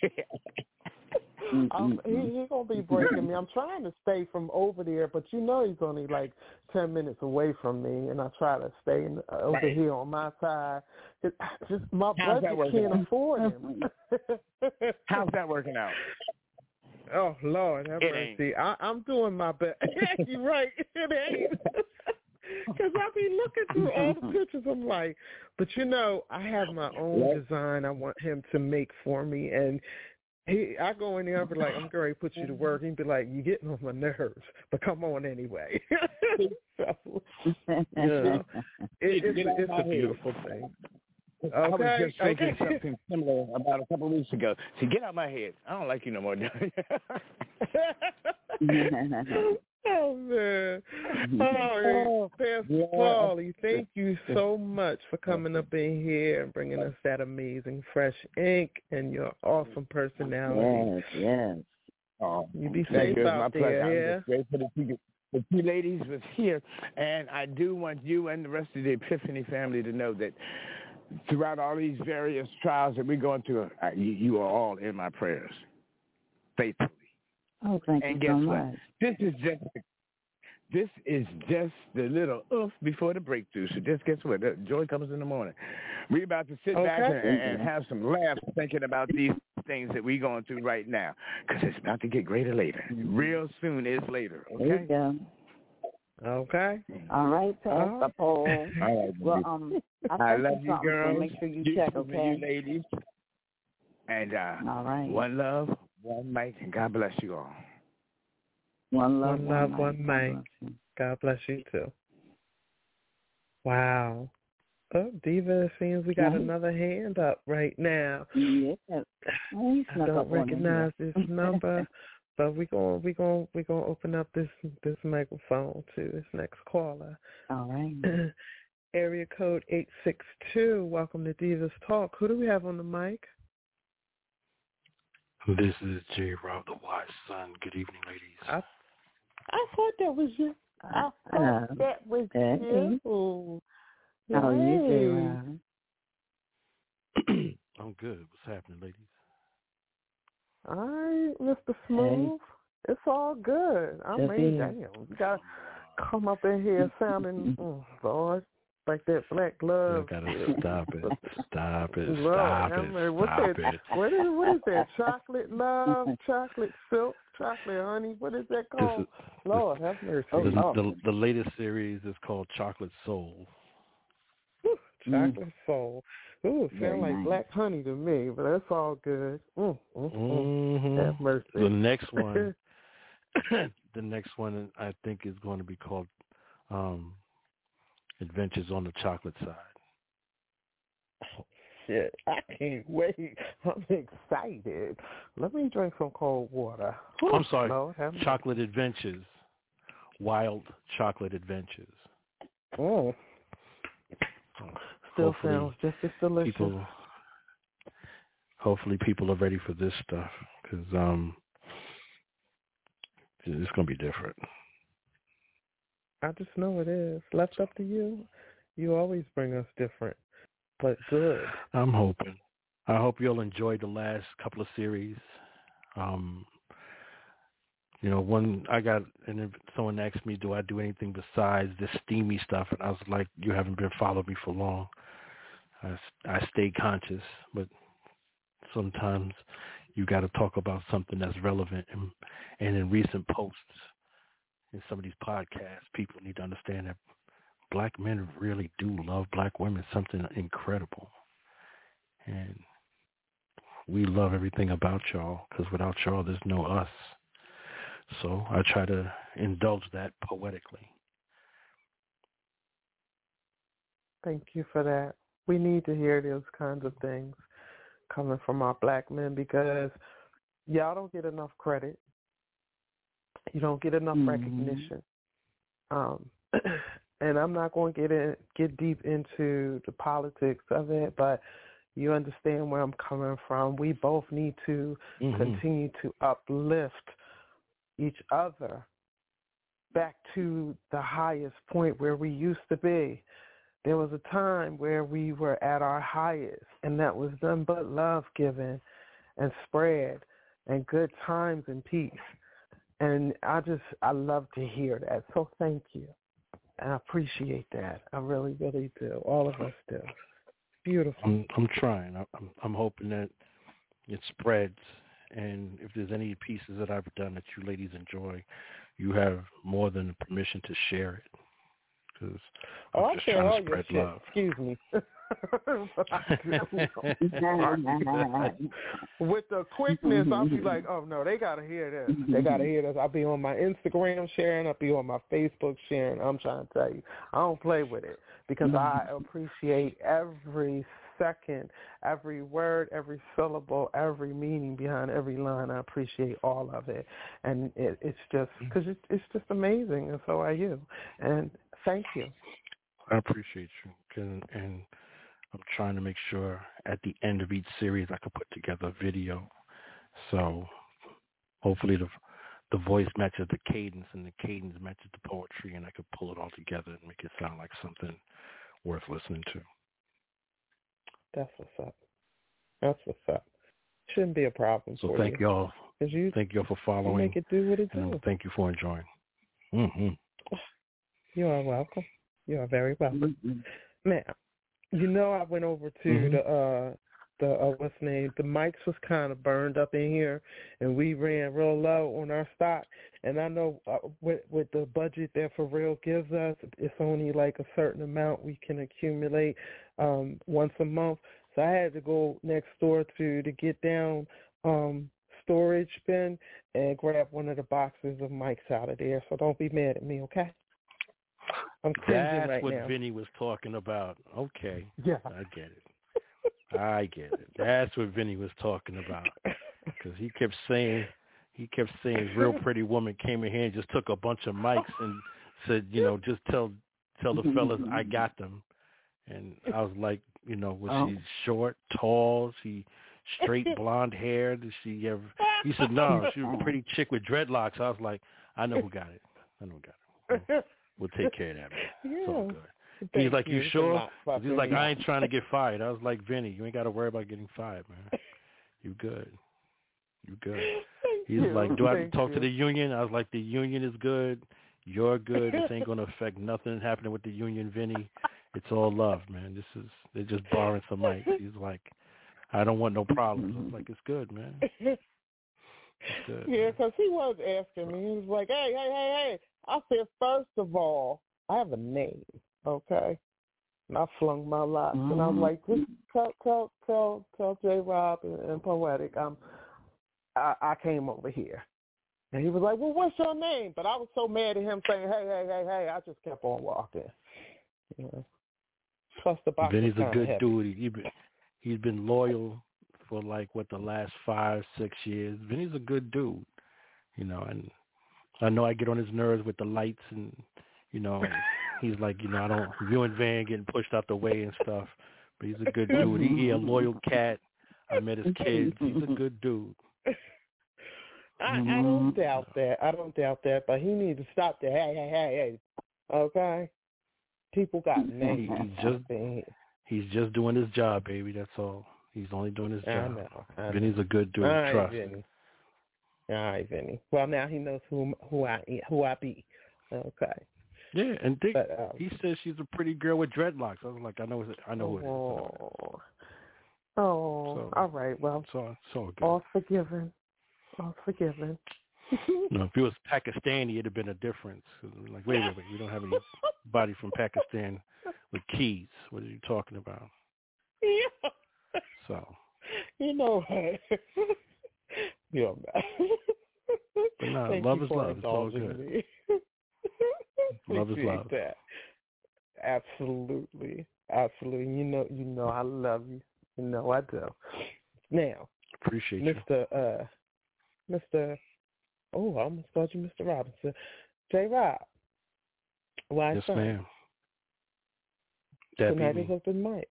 Um, he he gonna be breaking me. I'm trying to stay from over there, but you know he's only like ten minutes away from me, and I try to stay in, uh, over right. here on my side. It, just my How's budget can't out? afford him. How's that working out? Oh Lord, have it mercy. I, I'm doing my best. You're right. It ain't. Because I be looking through all the pictures. I'm like, but you know, I have my own yep. design. I want him to make for me, and. He, I go in there and be like, I'm going to put you to work. He'd be like, you're getting on my nerves, but come on anyway. so, yeah. it, it's, it's a beautiful thing. Okay. I was just thinking okay. something similar about a couple of weeks ago. So get out my head. I don't like you no more. Oh, man. Oh, Pastor yeah. Paulie, thank you so much for coming up in here and bringing us that amazing fresh ink and your awesome personality. Yes, yes. Oh, you be safe you. out my there, pleasure. yeah? I'm just grateful that you, the two ladies was here, and I do want you and the rest of the Epiphany family to know that throughout all these various trials that we're going through, uh, you, you are all in my prayers, faithfully. Oh, thank and you guess so what? much. This is just this is just the little oof before the breakthrough. So just guess what? The joy comes in the morning. We're about to sit okay. back and, and have some laughs thinking about these things that we're going through right now, because it's about to get greater later. Real soon is later. Okay. There you go. Okay. All right, Pastor Paul. All right. Well, um, I, I love you, girls. So make sure you you check, okay? You ladies. And uh, all right. One love, one mic, and God bless you all. One love, one, love, one mic. God bless you too. Wow. Oh, Diva, it seems we got right. another hand up right now. Yeah. I don't recognize this number, but we're gonna we gonna we gonna open up this this microphone to this next caller. All right. Area code eight six two. Welcome to Divas Talk. Who do we have on the mic? This is J. Rob, the Wise Son. Good evening, ladies. I, I thought that was you. I thought uh, that was hey. you. Oh, hey. you J. I'm good. What's happening, ladies? All right, Mister Smooth. Hey. It's all good. I mean, damn, you got to come up in here sounding, oh, Lord, like that black glove. You gotta stop it. Stop it. Lord, Stop I it. mean, what's Stop that? it. What is, what is that? Chocolate love? Chocolate silk? chocolate honey. What is that called? Is, Lord, have mercy. The, Oh, the, the latest series is called Chocolate Soul. Whew, chocolate mm. soul. Ooh, it sounds like nice. black honey to me, but that's all good. Mm, mm, mm-hmm. mm. Have mercy. The next one, the next one I think is going to be called um, Adventures on the Chocolate Side. Oh, shit. I can't wait. I'm excited. Let me drink some cold water. Whew, I'm sorry. Lord, Chocolate Adventures. Wild Chocolate Adventures. Oh. Still hopefully sounds just as delicious. People, hopefully people are ready for this stuff because um, it's going to be different. I just know it is. Left up to you. You always bring us different, but good. I'm hoping. I hope you'll enjoy the last couple of series. Um, you know, one I got, and if someone asked me, do I do anything besides this steamy stuff? And I was like, you haven't been following me for long. I, I stay conscious, but sometimes you got to talk about something that's relevant. And, and in recent posts, in some of these podcasts, people need to understand that black men really do love black women, something incredible. And we love everything about y'all because without y'all, there's no us. So I try to indulge that poetically. Thank you for that. We need to hear those kinds of things coming from our black men because y'all don't get enough credit. You don't get enough mm-hmm. recognition. Um, and I'm not going to get in, get deep into the politics of it, but you understand where I'm coming from. We both need to mm-hmm. continue to uplift each other back to the highest point where we used to be. There was a time where we were at our highest, and that was none but love given and spread and good times and peace. And I just, I love to hear that. So thank you. And I appreciate that. I really, really do. All of us do. Beautiful. I'm, I'm trying. I'm, I'm hoping that it spreads. And if there's any pieces that I've done that you ladies enjoy, you have more than permission to share it. Because I'm oh, just I'll trying share to spread all your love. Shit. Excuse me. With the quickness, I'll be like, oh, no, they got to hear this. They got to hear this. I'll be on my Instagram sharing. I'll be on my Facebook sharing. I'm trying to tell you, I don't play with it because I appreciate every second, every word, every syllable, every meaning behind every line. I appreciate all of it. And it, it's just, because it, it's just amazing, and so are you. And thank you. I appreciate you. And, and I'm trying to make sure at the end of each series I can put together a video. So hopefully the the voice matches the cadence and the cadence matches the poetry, and I could pull it all together and make it sound like something worth listening to. That's what's up. That's what's up. Shouldn't be a problem so for thank you. y'all. You, thank y'all for following. You make it do what it and do. Thank you for enjoying. Mm-hmm. You are welcome. You are very welcome. Mm-hmm. Now, you know I went over to mm-hmm. the uh the uh, what's the name? The mics was kind of burned up in here, and we ran real low on our stock. And I know uh, with with the budget that For Real gives us, it's only like a certain amount we can accumulate um, once a month. So I had to go next door to to get down um, storage bin and grab one of the boxes of mics out of there. So don't be mad at me, okay? I'm cringing That's right what now. Vinny was talking about. Okay. Yeah. I get it. I get it. That's what Vinny was talking about. Because he kept saying, he kept saying, Real Pretty Woman came in here and just took a bunch of mics and said, you know, just tell tell the fellas I got them. And I was like, you know, was oh. she short, tall? Is she straight blonde hair? Did she have? He said, no, she was a pretty chick with dreadlocks. I was like, I know who got it. I know who got it. We'll take care of that, man. Yeah. It's all good. Thank He's like, you, you sure? He's like, me. I ain't trying to get fired. I was like, Vinny, you ain't got to worry about getting fired, man. You good. You good. Thank He's you. like, do I Thank talk you. to the union? I was like, the union is good. You're good. This ain't going to affect nothing happening with the union, Vinny. It's all love, man. This is, they're just borrowing some mics. He's like, I don't want no problems. I was like, it's good, man. Good. Yeah, because he was asking me. He was like, hey, hey, hey, hey. I said, first of all, I have a name, okay? And I flung my locks. Mm-hmm. And I'm like, just tell, tell, tell, tell J. Rob and, and Poetic, I'm, I, I came over here. And he was like, well, what's your name? But I was so mad at him saying, hey, hey, hey, hey. I just kept on walking. You know? Plus the box Vinny's was a good heavy. dude. He been, he's been loyal for like, what, the last five, six years. Vinny's a good dude, you know, and I know I get on his nerves with the lights and, you know, he's like, you know, I don't, you and Van getting pushed out the way and stuff, but he's a good dude. He, he a loyal cat. I met his kids. He's a good dude. I, I don't doubt that. I don't doubt that, but he needs to stop the hey, hey, hey, hey. Okay? People got names. He, he's just he's just doing his job, baby. That's all. He's only doing his job. I know. I Vinny's know. a good dude. All right, trust. Vinny. All right, Vinny. Well, now he knows who who I who I be. Okay. Yeah, and Dick, but, um, he says she's a pretty girl with dreadlocks. I was like, I know, I know who it is. Oh, oh so, all right. Well, it's all, it's all good. All forgiven. All forgiven. No, if it was Pakistani, it'd have been a difference. Like, wait, wait, wait. We don't have anybody from Pakistan with keys. What are you talking about? Yeah. So. You know what? Yeah. But no, love is love. It's all good. Love is love. That. Absolutely. Absolutely. You know, you know I love you. You know I do. Now, appreciate Mister you. Uh, Mister Oh, I almost called you Mister Robinson. J. Rob. Why yes, son? ma'am. Tonight is open mic.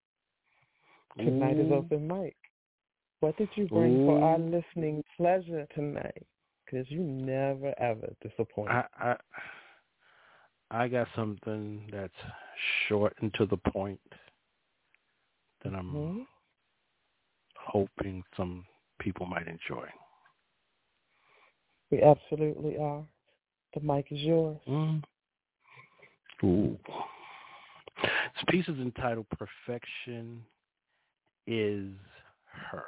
Tonight Ooh. is open mic. What did you bring Ooh. for our listening pleasure tonight? Because you never, ever disappoint. I, I, I got something that's short and to the point that I'm mm-hmm. hoping some people might enjoy. We absolutely are. The mic is yours. Mm. Ooh. This piece is entitled Perfection is Her.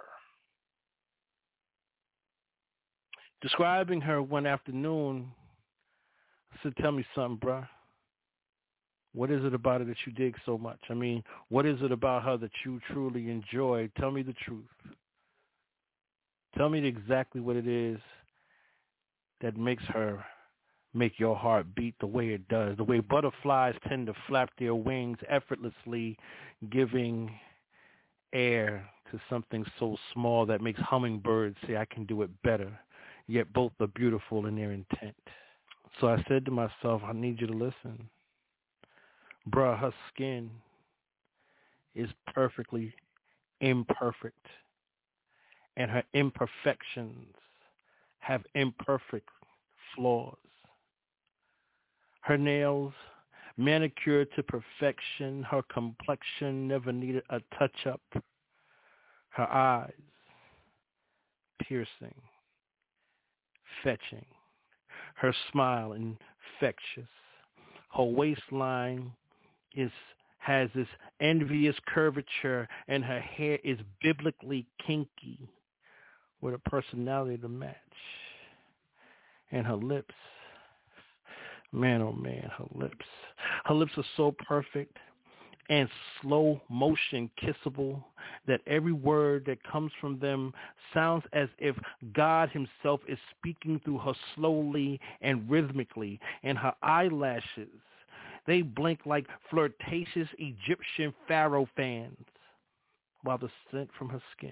Describing her one afternoon, I said, tell me something, bruh. What is it about her that you dig so much? I mean, what is it about her that you truly enjoy? Tell me the truth. Tell me exactly what it is that makes her make your heart beat the way it does, the way butterflies tend to flap their wings effortlessly, giving air to something so small that makes hummingbirds say, I can do it better, yet both are beautiful in their intent. So I said to myself, I need you to listen. Bruh, her skin is perfectly imperfect, and her imperfections have imperfect flaws. Her nails, manicured to perfection, her complexion never needed a touch-up. Her eyes, piercing, fetching. Her smile, infectious. Her waistline is has this envious curvature, and her hair is biblically kinky with a personality to match. And her lips, man, oh man, her lips. Her lips are so perfect and slow motion kissable that every word that comes from them sounds as if God himself is speaking through her slowly and rhythmically. And her eyelashes, they blink like flirtatious Egyptian pharaoh fans, while the scent from her skin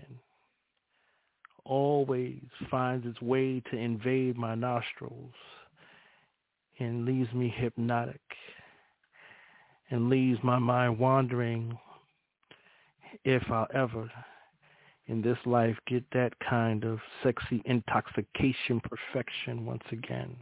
always finds its way to invade my nostrils and leaves me hypnotic and leaves my mind wandering if I'll ever in this life get that kind of sexy intoxication perfection once again.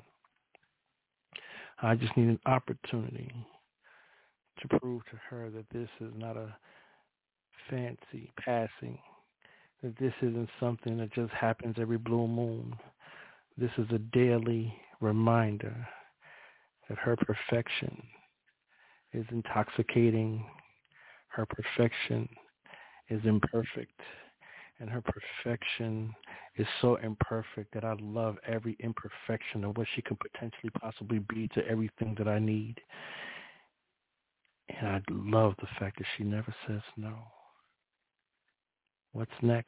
I just need an opportunity to prove to her that this is not a fancy passing, that this isn't something that just happens every blue moon. This is a daily reminder that her perfection is intoxicating, her perfection is imperfect, and her perfection is so imperfect that I love every imperfection of what she could potentially possibly be to everything that I need. And I love the fact that she never says no. What's next?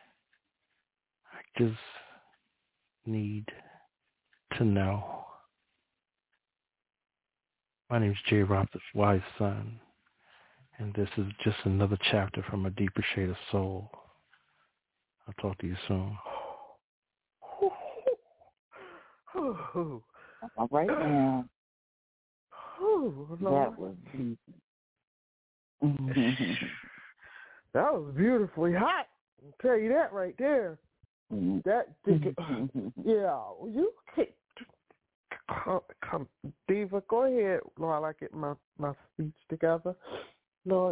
I just need to know. My name is J. Rob, the Wise Son, and this is just another chapter from A Deeper Shade of Soul. I'll talk to you soon. All right now. That was decent. That was beautifully hot. I'll tell you that right there. That yeah, you come, come, Diva, go ahead while I get my, my speech together. Lord.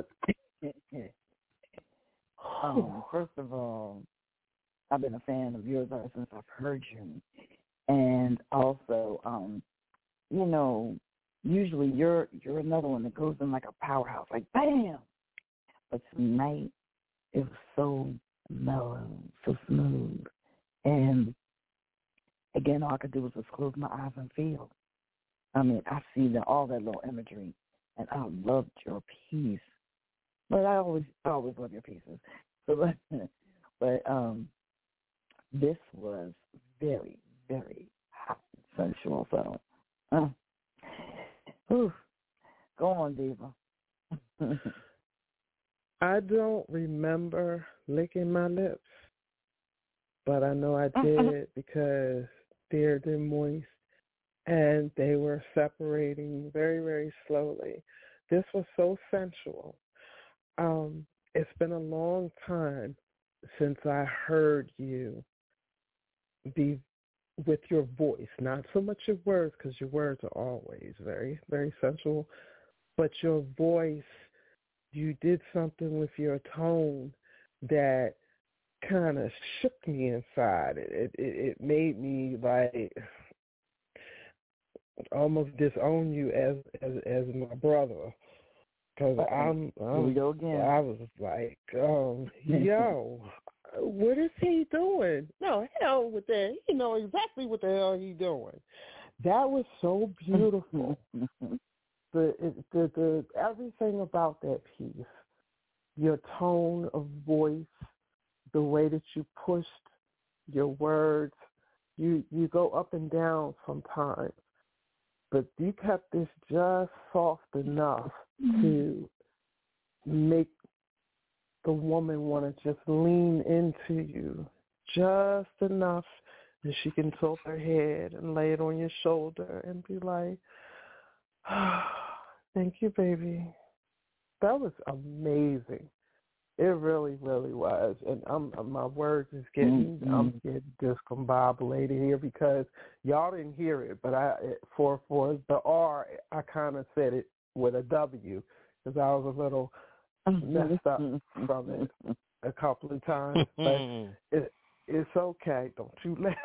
um, first of all, I've been a fan of yours ever since I've heard you. And also, um, you know, usually you're you're another one that goes in like a powerhouse, like bam. But tonight it was so mellow, so smooth. And again, all I could do was just close my eyes and feel. I mean, I see the, all that little imagery, and I loved your piece. But I always, I always love your pieces. So, but, but um, this was very, very hot and sensual. So, uh, whew. Go on, Diva. I don't remember licking my lips, but I know I did because they're, they're moist, and they were separating very, very slowly. This was so sensual. Um, it's been a long time since I heard you be with your voice, not so much your words, because your words are always very, very sensual, but your voice, you did something with your tone that kind of shook me inside. It, it it made me like almost disown you as as, as my brother, because I'm, I'm Here we go again. I was like, um, yo, what is he doing? No, hell with that. He know exactly what the hell he doing. That was so beautiful. the, the the everything about that piece, your tone of voice, the way that you pushed your words, you you go up and down sometimes, but you kept this just soft enough mm-hmm. to make the woman want to just lean into you, just enough that she can tilt her head and lay it on your shoulder and be like, oh, thank you, baby. That was amazing. It really, really was. And I'm, my words is getting, mm-hmm. I'm getting discombobulated here because y'all didn't hear it, but I, for for the R, I kind of said it with a W because I was a little messed up from it a couple of times. But it, it's okay. Don't you laugh.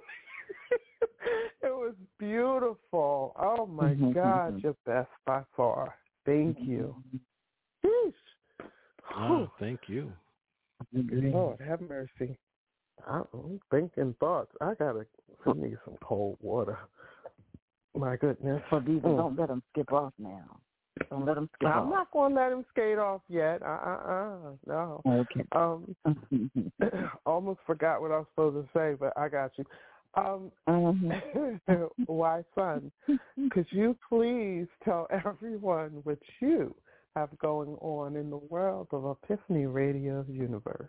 It was beautiful. Oh, my mm-hmm. God, you're best by far. Thank you. Sheesh. Oh, thank you. Lord, have mercy. I'm thinking thoughts. I gotta. I need some cold water. My goodness. So these mm. don't let them skip off now. Don't let them skip I'm off. I'm not gonna let him skate off yet. Uh uh uh. No. Okay. Um. Almost forgot what I was supposed to say, but I got you. Um. Mm-hmm. Why, son? Could you please tell everyone what you have going on in the world of Epiphany Radio Universe?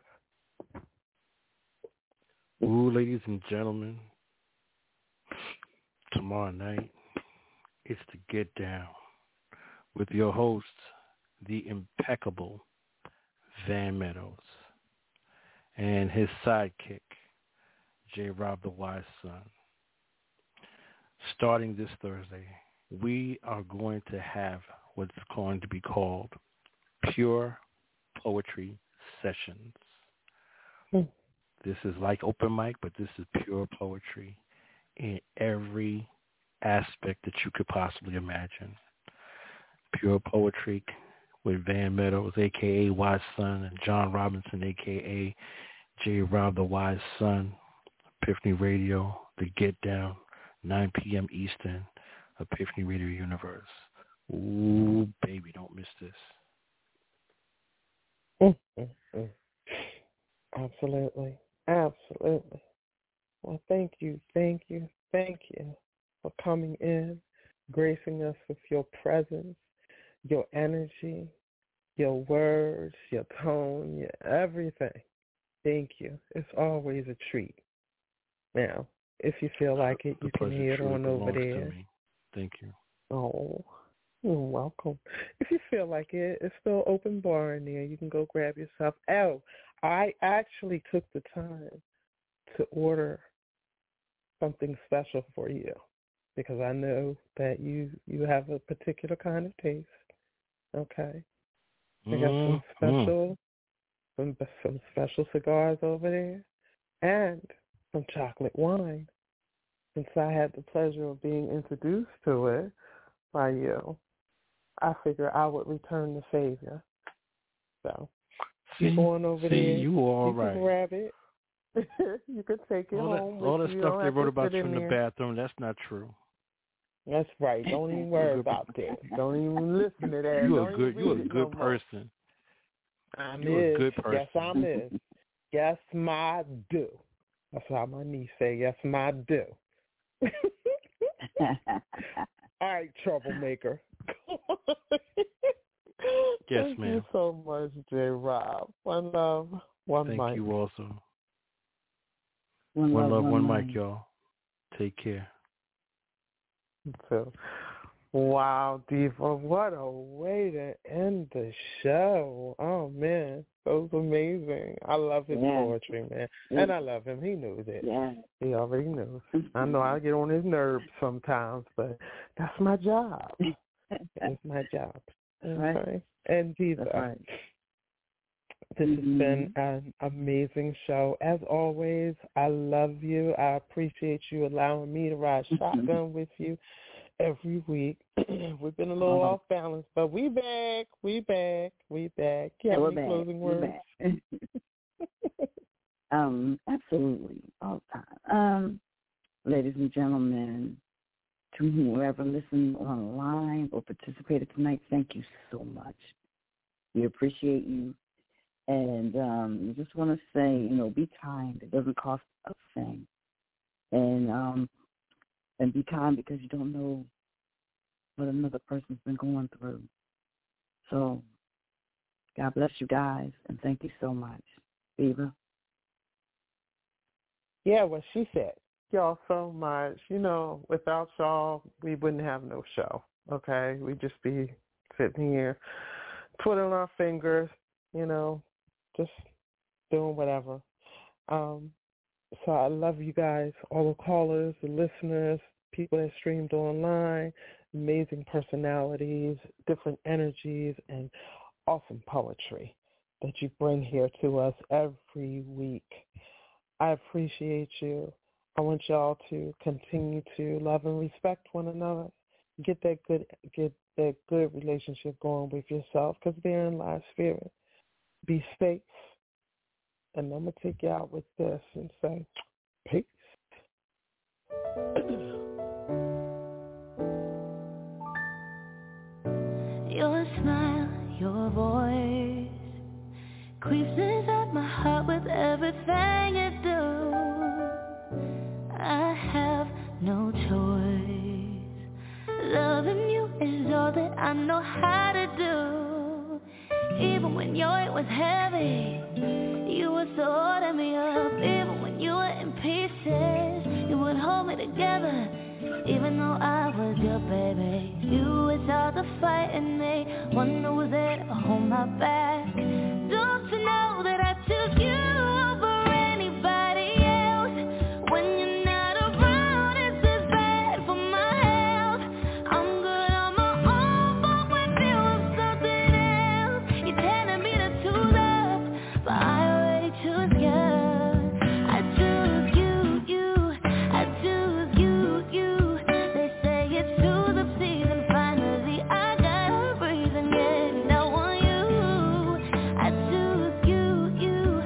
Ooh, ladies and gentlemen, tomorrow night is to get down with your host, the impeccable Van Meadows, and his sidekick, J. Rob the Wise Son. Starting this Thursday, we are going to have what's going to be called Pure Poetry Sessions. Hmm. This is like open mic, but this is pure poetry in every aspect that you could possibly imagine. Pure poetry with Van Meadows, a k a. Wise Son, and John Robinson, a k a. J. Rob the Wise Son, Epiphany Radio, The Get Down, nine p.m. Eastern, Epiphany Radio Universe. Ooh, baby, don't miss this. Mm-hmm. Absolutely. Absolutely. Well, thank you, thank you, thank you for coming in, gracing us with your presence, your energy, your words, your tone, your everything. Thank you. It's always a treat. Now, if you feel like it, you can head on over there. Thank you. Oh, you're welcome. If you feel like it, it's still open bar in there. You can go grab yourself. Oh, I actually took the time to order something special for you because I know that you, you have a particular kind of taste. Okay. I got some special, some, some special cigars over there and some chocolate wine. Since I had the pleasure of being introduced to it by you, I figure I would return the favor. So, see, you going over see, there, you all you right. can grab it. You could take it all home. That, all that stuff they wrote about you in the bathroom, that's not true. That's right. Don't even worry about that. Don't even listen to that. You Don't a good, you a good no person. I'm you a good person. Yes, I'm is. Yes, my do. That's how my niece say. Yes, my do. All right, troublemaker. Yes, Thank ma'am. you so much, J. Rob. One love, one Thank mic. Thank you also. One, one love, love, one, one mic, mic, y'all. Take care. So, wow, Diva, what a way to end the show. Oh, man, that was amazing. I love his yeah. poetry, man. Yeah. And I love him. He knows it. Yeah. He already knows. I know I get on his nerves sometimes, but that's my job. It's my job. Okay. Right. And Diva, right. this mm-hmm. has been an amazing show. As always, I love you. I appreciate you allowing me to ride shotgun mm-hmm. with you every week. We've been a little uh-huh. off balance, but we back. We back. We back. You have yeah, any back. closing we're words? Back. um, absolutely. All the time. Um, ladies and gentlemen, to whoever listened online or participated tonight, thank you so much. We appreciate you. And um, we just want to say, you know, be kind. It doesn't cost a thing. And um, and be kind because you don't know what another person's been going through. So God bless you guys, and thank you so much. Eva? Yeah, what she said. Y'all so much. You know, without y'all, we wouldn't have no show, okay? We'd just be sitting here twiddling our fingers, you know, just doing whatever. Um, so I love you guys, all the callers, the listeners, people that streamed online, amazing personalities, different energies, and awesome poetry that you bring here to us every week. I appreciate you. I want y'all to continue to love and respect one another. Get that good, get that good relationship going with yourself, because therein lies spirit. Be safe. And I'm going to take you out with this and say, peace. Your smile, your voice creeps inside my heart with everything you do. I have no choice. Loving you is all that I know how to do. Even when your weight was heavy, you would still hold me up. Even when you were in pieces, you would hold me together. Even though I was your baby, you was all the fight in me. One who was there to hold my back. Don't you know that I took you over anybody else? When you're not around, it's just bad for my health. I'm good on my own, but with you I'm something else. You're telling me to choose up, but I already choose you. I choose you, you, I choose you, you. They say it's true the season, finally I got a reason, yeah, and I want you. I choose you, you,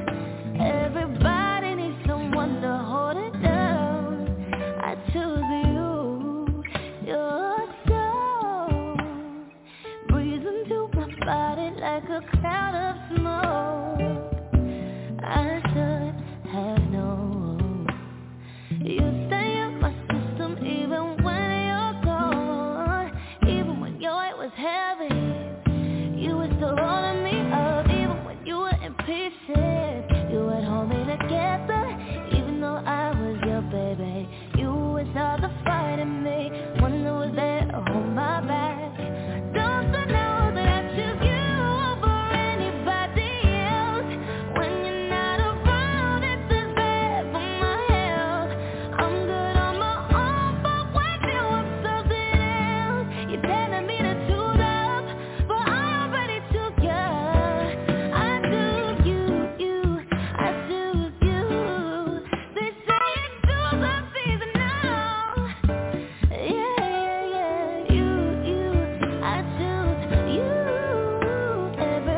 a cloud of smoke. I should have known. You stay in my system even when you're gone. Even when your weight was heavy, you were still holding me up. Even when you were in pieces, you would hold me together. Even though I was your baby, you was all the fight in me. One that was there to hold my back. Don't you know that I choose you over anybody else? When you're not around, it's just bad for my health. I'm good on my own, but with you I'm something else. You're telling me to choose up, but I already choose you. I choose you, you, I choose you. They say you choose up season now. Yeah, yeah, yeah, you, you, I choose you.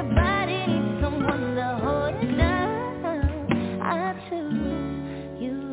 Everybody needs someone to hold it down. I choose you.